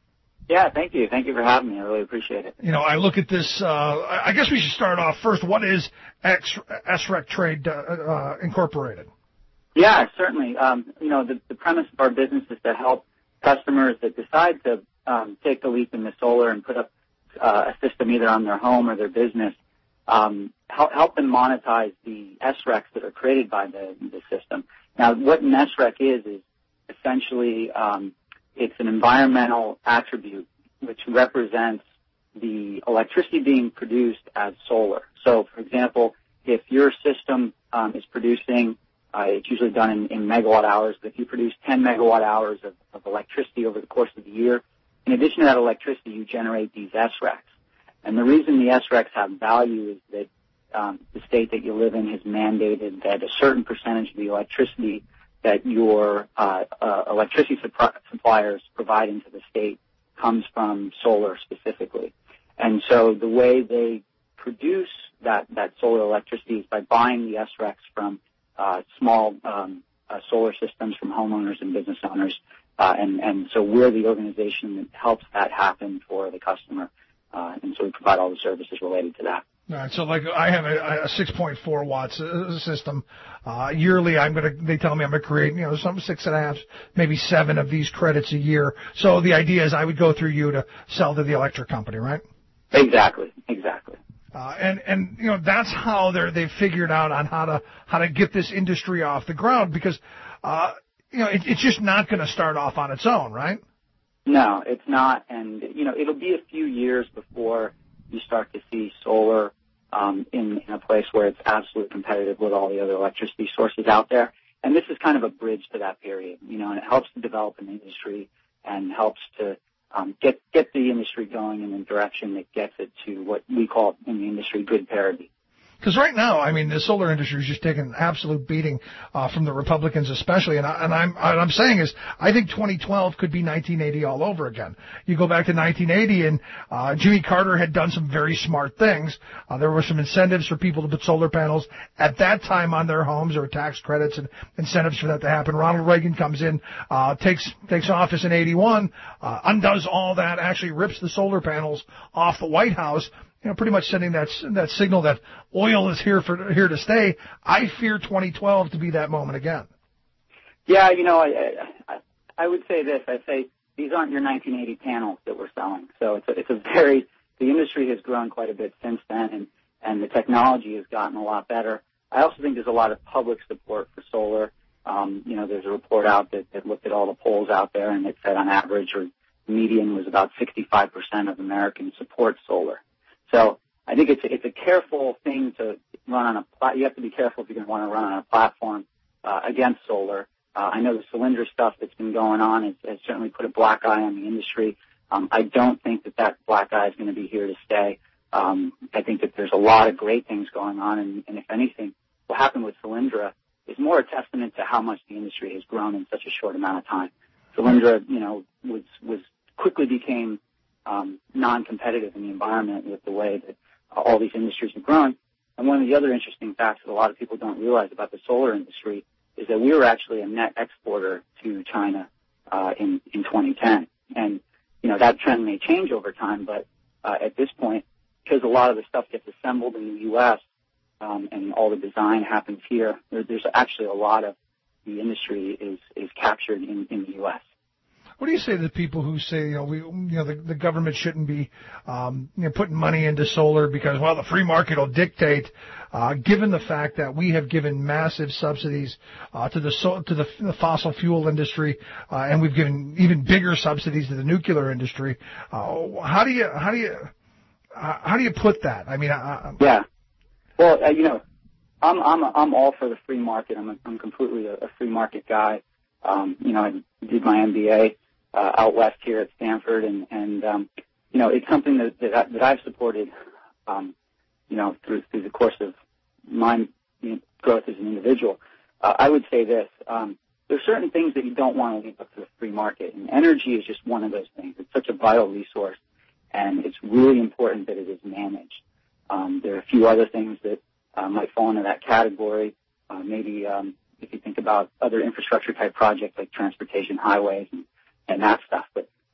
Yeah, thank you. Thank you for having me. I really appreciate it. You know, I look at this, uh, I guess we should start off first. What is X, S R E C Trade uh, uh, Incorporated? Yeah, certainly. Um, you know, the, the premise of our business is to help customers that decide to um, take the leap into solar and put up uh, a system either on their home or their business, um, help, help them monetize the S R E Cs that are created by the, the system. Now, what an S R E C is, is essentially um, it's an environmental attribute which represents the electricity being produced as solar. So, for example, if your system um, is producing, uh, it's usually done in, in megawatt hours, but if you produce ten megawatt hours of, of electricity over the course of the year, in addition to that electricity, you generate these S R E Cs. And the reason the S R E Cs have value is that um, the state that you live in has mandated that a certain percentage of the electricity that your uh, uh, electricity supp- suppliers provide into the state comes from solar specifically. And so the way they produce that, that solar electricity is by buying the S R E Cs from uh, small um, uh, solar systems from homeowners and business owners. Uh, and, and so we're the organization that helps that happen for the customer. Uh, and so we provide all the services related to that. All right, so like I have a, a six point four watts system. Uh, yearly, I'm gonna. They tell me I'm gonna create, you know, some six and a half, maybe seven of these credits a year. So the idea is I would go through you to sell to the electric company, right? Exactly, exactly. Uh, and and you know that's how they're they've figured out on how to how to get this industry off the ground because uh, you know it, it's just not going to start off on its own, right? No, it's not, and you know it'll be a few years before you start to see solar um, in, in a place where it's absolutely competitive with all the other electricity sources out there. And this is kind of a bridge to that period, you know, and it helps to develop an industry and helps to um, get get the industry going in a direction that gets it to what we call in the industry grid parity. Because right now, I mean, the solar industry is just taking an absolute beating uh, from the Republicans, especially. And, I, and I'm what I'm saying is, I think twenty twelve could be nineteen eighty all over again. You go back to nineteen eighty, and uh, Jimmy Carter had done some very smart things. Uh, there were some incentives for people to put solar panels at that time on their homes. There were tax credits and incentives for that to happen. Ronald Reagan comes in, uh, takes takes office in eighty-one, uh, undoes all that, actually rips the solar panels off the White House. You know, pretty much sending that that signal that oil is here for here to stay. I fear twenty twelve to be that moment again. Yeah, you know, I I, I would say this. I say these aren't your nineteen eighty panels that we're selling. So it's a, it's a very the industry has grown quite a bit since then, and and the technology has gotten a lot better. I also think there's a lot of public support for solar. Um, you know, there's a report out that, that looked at all the polls out there, and it said on average or median was about sixty-five percent of Americans support solar. So I think it's a, it's a careful thing to run on a plat. You have to be careful if you're going to want to run on a platform uh, against solar. Uh, I know the Solyndra stuff that's been going on has, has certainly put a black eye on the industry. Um, I don't think that that black eye is going to be here to stay. Um, I think that there's a lot of great things going on, and, and if anything, what happened with Solyndra is more a testament to how much the industry has grown in such a short amount of time. Solyndra, you know, was was quickly became Um, non-competitive in the environment with the way that uh, all these industries have grown. And one of the other interesting facts that a lot of people don't realize about the solar industry is that we were actually a net exporter to China uh, in, in twenty ten. And, you know, that trend may change over time, but uh, at this point, because a lot of the stuff gets assembled in the U S um, and all the design happens here, there, there's actually a lot of the industry is, is captured in, in the U S What do you say to the people who say, you know, we, you know, the, the government shouldn't be, um, you know, putting money into solar because, well, the free market will dictate, uh, given the fact that we have given massive subsidies, uh, to the, so, to the, the fossil fuel industry, uh, and we've given even bigger subsidies to the nuclear industry. Uh, how do you, how do you, uh, how do you put that? I mean, I, yeah. Well, uh, you know, I'm, I'm, I'm all for the free market. I'm, a, I'm completely a, a free market guy. Um, you know, I did my M B A. Uh, out west here at Stanford, and, and um, you know, it's something that, that, I, that I've supported, um, you know, through, through the course of my you know, growth as an individual. Uh, I would say this, um, there are certain things that you don't want to leave up to the free market, and energy is just one of those things. It's such a vital resource, and it's really important that it is managed. Um, there are a few other things that uh, might fall into that category, uh, maybe um, if you think about other infrastructure type projects like transportation, highways, and and that stuff. But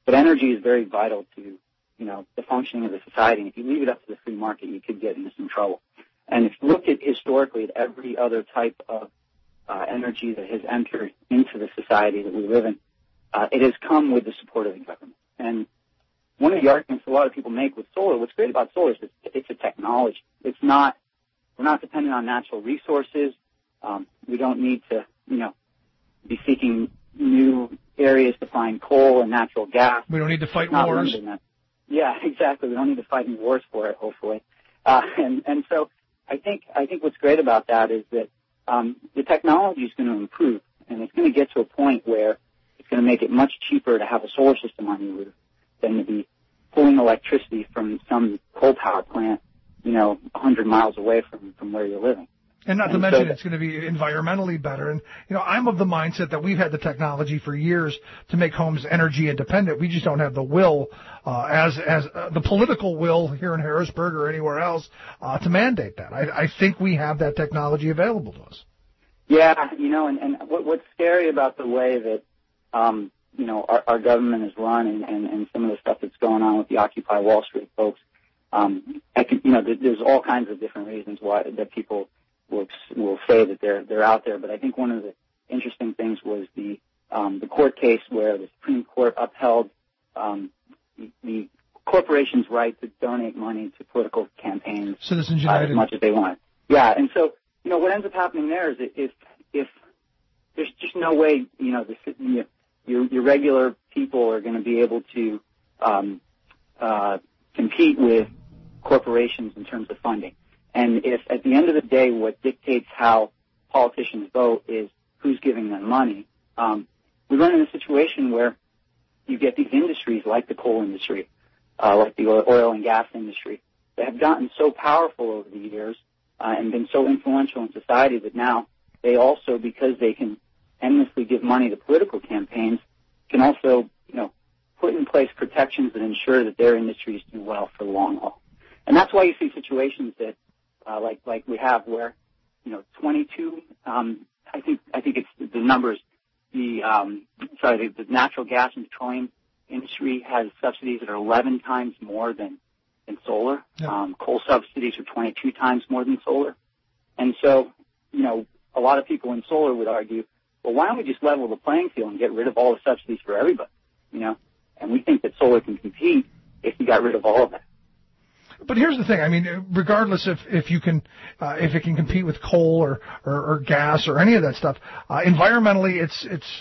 but energy is very vital to, you know, the functioning of the society. And if you leave it up to the free market, you could get into some trouble. And if you look at historically at every other type of uh, energy that has entered into the society that we live in, uh, it has come with the support of the government. And one of the arguments a lot of people make with solar, what's great about solar is it's, it's a technology. It's not, we're not dependent on natural resources. Um, we don't need to, you know, be seeking new areas to find coal and natural gas. We don't need to fight Not wars. that. Yeah, exactly. We don't need to fight any wars for it, hopefully. Uh, and, and so I think, I think what's great about that is that um, the technology is going to improve, and it's going to get to a point where it's going to make it much cheaper to have a solar system on your roof than to be pulling electricity from some coal power plant, you know, one hundred miles away from, from where you're living. And not to And mention so- it's going to be environmentally better. And, you know, I'm of the mindset that we've had the technology for years to make homes energy independent. We just don't have the will, uh, as, as, uh, the political will here in Harrisburg or anywhere else, uh, to mandate that. I, I think we have that technology available to us. Yeah, you know, and, and what, what's scary about the way that, um, you know, our, our government is run and, and, and some of the stuff that's going on with the Occupy Wall Street folks, um, I can, you know, there, there's all kinds of different reasons why that people will will say that they're they're out there. But I think one of the interesting things was the um, the court case where the Supreme Court upheld um, the, the corporation's right to donate money to political campaigns Citizens uh, United. as much as they want. Yeah, and so you know what ends up happening there is that if if there's just no way you know the you know, your your regular people are going to be able to um, uh, compete with corporations in terms of funding. And if at the end of the day what dictates how politicians vote is who's giving them money, um, we run in a situation where you get these industries like the coal industry, uh, like the oil and gas industry, that have gotten so powerful over the years uh, and been so influential in society that now they also, because they can endlessly give money to political campaigns, can also, you know, put in place protections that ensure that their industries do well for the long haul. And that's why you see situations that Uh, like like we have where, you know, twenty-two. Um, I think I think it's the numbers. The um, sorry, the, the natural gas and petroleum industry has subsidies that are eleven times more than than solar. Yeah. Um, coal subsidies are twenty-two times more than solar. And so, you know, a lot of people in solar would argue, well, why don't we just level the playing field and get rid of all the subsidies for everybody? You know, and we think that solar can compete if you got rid of all of that. But here's the thing. I mean, regardless if, if you can, uh, if it can compete with coal or, or, or gas or any of that stuff, uh, environmentally, it's, it's,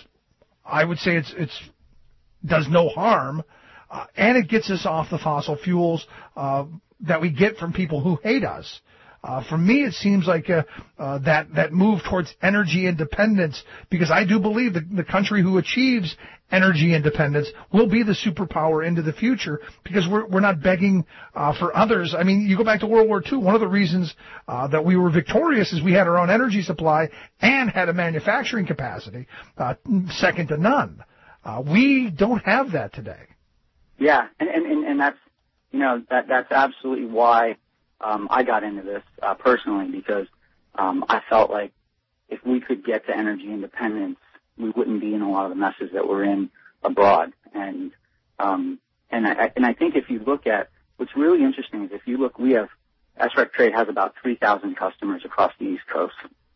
I would say it's, it's, does no harm, uh, and it gets us off the fossil fuels, uh, that we get from people who hate us. Uh, for me, it seems like uh, uh, that that move towards energy independence, because I do believe that the country who achieves energy independence will be the superpower into the future, because we're we're not begging uh, for others. I mean, you go back to World War Two. One of the reasons uh, that we were victorious is we had our own energy supply and had a manufacturing capacity uh, second to none. Uh, we don't have that today. Yeah, and and and that's you know that that's absolutely why. Um, I got into this uh, personally because um, I felt like if we could get to energy independence, we wouldn't be in a lot of the messes that we're in abroad. And um, and I and I think if you look at what's really interesting is if you look, we have S R E C Trade has about three thousand customers across the East Coast.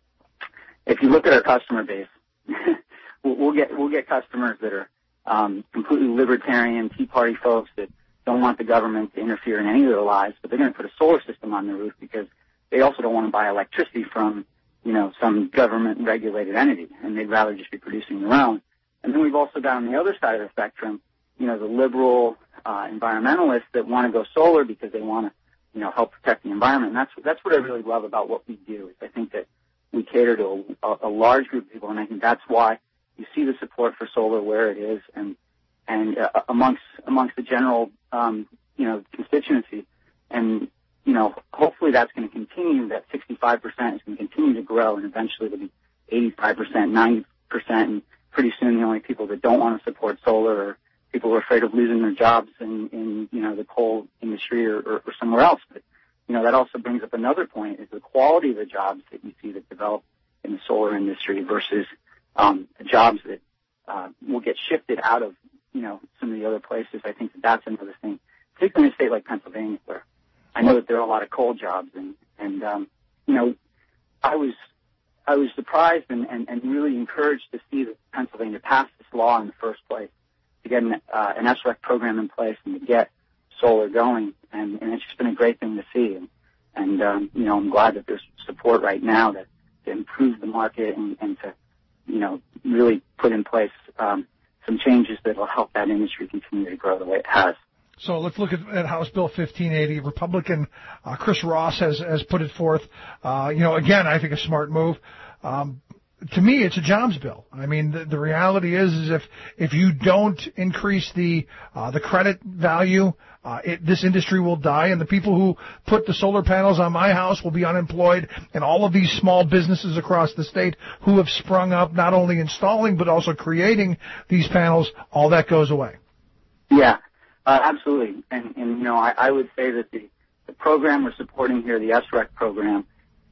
If you look at our customer base, we'll, we'll get we'll get customers that are um, completely libertarian, Tea Party folks that don't want the government to interfere in any of their lives, but they're going to put a solar system on their roof because they also don't want to buy electricity from, you know, some government-regulated entity, and they'd rather just be producing their own. And then we've also got on the other side of the spectrum, you know, the liberal uh, environmentalists that want to go solar because they want to, you know, help protect the environment. And that's that's what I really love about what we do. Is I think that we cater to a, a large group of people, and I think that's why you see the support for solar where it is, and and uh, amongst amongst the general, um, you know, constituency. And, you know, hopefully that's going to continue, that sixty-five percent is going to continue to grow, and eventually it'll be eighty-five percent, ninety percent, and pretty soon the only people that don't want to support solar are people who are afraid of losing their jobs in, in you know, the coal industry or, or, or somewhere else. But, you know, that also brings up another point, is the quality of the jobs that you see that develop in the solar industry versus um, the jobs that uh, will get shifted out of you know, some of the other places, I think that that's another thing, particularly in a state like Pennsylvania, where I know that there are a lot of coal jobs, and, and um, you know, I was I was surprised and, and, and really encouraged to see that Pennsylvania passed this law in the first place, to get an, uh, an S R E C program in place and to get solar going, and, and it's just been a great thing to see. And, and um, you know, I'm glad that there's support right now to, to improve the market and, and to, you know, really put in place um, some changes that will help that industry continue to grow the way it has. So let's look at, at House Bill fifteen eighty. Republican uh, Chris Ross has, has put it forth. Uh, you know, again, I think a smart move. Um, to me, it's a jobs bill. I mean, the, the reality is, is if if you don't increase the uh, the credit value, uh, it, this industry will die, and the people who put the solar panels on my house will be unemployed, and all of these small businesses across the state who have sprung up, not only installing but also creating these panels, all that goes away. Yeah. Uh, absolutely, and, and you know, I, I would say that the, the program we're supporting here, the S R E C program,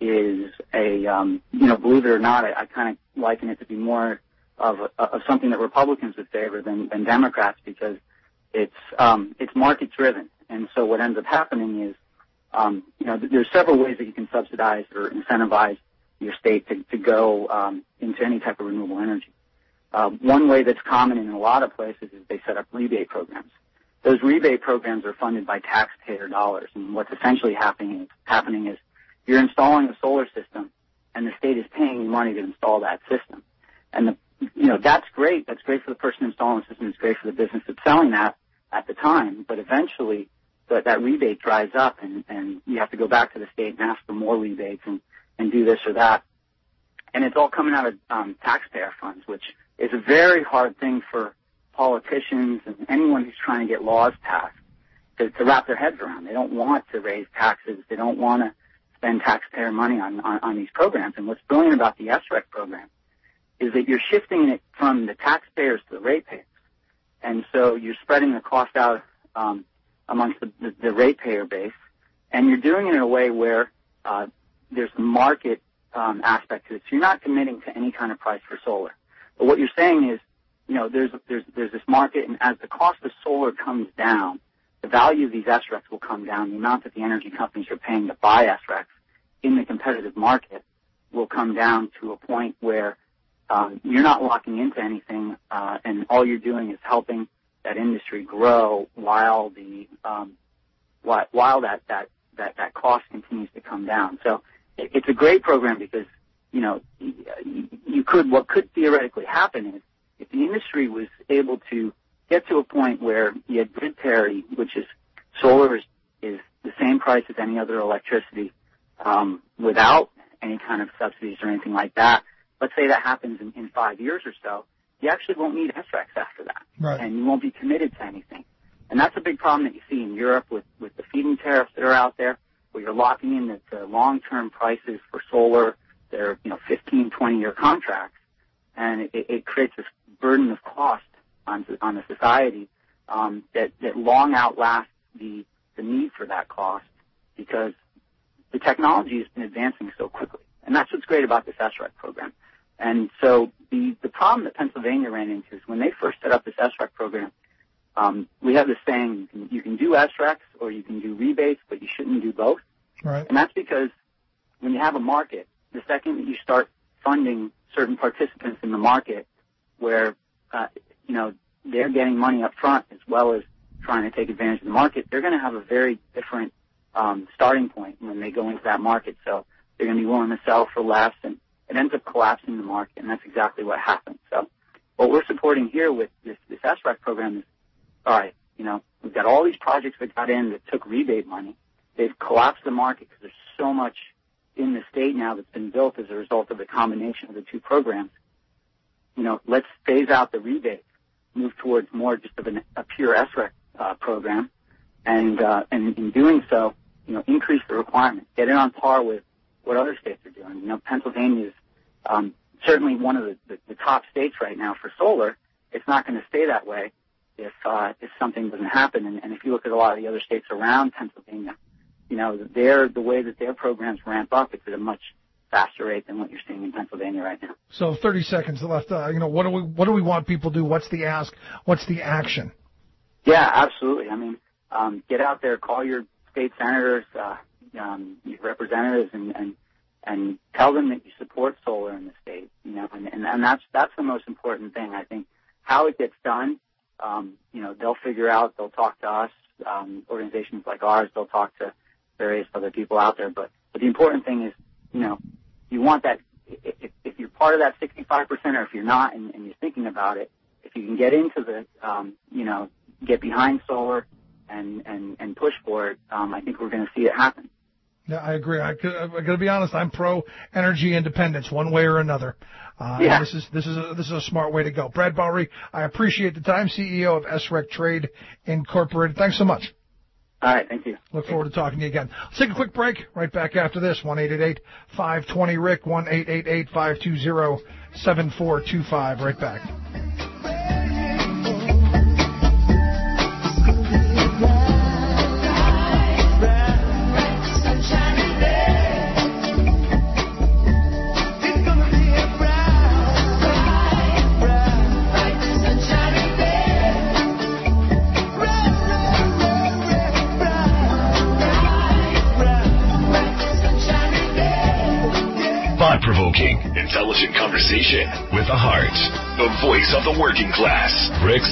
is a, um, you know, believe it or not, I, I kind of liken it to be more of a, of something that Republicans would favor than, than Democrats, because it's um, it's market driven, and so what ends up happening is, um, you know, there's several ways that you can subsidize or incentivize your state to, to go um, into any type of renewable energy. Uh, one way that's common in a lot of places is they set up rebate programs. Those rebate programs are funded by taxpayer dollars, and what's essentially happening is, happening is you're installing a solar system, and the state is paying you money to install that system. And, the, you know, that's great. That's great for the person installing the system. It's great for the business that's selling that at the time. But eventually, the, that rebate dries up, and, and you have to go back to the state and ask for more rebates and, and do this or that. And it's all coming out of um, taxpayer funds, which is a very hard thing for politicians and anyone who's trying to get laws passed to, to wrap their heads around. They don't want to raise taxes. They don't want to spend taxpayer money on, on, on these programs. And what's brilliant about the S R E C program is that you're shifting it from the taxpayers to the ratepayers. And so you're spreading the cost out um, amongst the, the, the ratepayer base, and you're doing it in a way where uh, there's a market um, aspect to it. So you're not committing to any kind of price for solar. But what you're saying is, you know, there's there's there's this market, and as the cost of solar comes down, the value of these S R E Cs will come down. The amount that the energy companies are paying to buy S R E Cs in the competitive market will come down to a point where um, you're not locking into anything, uh, and all you're doing is helping that industry grow while the um, while, while that, that that that cost continues to come down. So it, it's a great program because, you know, you could what could theoretically happen is, if the industry was able to get to a point where you had grid parity, which is solar is, is the same price as any other electricity um, without any kind of subsidies or anything like that, let's say that happens in, in five years or so, you actually won't need S R E Cs after that. Right. And you won't be committed to anything. And that's a big problem that you see in Europe with, with the feed-in tariffs that are out there, where you're locking in the, the long-term prices for solar. They're, you know, fifteen, twenty-year contracts. And it, it creates this burden of cost on, on the society um, that, that long outlasts the, the need for that cost, because the technology has been advancing so quickly. And that's what's great about this S R E C program. And so the, the problem that Pennsylvania ran into is when they first set up this S R E C program, um, we have this saying, you can, you can do S R E Cs or you can do rebates, but you shouldn't do both. Right. And that's because when you have a market, the second that you start funding certain participants in the market where, uh, you know, they're getting money up front as well as trying to take advantage of the market, they're going to have a very different um, starting point when they go into that market. So they're going to be willing to sell for less, and it ends up collapsing the market, and that's exactly what happened. So what we're supporting here with this, this S R E C program is, all right, you know, we've got all these projects that got in that took rebate money. They've collapsed the market because there's so much in the state now that's been built as a result of the combination of the two programs. You know, let's phase out the rebate, move towards more just of an, a pure S R E C uh, program, and uh, and in doing so, you know, increase the requirements, get it on par with what other states are doing. You know, Pennsylvania is um, certainly one of the, the, the top states right now for solar. It's not going to stay that way if uh, if something doesn't happen. And, and if you look at a lot of the other states around Pennsylvania, you know, they're, the way that their programs ramp up, it's at a much faster rate than what you're seeing in Pennsylvania right now. So thirty seconds left. Uh, you know, what do we what do we want people to do? What's the ask? What's the action? Yeah, absolutely. I mean, um, get out there, call your state senators, uh, um, your representatives, and, and and tell them that you support solar in the state. You know, and, and, and that's that's the most important thing. I think how it gets done, um, you know, they'll figure out. They'll talk to us, um, organizations like ours. They'll talk to various other people out there. But but the important thing is, you know, you want that. If, if you're part of that sixty-five percent, or if you're not, and, and you're thinking about it, if you can get into the, um, you know, get behind solar and, and, and push for it, um, I think we're going to see it happen. Yeah, I agree. I, I got to be honest. I'm pro energy independence, one way or another. Uh, yeah. and this is this is a, this is a smart way to go. Brad Bowery, I appreciate the time. C E O of S R E C Trade Incorporated. Thanks so much. All right, thank you. Look forward to talking to you again. Let's take a quick break. Right back after this. one eight eight eight, five two zero, R I C, one eight eight eight, five two zero, seven four two five. Right back. Thought-provoking, intelligent conversation with a heart. The voice of the working class, Rick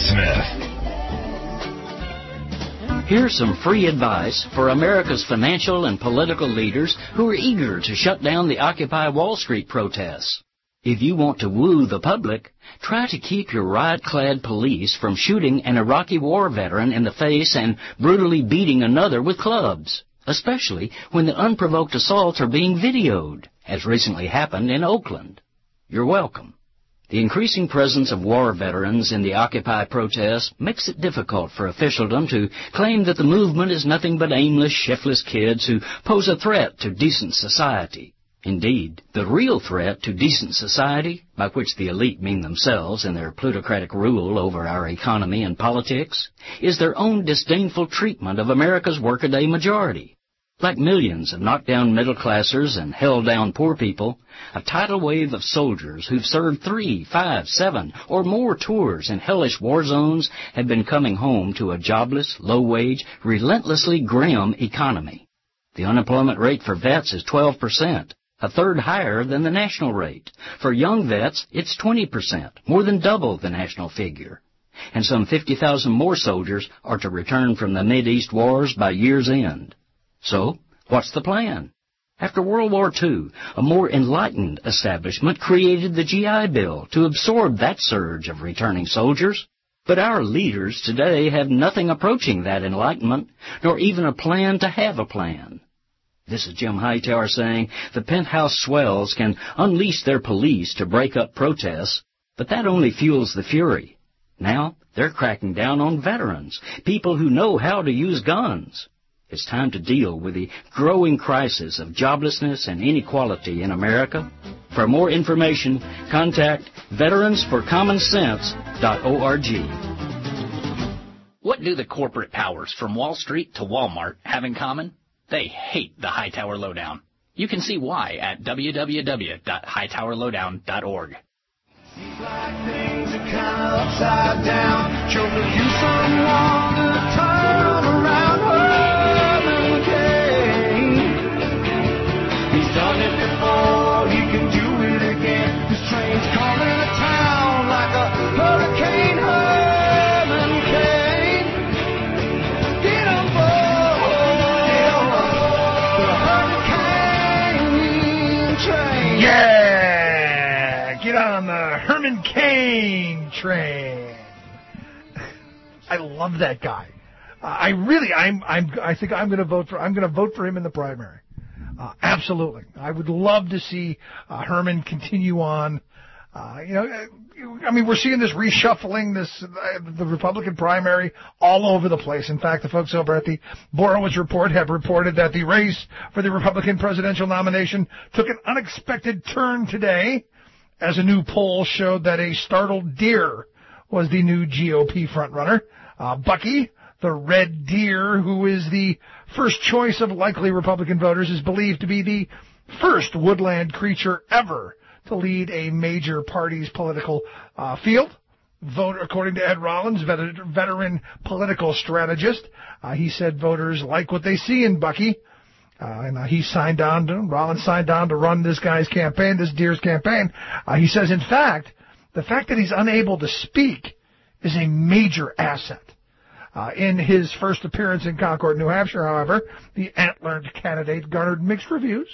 Smith. Here's some free advice for America's financial and political leaders who are eager to shut down the Occupy Wall Street protests. If you want to woo the public, try to keep your riot-clad police from shooting an Iraqi war veteran in the face and brutally beating another with clubs, especially when the unprovoked assaults are being videoed, as recently happened in Oakland. You're welcome. The increasing presence of war veterans in the Occupy protests makes it difficult for officialdom to claim that the movement is nothing but aimless, shiftless kids who pose a threat to decent society. Indeed, the real threat to decent society, by which the elite mean themselves in their plutocratic rule over our economy and politics, is their own disdainful treatment of America's workaday majority. Like millions of knocked-down middle-classers and held-down poor people, a tidal wave of soldiers who've served three, five, seven, or more tours in hellish war zones have been coming home to a jobless, low-wage, relentlessly grim economy. The unemployment rate for vets is twelve percent, a third higher than the national rate. For young vets, it's twenty percent, more than double the national figure. And some fifty thousand more soldiers are to return from the Mideast wars by year's end. So, what's the plan? After World War Two, a more enlightened establishment created the G I Bill to absorb that surge of returning soldiers. But our leaders today have nothing approaching that enlightenment, nor even a plan to have a plan. This is Jim Hightower saying the penthouse swells can unleash their police to break up protests, but that only fuels the fury. Now, they're cracking down on veterans, people who know how to use guns. It's time to deal with the growing crisis of joblessness and inequality in America. For more information, contact veterans for common sense dot org. What do the corporate powers from Wall Street to Walmart have in common? They hate the Hightower Lowdown. You can see why at w w w dot hightower lowdown dot org. Seems like things are kind of upside down. Children, you someone to turn around. Herman Cain. He's done it before, he can do it again. This train's coming to town like a hurricane. Herman Cain. Get on board, get on board the hurricane train. Yeah! Get on the Herman Cain train. I love that guy. Uh, I really, I'm, I'm, I think I'm going to vote for. I'm going to vote for him in the primary. Uh, absolutely, I would love to see uh, Herman continue on. Uh, you know, I mean, we're seeing this reshuffling, this uh, the Republican primary all over the place. In fact, the folks over at the Borowitz Report have reported that the race for the Republican presidential nomination took an unexpected turn today, as a new poll showed that a startled deer was the new G O P frontrunner. Uh, Bucky, The Red Deer, who is the first choice of likely Republican voters, is believed to be the first woodland creature ever to lead a major party's political uh, field. Voter, according to Ed Rollins, vet- veteran political strategist, uh, he said voters like what they see in Bucky. Uh, and uh, he signed on to, Rollins signed on to run this guy's campaign, this Deer's campaign. Uh, he says, in fact, the fact that he's unable to speak is a major asset. Uh, in his first appearance in Concord, New Hampshire, however, the antlered candidate garnered mixed reviews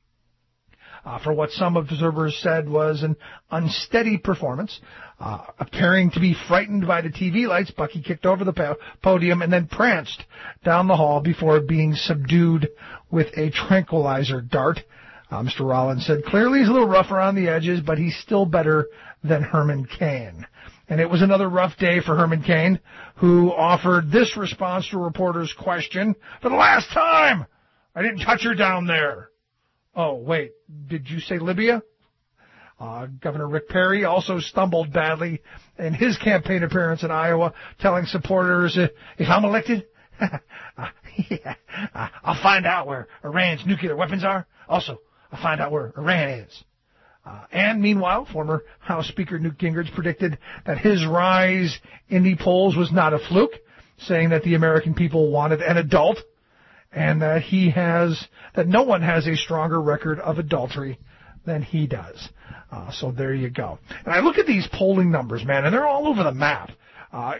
uh, for what some observers said was an unsteady performance. Uh, appearing to be frightened by the T V lights, Bucky kicked over the po- podium and then pranced down the hall before being subdued with a tranquilizer dart. Uh, Mister Rollins said, clearly he's a little rough around the edges, but he's still better than Herman Cain. And it was another rough day for Herman Cain, who offered this response to a reporter's question. For the last time, I didn't touch her down there. Oh, wait, did you say Libya? Uh, Governor Rick Perry also stumbled badly in his campaign appearance in Iowa, telling supporters, uh, if I'm elected, uh, yeah, uh, I'll find out where Iran's nuclear weapons are. Also, I'll find out where Iran is. Uh, and meanwhile, former House Speaker Newt Gingrich predicted that his rise in the polls was not a fluke, saying that the American people wanted an adult, and that he has, that no one has a stronger record of adultery than he does. Uh, so there you go. And I look at these polling numbers, man, and they're all over the map. Uh,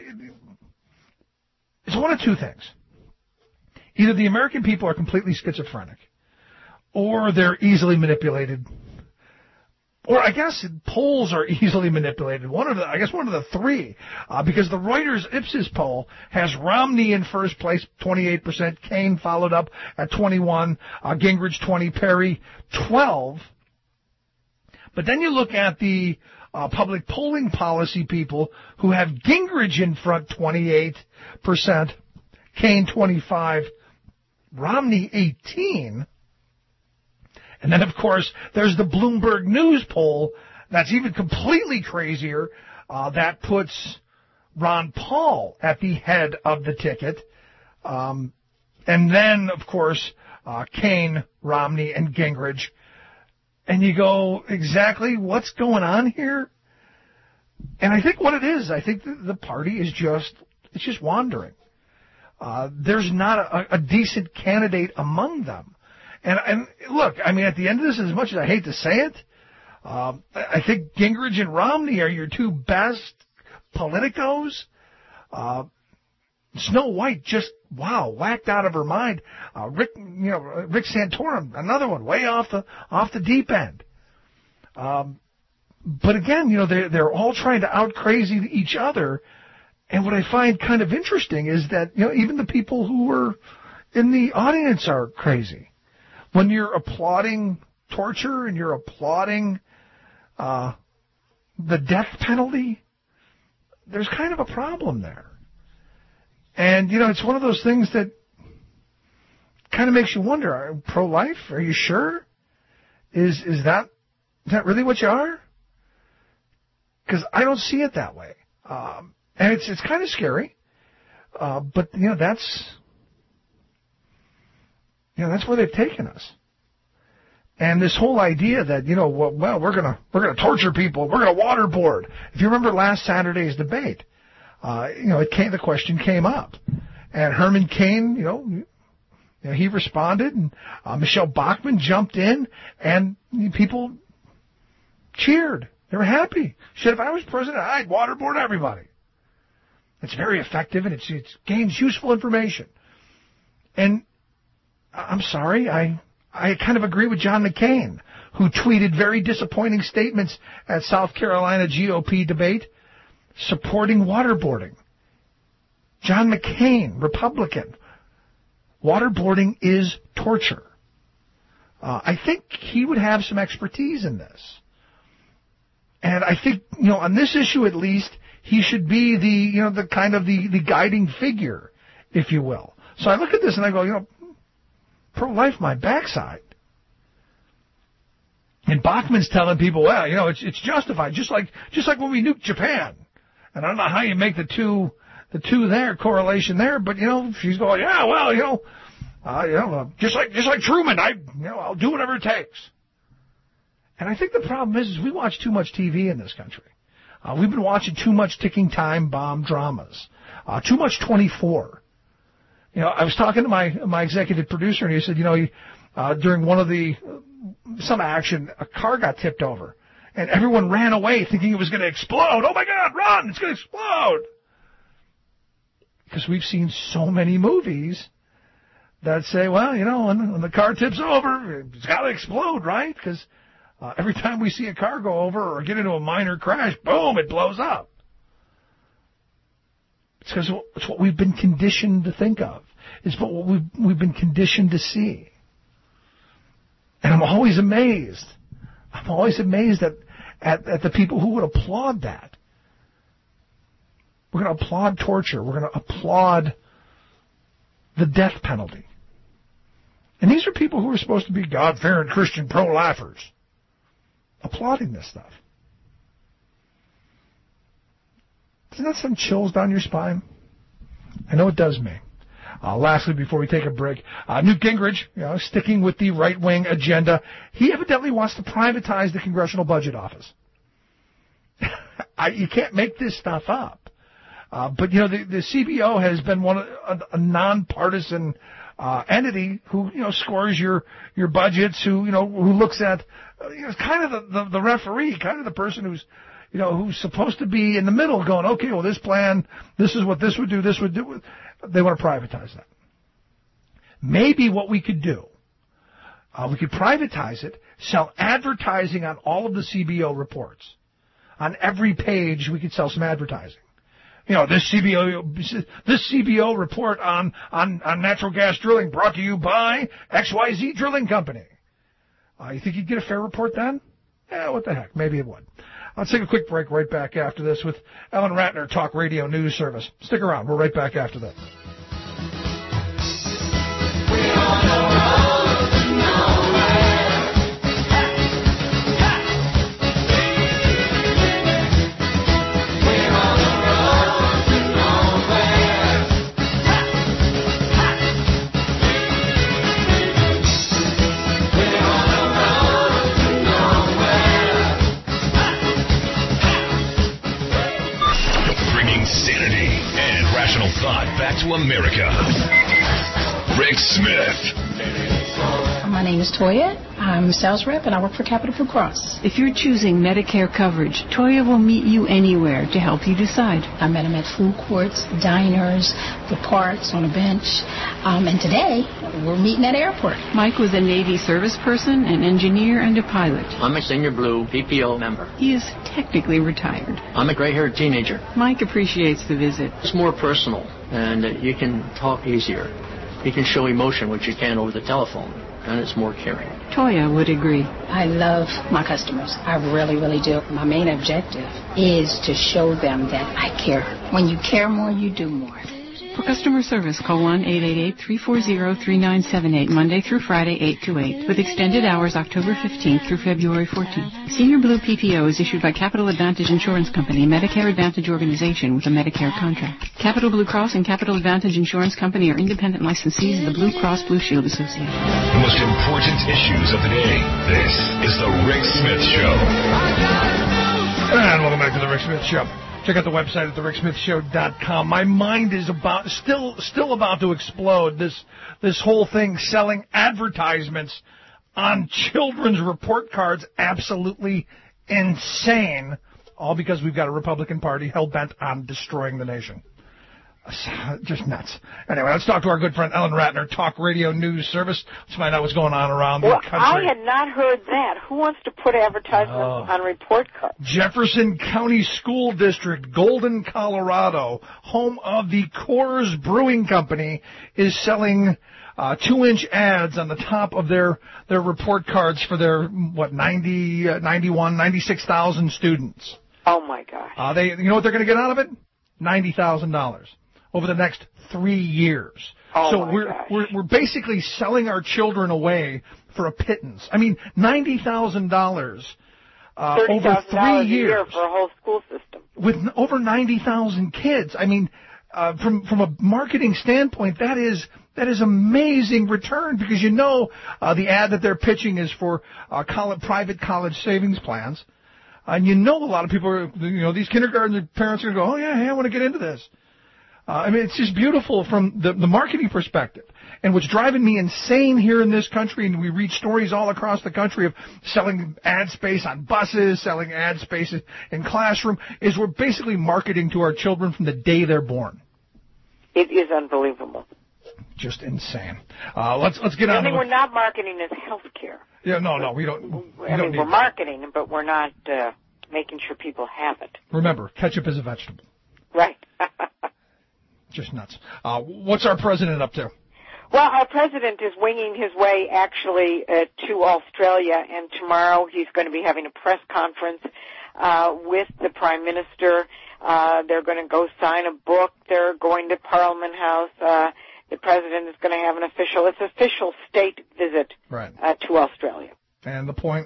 it's one of two things. Either the American people are completely schizophrenic, or they're easily manipulated. Or I guess polls are easily manipulated. One of the, I guess one of the three, uh, because the Reuters Ipsos poll has Romney in first place, twenty-eight percent, Cain followed up at twenty-one, uh, Gingrich twenty, Perry twelve. But then you look at the uh, public polling policy people who have Gingrich in front, twenty-eight percent, Cain twenty-five, Romney eighteen. And then, of course, there's the Bloomberg News poll that's even completely crazier. Uh, that puts Ron Paul at the head of the ticket. Um, and then, of course, uh, Cain, Romney, and Gingrich. And you go, exactly what's going on here? And I think what it is, I think the, the party is just, it's just wandering. Uh, there's not a, a decent candidate among them. And, and look, I mean, at the end of this, as much as I hate to say it, um, I think Gingrich and Romney are your two best politicos. Uh, Snow White just, wow, whacked out of her mind. Uh, Rick, you know, Rick Santorum, another one, way off the off the deep end. Um, but again, you know, they're they're all trying to out crazy each other. And what I find kind of interesting is that, you know, even the people who were in the audience are crazy. When you're applauding torture and you're applauding uh, the death penalty, there's kind of a problem there. And, you know, it's one of those things that kind of makes you wonder, are you pro-life? Are you sure? Is is that is that really what you are? Because I don't see it that way. Um, and it's it's kind of scary. Uh, but, you know, that's, you know, that's where they've taken us. And this whole idea that, you know, well, we're going to we're gonna torture people. We're going to waterboard. If you remember last Saturday's debate, Uh, you know, it came, the question came up, and Herman Cain, you know, you know he responded, and uh, Michelle Bachmann jumped in, and people cheered. They were happy. She said, if I was president, I'd waterboard everybody. It's very effective, and it's it gains useful information. And I'm sorry, I I kind of agree with John McCain, who tweeted very disappointing statements at South Carolina G O P debate, supporting waterboarding. John McCain, Republican. Waterboarding is torture. Uh, I think he would have some expertise in this. And I think, you know, on this issue at least, he should be the, you know, the kind of the, the guiding figure, if you will. So I look at this and I go, you know, pro-life my backside. And Bachmann's telling people, well, you know, it's it's justified, just like just like when we nuked Japan. And I don't know how you make the two the two there, correlation there. But, you know, she's going, yeah, well, you know, uh, you know, uh, just like just like Truman, I, you know, I'll do whatever it takes. And I think the problem is, is we watch too much T V in this country. Uh, we've been watching too much ticking time bomb dramas, uh, too much twenty-four. You know, I was talking to my my executive producer, and he said, you know, he, uh, during one of the some action, a car got tipped over, and everyone ran away thinking it was going to explode. Oh my God, run! It's going to explode. Because we've seen so many movies that say, well, you know, when, when the car tips over, it's got to explode, right? Because uh, every time we see a car go over or get into a minor crash, boom, it blows up. It's because it's what we've been conditioned to think of. It's what we've, we've been conditioned to see. And I'm always amazed. I'm always amazed at, at, at the people who would applaud that. We're going to applaud torture. We're going to applaud the death penalty. And these are people who are supposed to be God-fearing Christian pro-lifers applauding this stuff. Doesn't that send chills down your spine? I know it does me. Uh, lastly, before we take a break, uh, Newt Gingrich, you know, sticking with the right-wing agenda, he evidently wants to privatize the Congressional Budget Office. I, you can't make this stuff up. Uh, but, you know, the, the C B O has been one of, a, a nonpartisan uh, entity who, you know, scores your, your budgets, who, you know, who looks at, uh, you know, kind of the, the, the referee, kind of the person who's, you know, who's supposed to be in the middle going, okay, well, this plan, this is what this would do, this would do. They want to privatize that. Maybe what we could do, uh, we could privatize it, sell advertising on all of the C B O reports. On every page, we could sell some advertising. You know, this C B O, this C B O report on, on, on natural gas drilling brought to you by X Y Z Drilling Company. Uh, you think you'd get a fair report then? Eh, what the heck? Maybe it would. Let's take a quick break right back after this with Ellen Ratner, Talk Radio News Service. Stick around. We're right back after that. Back to America. Rick Smith. My name is Toya. I'm a sales rep, and I work for Capital Blue Cross. If you're choosing Medicare coverage, Toya will meet you anywhere to help you decide. I met him at food courts, diners, the parks, on a bench. Um, and today, we're meeting at airport. Mike was a Navy service person, an engineer, and a pilot. I'm a Senior Blue P P O member. He is technically retired. I'm a gray-haired teenager. Mike appreciates the visit. It's more personal, and uh, you can talk easier. You can show emotion, which you can over the telephone, and it's more caring. Toya would agree. I love my customers. I really, really do. My main objective is to show them that I care. When you care more, you do more. For customer service, call one eight eight eight, three four zero, three nine seven eight, Monday through Friday, eight to eight, with extended hours October fifteenth through February fourteenth. Senior Blue P P O is issued by Capital Advantage Insurance Company, a Medicare Advantage organization with a Medicare contract. Capital Blue Cross and Capital Advantage Insurance Company are independent licensees of the Blue Cross Blue Shield Association. The most important issues of the day. This is the Rick Smith Show. And welcome back to the Rick Smith Show. Check out the website at the rick smith show dot com. My mind is about still still about to explode. This this whole thing selling advertisements on children's report cards, absolutely insane. All because we've got a Republican Party hell-bent on destroying the nation. Just nuts. Anyway, let's talk to our good friend Ellen Ratner, Talk Radio News Service. Let's find out what's going on around well, the country. I had not heard that. Who wants to put advertisements oh. on report cards? Jefferson County School District, Golden, Colorado, home of the Coors Brewing Company, is selling uh, two-inch ads on the top of their their report cards for their, what, ninety, uh, ninety-one, ninety-six thousand students. Oh, my gosh. Uh, they, you know what they're going to get out of it? ninety thousand dollars. Over the next three years. Oh so my we're gosh. we're we're basically selling our children away for a pittance. I mean, ninety thousand dollars uh, over three a years year for a whole school system with over ninety thousand kids. I mean, uh, from from a marketing standpoint, that is that is amazing return because you know uh, the ad that they're pitching is for uh, college, private college savings plans, and you know a lot of people are, you know, these kindergarten parents are going to go, oh yeah, hey, I want to get into this. Uh, I mean, it's just beautiful from the, the marketing perspective. And what's driving me insane here in this country, and we read stories all across the country of selling ad space on buses, selling ad space in classroom, is we're basically marketing to our children from the day they're born. It is unbelievable. Just insane. Uh, let's let's get the on. The thing to we're not marketing is health care. Yeah, no, no, we don't. We I don't mean, need we're that. marketing, but we're not uh, making sure people have it. Remember, ketchup is a vegetable. Right. Just nuts. Uh, what's our president up to? Well, our president is winging his way actually uh, to Australia, and tomorrow he's going to be having a press conference uh, with the Prime Minister. Uh, they're going to go sign a book. They're going to Parliament House. Uh, the president is going to have an official, it's an official state visit right. uh, to Australia. And the point?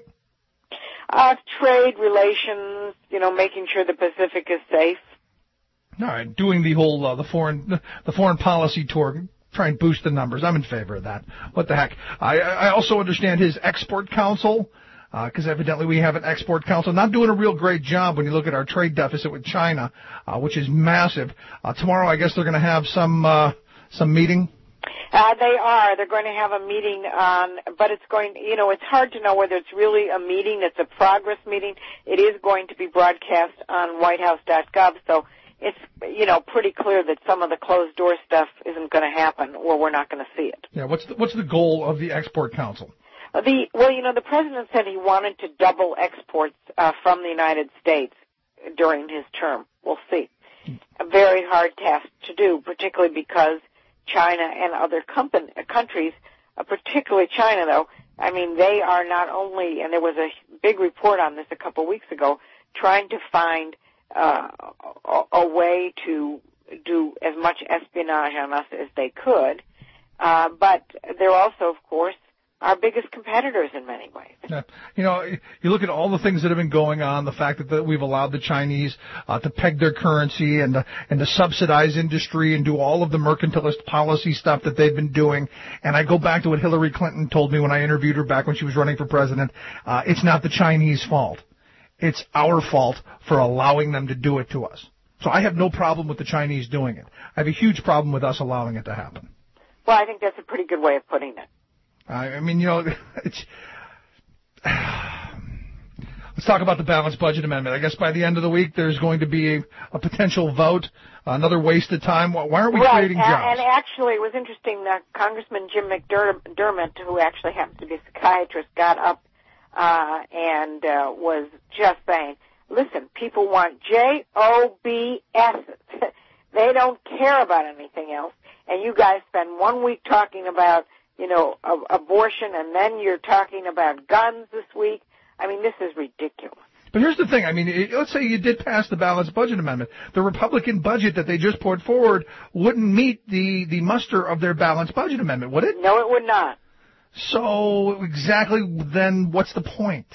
Uh, trade relations, you know, making sure the Pacific is safe. All right, doing the whole uh, the foreign the foreign policy tour, try and boost the numbers. I'm in favor of that. What the heck? I I also understand his export council, because uh, evidently we have an export council not doing a real great job when you look at our trade deficit with China, uh, which is massive. Uh, tomorrow, I guess they're going to have some uh, some meeting. Uh, they are. They're going to have a meeting on, but it's going, you know, it's hard to know whether it's really a meeting. It's a progress meeting. It is going to be broadcast on white house dot gov, so it's, you know, pretty clear that some of the closed-door stuff isn't going to happen, or we're not going to see it. Yeah, what's the, what's the goal of the Export Council? Uh, the Well, you know, the president said he wanted to double exports uh, from the United States during his term. We'll see. A very hard task to do, particularly because China and other company, countries, uh, particularly China, though, I mean, they are not only, and there was a big report on this a couple of weeks ago, trying to find Uh, a, a way to do as much espionage on us as they could, uh, but they're also, of course, our biggest competitors in many ways. Yeah. You know, you look at all the things that have been going on, the fact that the, we've allowed the Chinese uh, to peg their currency and, uh, and to subsidize industry and do all of the mercantilist policy stuff that they've been doing. And I go back to what Hillary Clinton told me when I interviewed her back when she was running for president. Uh, it's not the Chinese fault. It's our fault for allowing them to do it to us. So I have no problem with the Chinese doing it. I have a huge problem with us allowing it to happen. Well, I think that's a pretty good way of putting it. I, I mean, you know, it's, let's talk about the balanced budget amendment. I guess by the end of the week there's going to be a, a potential vote, another waste of time. Why aren't we right. creating jobs? And, and actually, it was interesting that Congressman Jim McDermott, who actually happens to be a psychiatrist, got up Uh, and uh, was just saying, listen, people want J O B S's. They don't care about anything else. And you guys spend one week talking about, you know, a- abortion, and then you're talking about guns this week. I mean, this is ridiculous. But here's the thing. I mean, it, let's say you did pass the balanced budget amendment. The Republican budget that they just put forward wouldn't meet the, the muster of their balanced budget amendment, would it? No, it would not. So exactly then what's the point?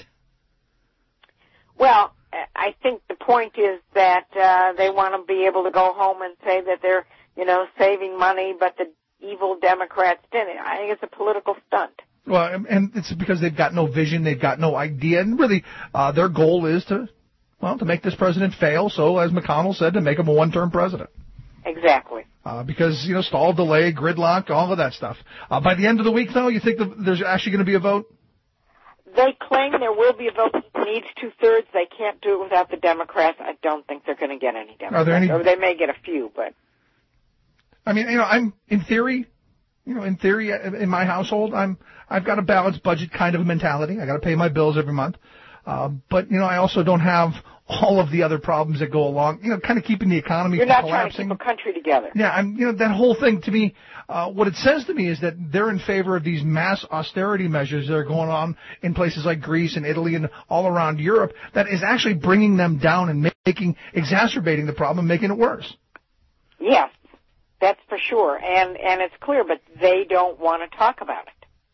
Well, I think the point is that uh, they want to be able to go home and say that they're, you know, saving money, but the evil Democrats didn't. I think it's a political stunt. Well, and it's because they've got no vision, they've got no idea, and really uh, their goal is to, well, to make this president fail, so as McConnell said, to make him a one-term president. Exactly. Uh, because, you know, stall, delay, gridlock, all of that stuff. Uh, by the end of the week, though, you think the, there's actually going to be a vote? They claim there will be a vote. It needs two-thirds. They can't do it without the Democrats. I don't think they're going to get any Democrats. Are there any... Or they may get a few, but... I mean, you know, I'm, in theory, you know, in theory, in my household, I'm, I've got a balanced budget kind of mentality. I got to pay my bills every month. Uh, but, you know, I also don't have all of the other problems that go along, you know, kind of keeping the economy You're from not collapsing. trying to keep a country together. Yeah, I'm, you know, that whole thing to me, uh, what it says to me is that they're in favor of these mass austerity measures that are going on in places like Greece and Italy and all around Europe that is actually bringing them down and making, exacerbating the problem, making it worse. Yes, that's for sure. And, and it's clear, but they don't want to talk about it.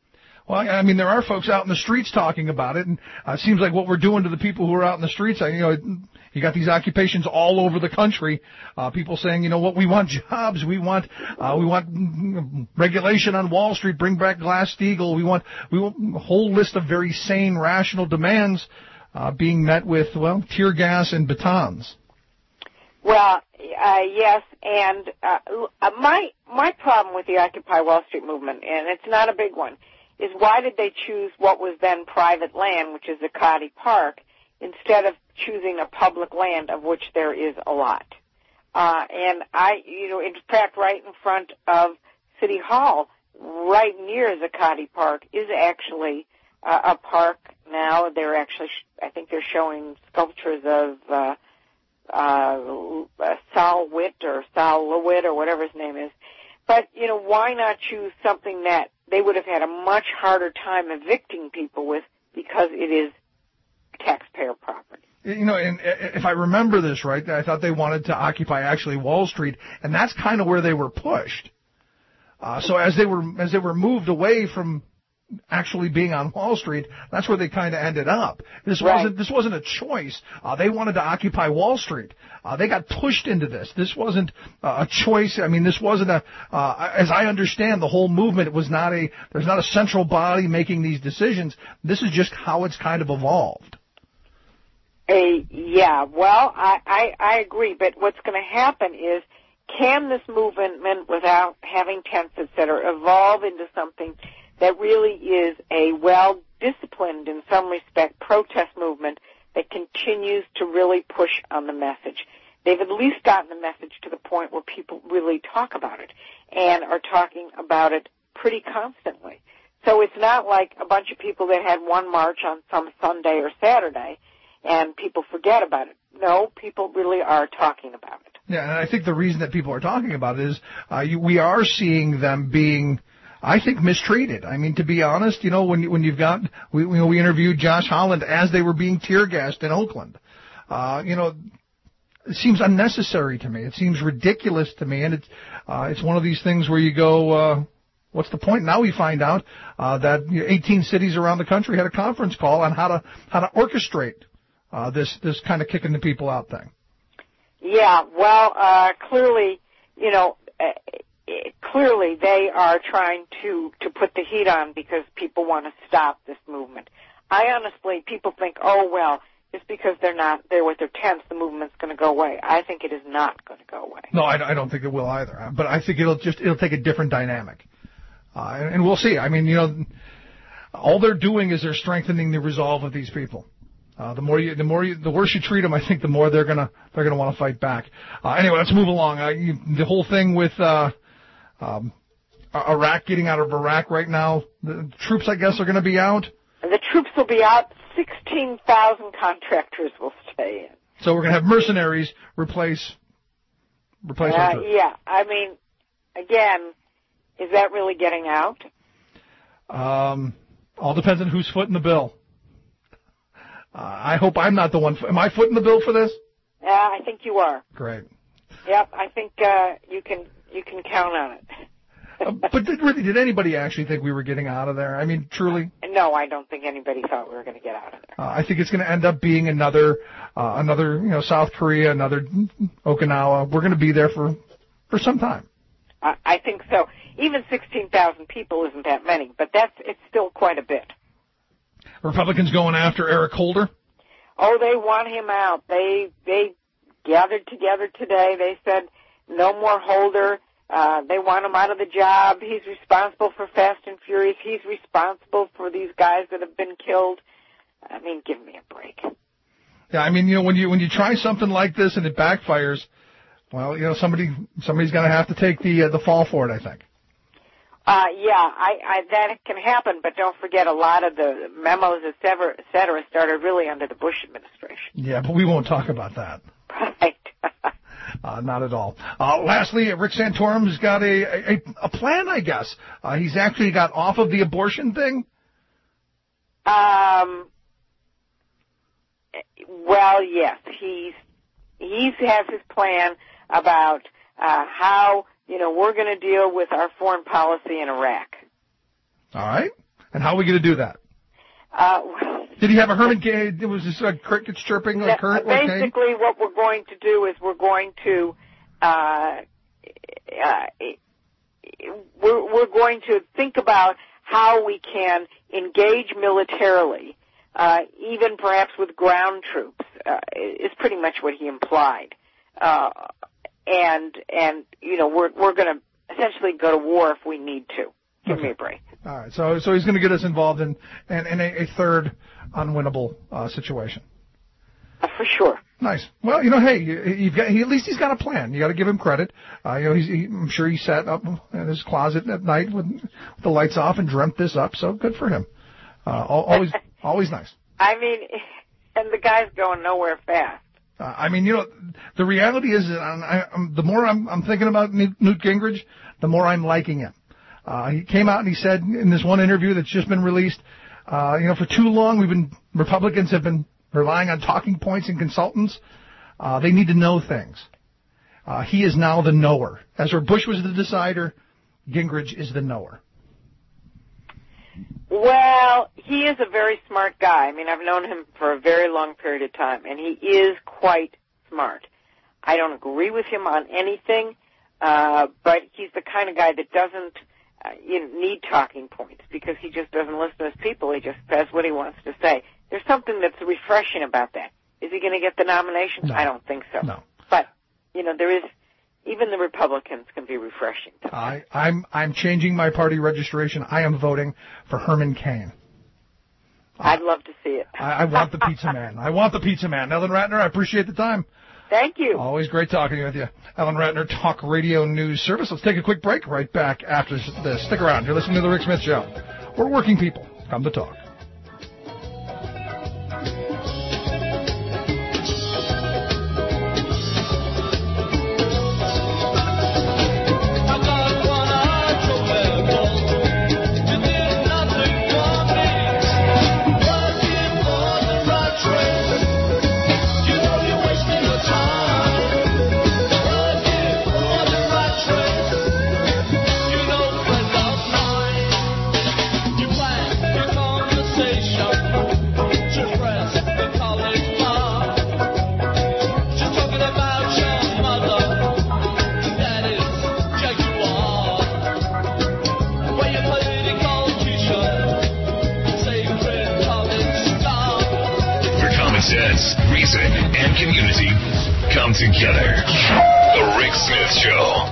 Well, I mean, there are folks out in the streets talking about it, and uh, it seems like what we're doing to the people who are out in the streets, you know, you got these occupations all over the country. Uh, people saying, you know what, we want jobs, we want, uh, we want regulation on Wall Street, bring back Glass-Steagall, we want, we want a whole list of very sane, rational demands uh, being met with, well, tear gas and batons. Well, uh, yes, and uh, my my problem with the Occupy Wall Street movement, and it's not a big one, is why did they choose what was then private land, which is Zuccotti Park, instead of choosing a public land of which there is a lot? Uh, and I, you know, in fact, right in front of City Hall, right near Zuccotti Park, is actually uh, a park now. They're actually, I think they're showing sculptures of uh, uh, Sal Witt or Sal Lewitt or whatever his name is. But, you know, why not choose something that they would have had a much harder time evicting people with because it is taxpayer property? You know, and if I remember this right, I thought they wanted to occupy actually Wall Street, and that's kind of where they were pushed. Uh, so as they were as they were moved away from actually being on Wall Street, that's where they kind of ended up. This right. wasn't this wasn't a choice. Uh, they wanted to occupy Wall Street. Uh, they got pushed into this. This wasn't uh, a choice. I mean, this wasn't a. Uh, as I understand, the whole movement was not a. There's not a central body making these decisions. This is just how it's kind of evolved. A, yeah, well, I, I, I agree, but what's going to happen is, can this movement, without having tents, et cetera, evolve into something that really is a well-disciplined, in some respect, protest movement that continues to really push on the message? They've at least gotten the message to the point where people really talk about it and are talking about it pretty constantly. So it's not like a bunch of people that had one march on some Sunday or Saturday and people forget about it. No, people really are talking about it. Yeah, and I think the reason that people are talking about it is uh, you, we are seeing them being, I think, mistreated. I mean, to be honest, you know, when when you've got, we you know, we interviewed Josh Holland as they were being tear gassed in Oakland. Uh, you know, it seems unnecessary to me. It seems ridiculous to me, and it's uh, it's one of these things where you go, uh, what's the point? Now we find out uh, that you know, eighteen cities around the country had a conference call on how to how to orchestrate Uh, this this kind of kicking the people out thing. Yeah, well, uh, clearly, you know, uh, clearly they are trying to, to put the heat on because people want to stop this movement. I honestly, people think, oh, well, just because they're not there with their tents, the movement's going to go away. I think it is not going to go away. No, I, I don't think it will either. But I think it'll just it'll take a different dynamic, uh, and, and we'll see. I mean, you know, all they're doing is they're strengthening the resolve of these people. Uh, the more you, the more you, the worse you treat them, I think the more they're gonna, they're gonna want to fight back. Uh, anyway, let's move along. Uh, you, the whole thing with, uh, um, Iraq getting out of Iraq right now, the troops, I guess, are gonna be out. The troops will be out. sixteen thousand contractors will stay in. So we're gonna have mercenaries replace, replace our uh, troops. Yeah. I mean, again, is that really getting out? Um, all depends on who's footing the bill. Uh, I hope I'm not the one. Am I footing the bill for this? Yeah, uh, I think you are. Great. Yep, I think uh, you can you can count on it. uh, but did, really, did anybody actually think we were getting out of there? I mean, truly? No, I don't think anybody thought we were going to get out of there. Uh, I think it's going to end up being another, uh, another, you know, South Korea, another Okinawa. We're going to be there for, for some time. Uh, I think so. Even sixteen thousand people isn't that many, but that's it's still quite a bit. Republicans going after Eric Holder? Oh, they want him out. They they gathered together today. They said no more Holder. Uh, they want him out of the job. He's responsible for Fast and Furious. He's responsible for these guys that have been killed. I mean, give me a break. Yeah, I mean, you know, when you when you try something like this and it backfires, well, you know, somebody somebody's going to have to take the uh, the fall for it, I think. Uh, yeah, I, I, that can happen, but don't forget a lot of the memos, et cetera, et cetera, started really under the Bush administration. Yeah, but we won't talk about that. Right. uh, not at all. Uh, lastly, Rick Santorum's got a, a, a plan, I guess. Uh, he's actually got off of the abortion thing. Um. Well, yes, he's he has his plan about uh, how. You know, we're going to deal with our foreign policy in Iraq. All right. And how are we going to do that? Uh, Did he have a Herman Cain? Was this uh, crickets chirping like current? Basically, what we're going to do is we're going to uh, uh, we're, we're going to think about how we can engage militarily, uh, even perhaps with ground troops. Uh, is pretty much what he implied. Uh, and and you know we're we're going to essentially go to war if we need to. Give Okay. me a break. All right, so so he's going to get us involved in in, in a, a third unwinnable uh, situation. Uh, for sure. Nice. Well, you know, hey, you've got he, at least he's got a plan. You got to give him credit. Uh, you know, he's, he, I'm sure he sat up in his closet at night with, with the lights off and dreamt this up. So good for him. Uh, always always nice. I mean, and the guy's going nowhere fast. Uh, I mean, you know, the reality is that I'm, I, I'm, the more I'm, I'm thinking about Newt, Newt Gingrich, the more I'm liking him. Uh, he came out and he said in this one interview that's just been released, uh, you know, for too long we've been, Republicans have been relying on talking points and consultants. Uh, they need to know things. Uh, he is now the knower. Ezra Bush was the decider. Gingrich is the knower. Well, he is a very smart guy. I mean, I've known him for a very long period of time, and he is quite smart. I don't agree with him on anything, uh, but he's the kind of guy that doesn't uh, you know, need talking points because he just doesn't listen to his people. He just says what he wants to say. There's something that's refreshing about that. Is he going to get the nomination? No. I don't think so. No. But, you know, there is, even the Republicans can be refreshing. I, I'm I'm changing my party registration. I am voting for Herman Cain. I'd love to see it. I, I want the pizza man. I want the pizza man. Ellen Ratner, I appreciate the time. Thank you. Always great talking with you. Ellen Ratner, Talk Radio News Service. Let's take a quick break. Right back after this. Stick around. You're listening to The Rick Smith Show. We're working people. Come to talk. Reason and community come together. The Rick Smith Show.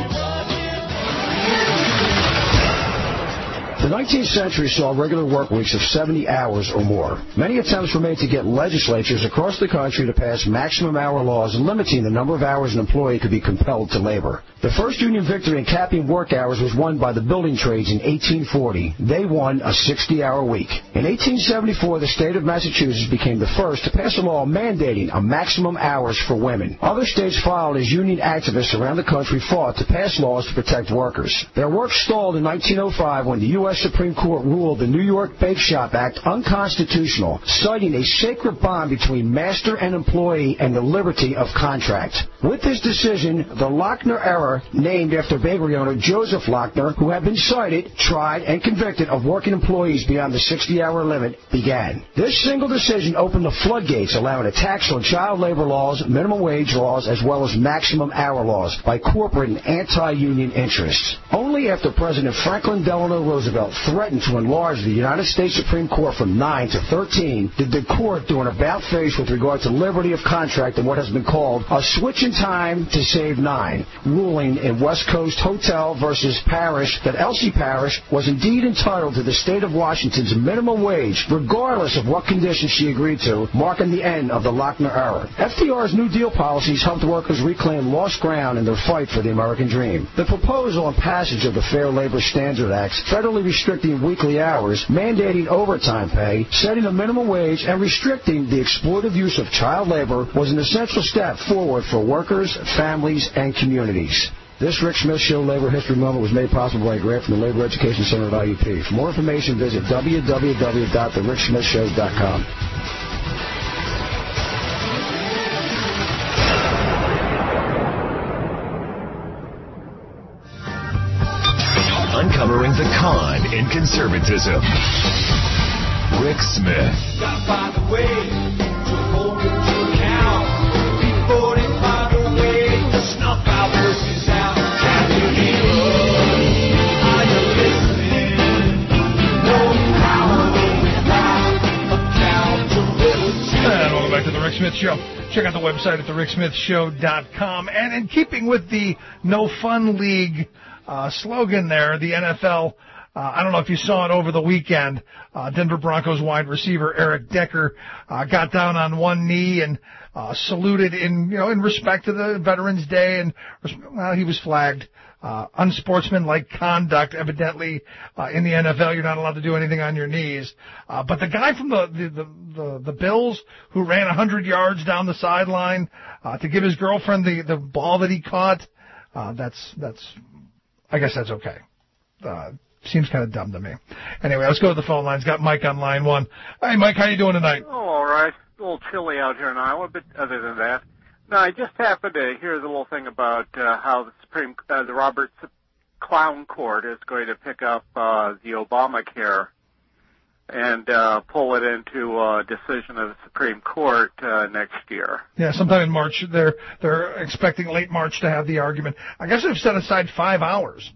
The nineteenth century saw regular work weeks of seventy hours or more. Many attempts were made to get legislatures across the country to pass maximum hour laws limiting the number of hours an employee could be compelled to labor. The first union victory in capping work hours was won by the building trades in eighteen forty. They won a sixty-hour week. In eighteen seventy-four, the state of Massachusetts became the first to pass a law mandating a maximum hours for women. Other states followed as union activists around the country fought to pass laws to protect workers. Their work stalled in nineteen oh five when the U S Supreme Court ruled the New York Bake Shop Act unconstitutional, citing a sacred bond between master and employee and the liberty of contract. With this decision, the Lochner era, named after bakery owner Joseph Lochner, who had been cited, tried, and convicted of working employees beyond the sixty-hour limit, began. This single decision opened the floodgates, allowing attacks on child labor laws, minimum wage laws, as well as maximum hour laws by corporate and anti-union interests. Only after President Franklin Delano Roosevelt threatened to enlarge the United States Supreme Court from nine to thirteen did the court do an about-face with regard to liberty of contract and what has been called a switch in time to save nine, ruling in West Coast Hotel versus Parish that Elsie Parish was indeed entitled to the state of Washington's minimum wage, regardless of what conditions she agreed to, marking the end of the Lochner era. F D R's New Deal policies helped workers reclaim lost ground in their fight for the American dream. The proposal and passage of the Fair Labor Standards Act, federally restricting weekly hours, mandating overtime pay, setting a minimum wage, and restricting the exploitative use of child labor was an essential step forward for workers, families, and communities. This Rick Smith Show Labor History Moment was made possible by a grant from the Labor Education Center at I U P. For more information, visit w w w dot the rick smith show dot com. Uncovering the con in conservatism. Rick Smith. Gotta find a way to hold it to account. Before they find a way to snuff our voices out. Can you hear us? Are you listening? No power without accountability. And welcome back to the Rick Smith Show. Check out the website at the rick smith show dot com. And in keeping with the No Fun League uh, slogan there, the N F L, uh, I don't know if you saw it over the weekend, uh, Denver Broncos wide receiver Eric Decker uh, got down on one knee and uh, saluted in, you know, in respect to the Veterans Day, and well, he was flagged. Uh, unsportsmanlike conduct, evidently, uh, in the N F L. You're not allowed to do anything on your knees. Uh, but the guy from the, the, the, the, the Bills who ran one hundred yards down the sideline, uh, to give his girlfriend the, the ball that he caught, uh, that's, that's, I guess that's okay. Uh, seems kind of dumb to me. Anyway, let's go to the phone lines. Got Mike on line one. Hey, Mike, how you doing tonight? Oh, all right. A little chilly out here in Iowa, but other than that. No, I just happened to hear the little thing about uh, how the Supreme, uh, the Roberts Clown Court is going to pick up uh, the Obamacare and uh, pull it into a decision of the Supreme Court uh, next year. Yeah, sometime in March. They're they're expecting late March to have the argument. I guess they've set aside five hours.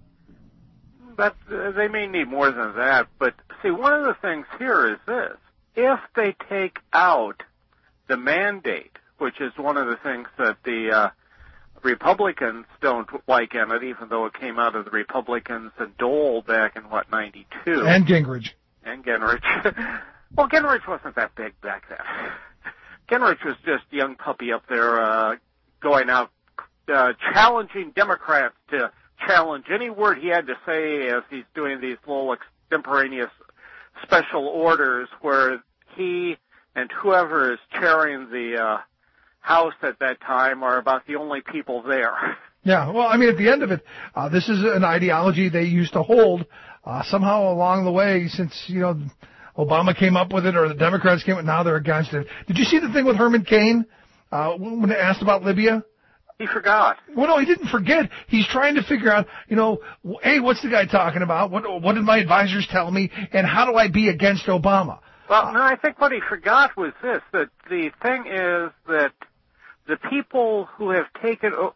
That uh, they may need more than that, but see, one of the things here is this: if they take out the mandate, which is one of the things that the uh, Republicans don't like in it, even though it came out of the Republicans and Dole back in, what, ninety-two. And Gingrich. And Gingrich. Well, Gingrich wasn't that big back then. Gingrich was just a young puppy up there uh, going out, uh, challenging Democrats to challenge any word he had to say as he's doing these little extemporaneous special orders where he and whoever is chairing the uh, House at that time are about the only people there. Yeah, well, I mean, at the end of it, uh, this is an ideology they used to hold uh, somehow along the way since, you know, Obama came up with it or the Democrats came up, now they're against it. Did you see the thing with Herman Cain uh, when they asked about Libya? He forgot. Well, no, he didn't forget. He's trying to figure out, you know, hey, what's the guy talking about? What, what did my advisors tell me? And how do I be against Obama? Well, no, I think what he forgot was this, that the thing is that the people who have taken, oh,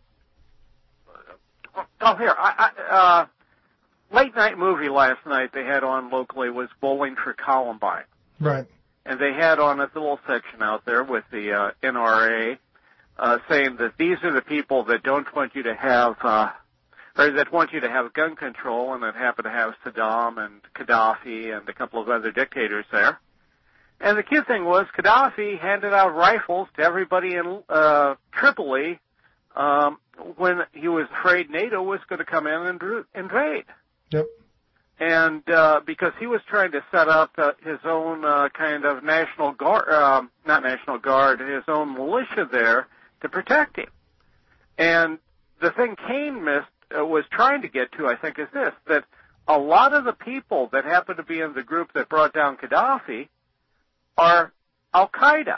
oh here, I, I, uh, late night movie last night they had on locally was Bowling for Columbine. Right. And they had on a little section out there with the uh, N R A uh, saying that these are the people that don't want you to have, uh, or that want you to have gun control, and that happen to have Saddam and Gaddafi and a couple of other dictators there. And the cute thing was Gaddafi handed out rifles to everybody in uh, Tripoli um, when he was afraid NATO was going to come in and invade. Yep. And uh, because he was trying to set up uh, his own uh, kind of national guard, um, not national guard, his own militia there to protect him. And the thing Cain missed, uh, was trying to get to, I think, is this, that a lot of the people that happen to be in the group that brought down Gaddafi are Al-Qaeda.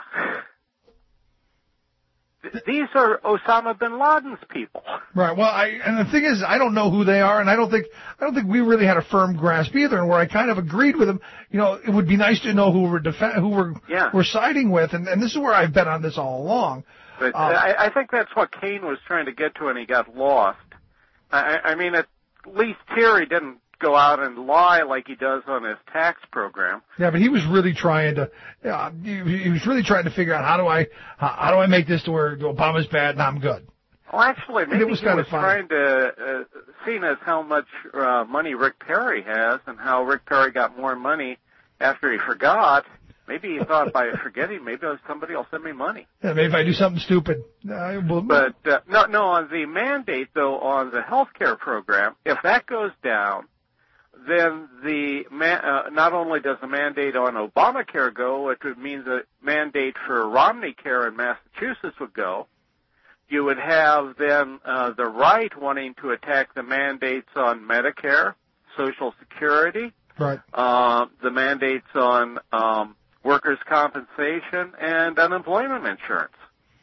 These are Osama bin Laden's people. Right. Well, I and the thing is, I don't know who they are, and I don't think I don't think we really had a firm grasp either. And where I kind of agreed with him, you know, it would be nice to know who we're def- who we're yeah. we're siding with, and, and this is where I've been on this all along. But uh, I, I think that's what Cain was trying to get to, and he got lost. I, I mean, at least here he didn't go out and lie like he does on his tax program. Yeah, but he was really trying to. Uh, he, he was really trying to figure out how do I how, how do I make this to where Obama's bad and I'm good. Well, actually, maybe it was he kind was of fun. trying to uh, seen as how much uh, money Rick Perry has, and how Rick Perry got more money after he forgot. Maybe he thought by forgetting, maybe somebody will send me money. Yeah, maybe if I do something stupid. Uh, well, but uh, no, no. On the mandate, though, on the health care program, if that goes down, then the man, uh, not only does the mandate on Obamacare go, it would mean the mandate for Romney Care in Massachusetts would go. You would have then uh, the right wanting to attack the mandates on Medicare, Social Security, right? Uh, the mandates on um, workers' compensation and unemployment insurance.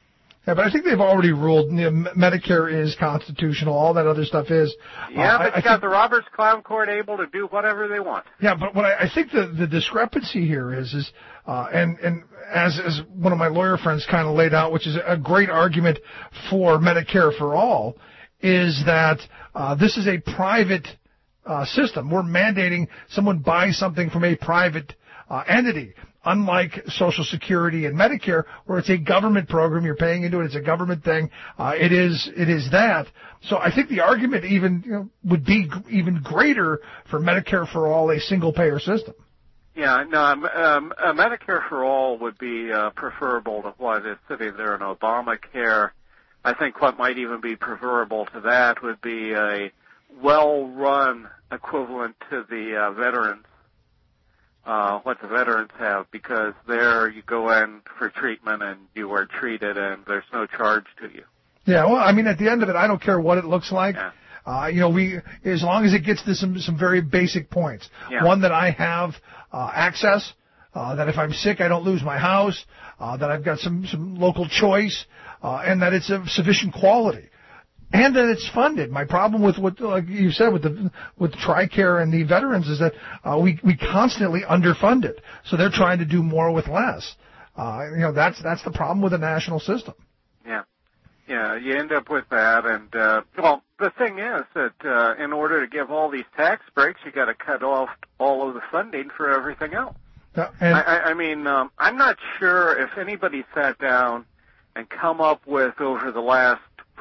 Yeah, but I think they've already ruled you know, Medicare is constitutional. All that other stuff is. Yeah, uh, but I, you I got think, the Roberts Clown Court able to do whatever they want. Yeah, but what I, I think the, the discrepancy here is, is uh, and, and as, as one of my lawyer friends kind of laid out, which is a great argument for Medicare for all, is that uh, this is a private uh, system. We're mandating someone buy something from a private uh, entity. Unlike Social Security and Medicare, where it's a government program, you're paying into it, it's a government thing. Uh, it is, it is that. So I think the argument even you know, would be g- even greater for Medicare for all, a single-payer system. Yeah, no, um, um, uh, Medicare for all would be uh, preferable to what is sitting there in Obamacare. I think what might even be preferable to that would be a well-run equivalent to the uh, veterans. Uh, what the veterans have, because there you go in for treatment and you are treated and there's no charge to you. Yeah, well, I mean, at the end of it, I don't care what it looks like. Yeah. Uh, you know, we, as long as it gets to some, some very basic points. Yeah. One, that I have, uh, access, uh, that if I'm sick, I don't lose my house, uh, that I've got some, some local choice, uh, and that it's of sufficient quality. And that it's funded. My problem with what, like you said, with the with TRICARE and the veterans is that uh, we we constantly underfund it. So they're trying to do more with less. Uh, you know, that's that's the problem with the national system. Yeah, yeah, you end up with that. And uh, well, the thing is that uh, in order to give all these tax breaks, you got to cut off all of the funding for everything else. Uh, and I, I, I mean, um, I'm not sure if anybody sat down and come up with over the last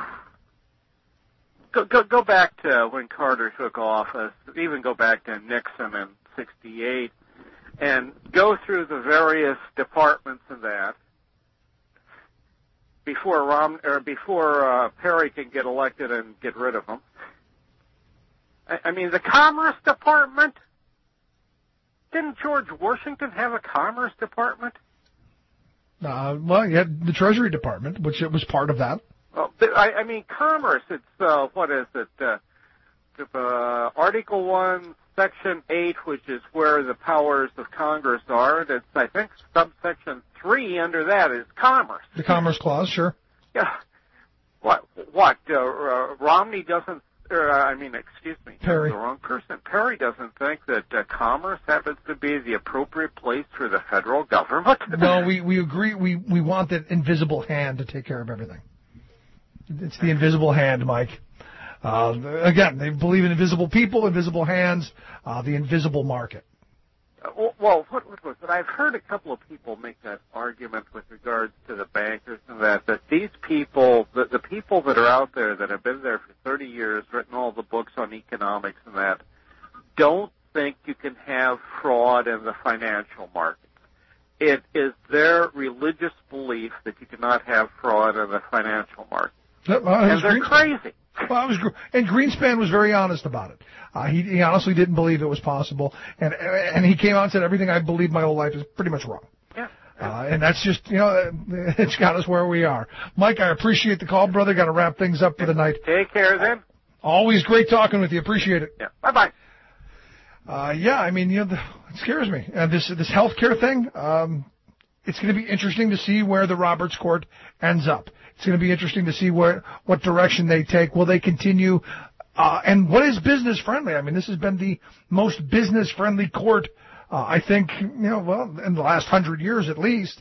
Go, go go back to when Carter took office, even go back to Nixon in sixty-eight, and go through the various departments of that before Rom or before uh, Perry can get elected and get rid of them. I, I mean, the Commerce Department. Didn't George Washington have a Commerce Department? Uh, well, you had the Treasury Department, which it was part of that. Well, I, I mean, commerce, it's, uh, what is it, uh, uh, Article one, Section eight, which is where the powers of Congress are. That's, I think, subsection three under that is commerce. The Commerce Clause, sure. Yeah. What, what, uh, uh, Romney doesn't, uh, I mean, excuse me, Perry. The wrong person. Perry doesn't think that uh, commerce happens to be the appropriate place for the federal government. No, we, we agree, we, we want that invisible hand to take care of everything. It's the invisible hand, Mike. Uh, again, they believe in invisible people, invisible hands, uh, the invisible market. Uh, well, what, what was it? I've heard a couple of people make that argument with regards to the bankers and that, that these people, the, the people that are out there that have been there for thirty years, written all the books on economics and that, don't think you can have fraud in the financial markets. It is their religious belief that you cannot have fraud in the financial market. Uh, and they're Greenspan. crazy. Well, I was, and Greenspan was very honest about it. Uh, he, he honestly didn't believe it was possible, and and he came out and said everything I believed my whole life is pretty much wrong. Yeah. Uh, and that's just, you know, it's got us where we are. Mike, I appreciate the call, brother. Got to wrap things up for the night. Take care, then. Always great talking with you. Appreciate it. Yeah. Bye bye. Uh, yeah, I mean, you know, the, it scares me. Uh, this this healthcare thing. Um, it's going to be interesting to see where the Roberts Court ends up. It's going to be interesting to see where what direction they take. Will they continue? Uh, and what is business friendly? I mean, this has been the most business friendly court, uh, I think, you know, well, in the last hundred years at least.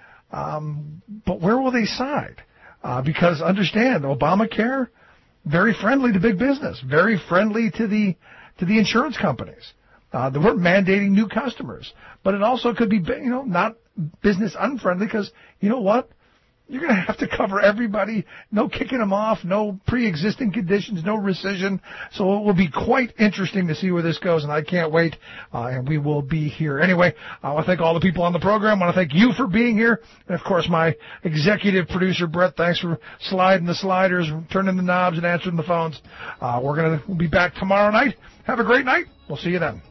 Um, but where will they side? Uh, because understand, Obamacare, very friendly to big business, very friendly to the to the insurance companies. Uh, they weren't mandating new customers, but it also could be, you know, not business unfriendly because, you know what? You're going to have to cover everybody. No kicking them off, no pre-existing conditions, no rescission. So it will be quite interesting to see where this goes, and I can't wait. Uh, and we will be here. Anyway, I want to thank all the people on the program. I want to thank you for being here. And, of course, my executive producer, Brett, thanks for sliding the sliders, turning the knobs, and answering the phones. Uh, we're going to we'll be back tomorrow night. Have a great night. We'll see you then.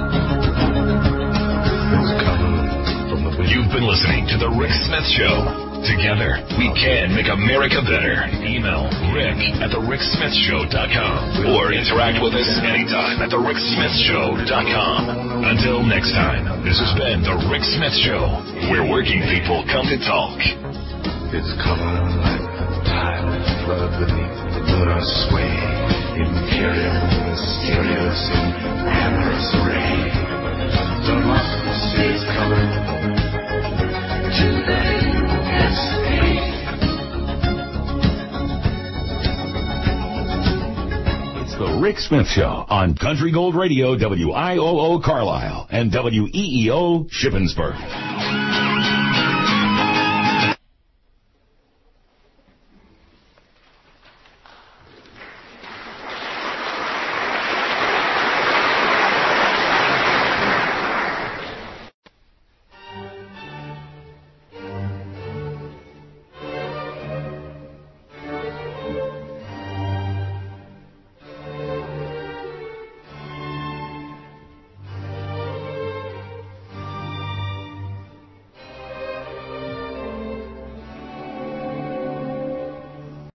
You've been listening to The Rick Smith Show. Together, we can make America better. Email Rick at the rick smith show dot com or interact with us anytime at the rick smith show dot com. Until next time, this has been The Rick Smith Show, where working people come to talk. It's coming like a tide flood beneath the blood sway. Imperial, mysterious, in amorous array. Democracy is coming to the U S A. It's The Rick Smith Show on Country Gold Radio, W I O O Carlisle, and W E E O Shippensburg.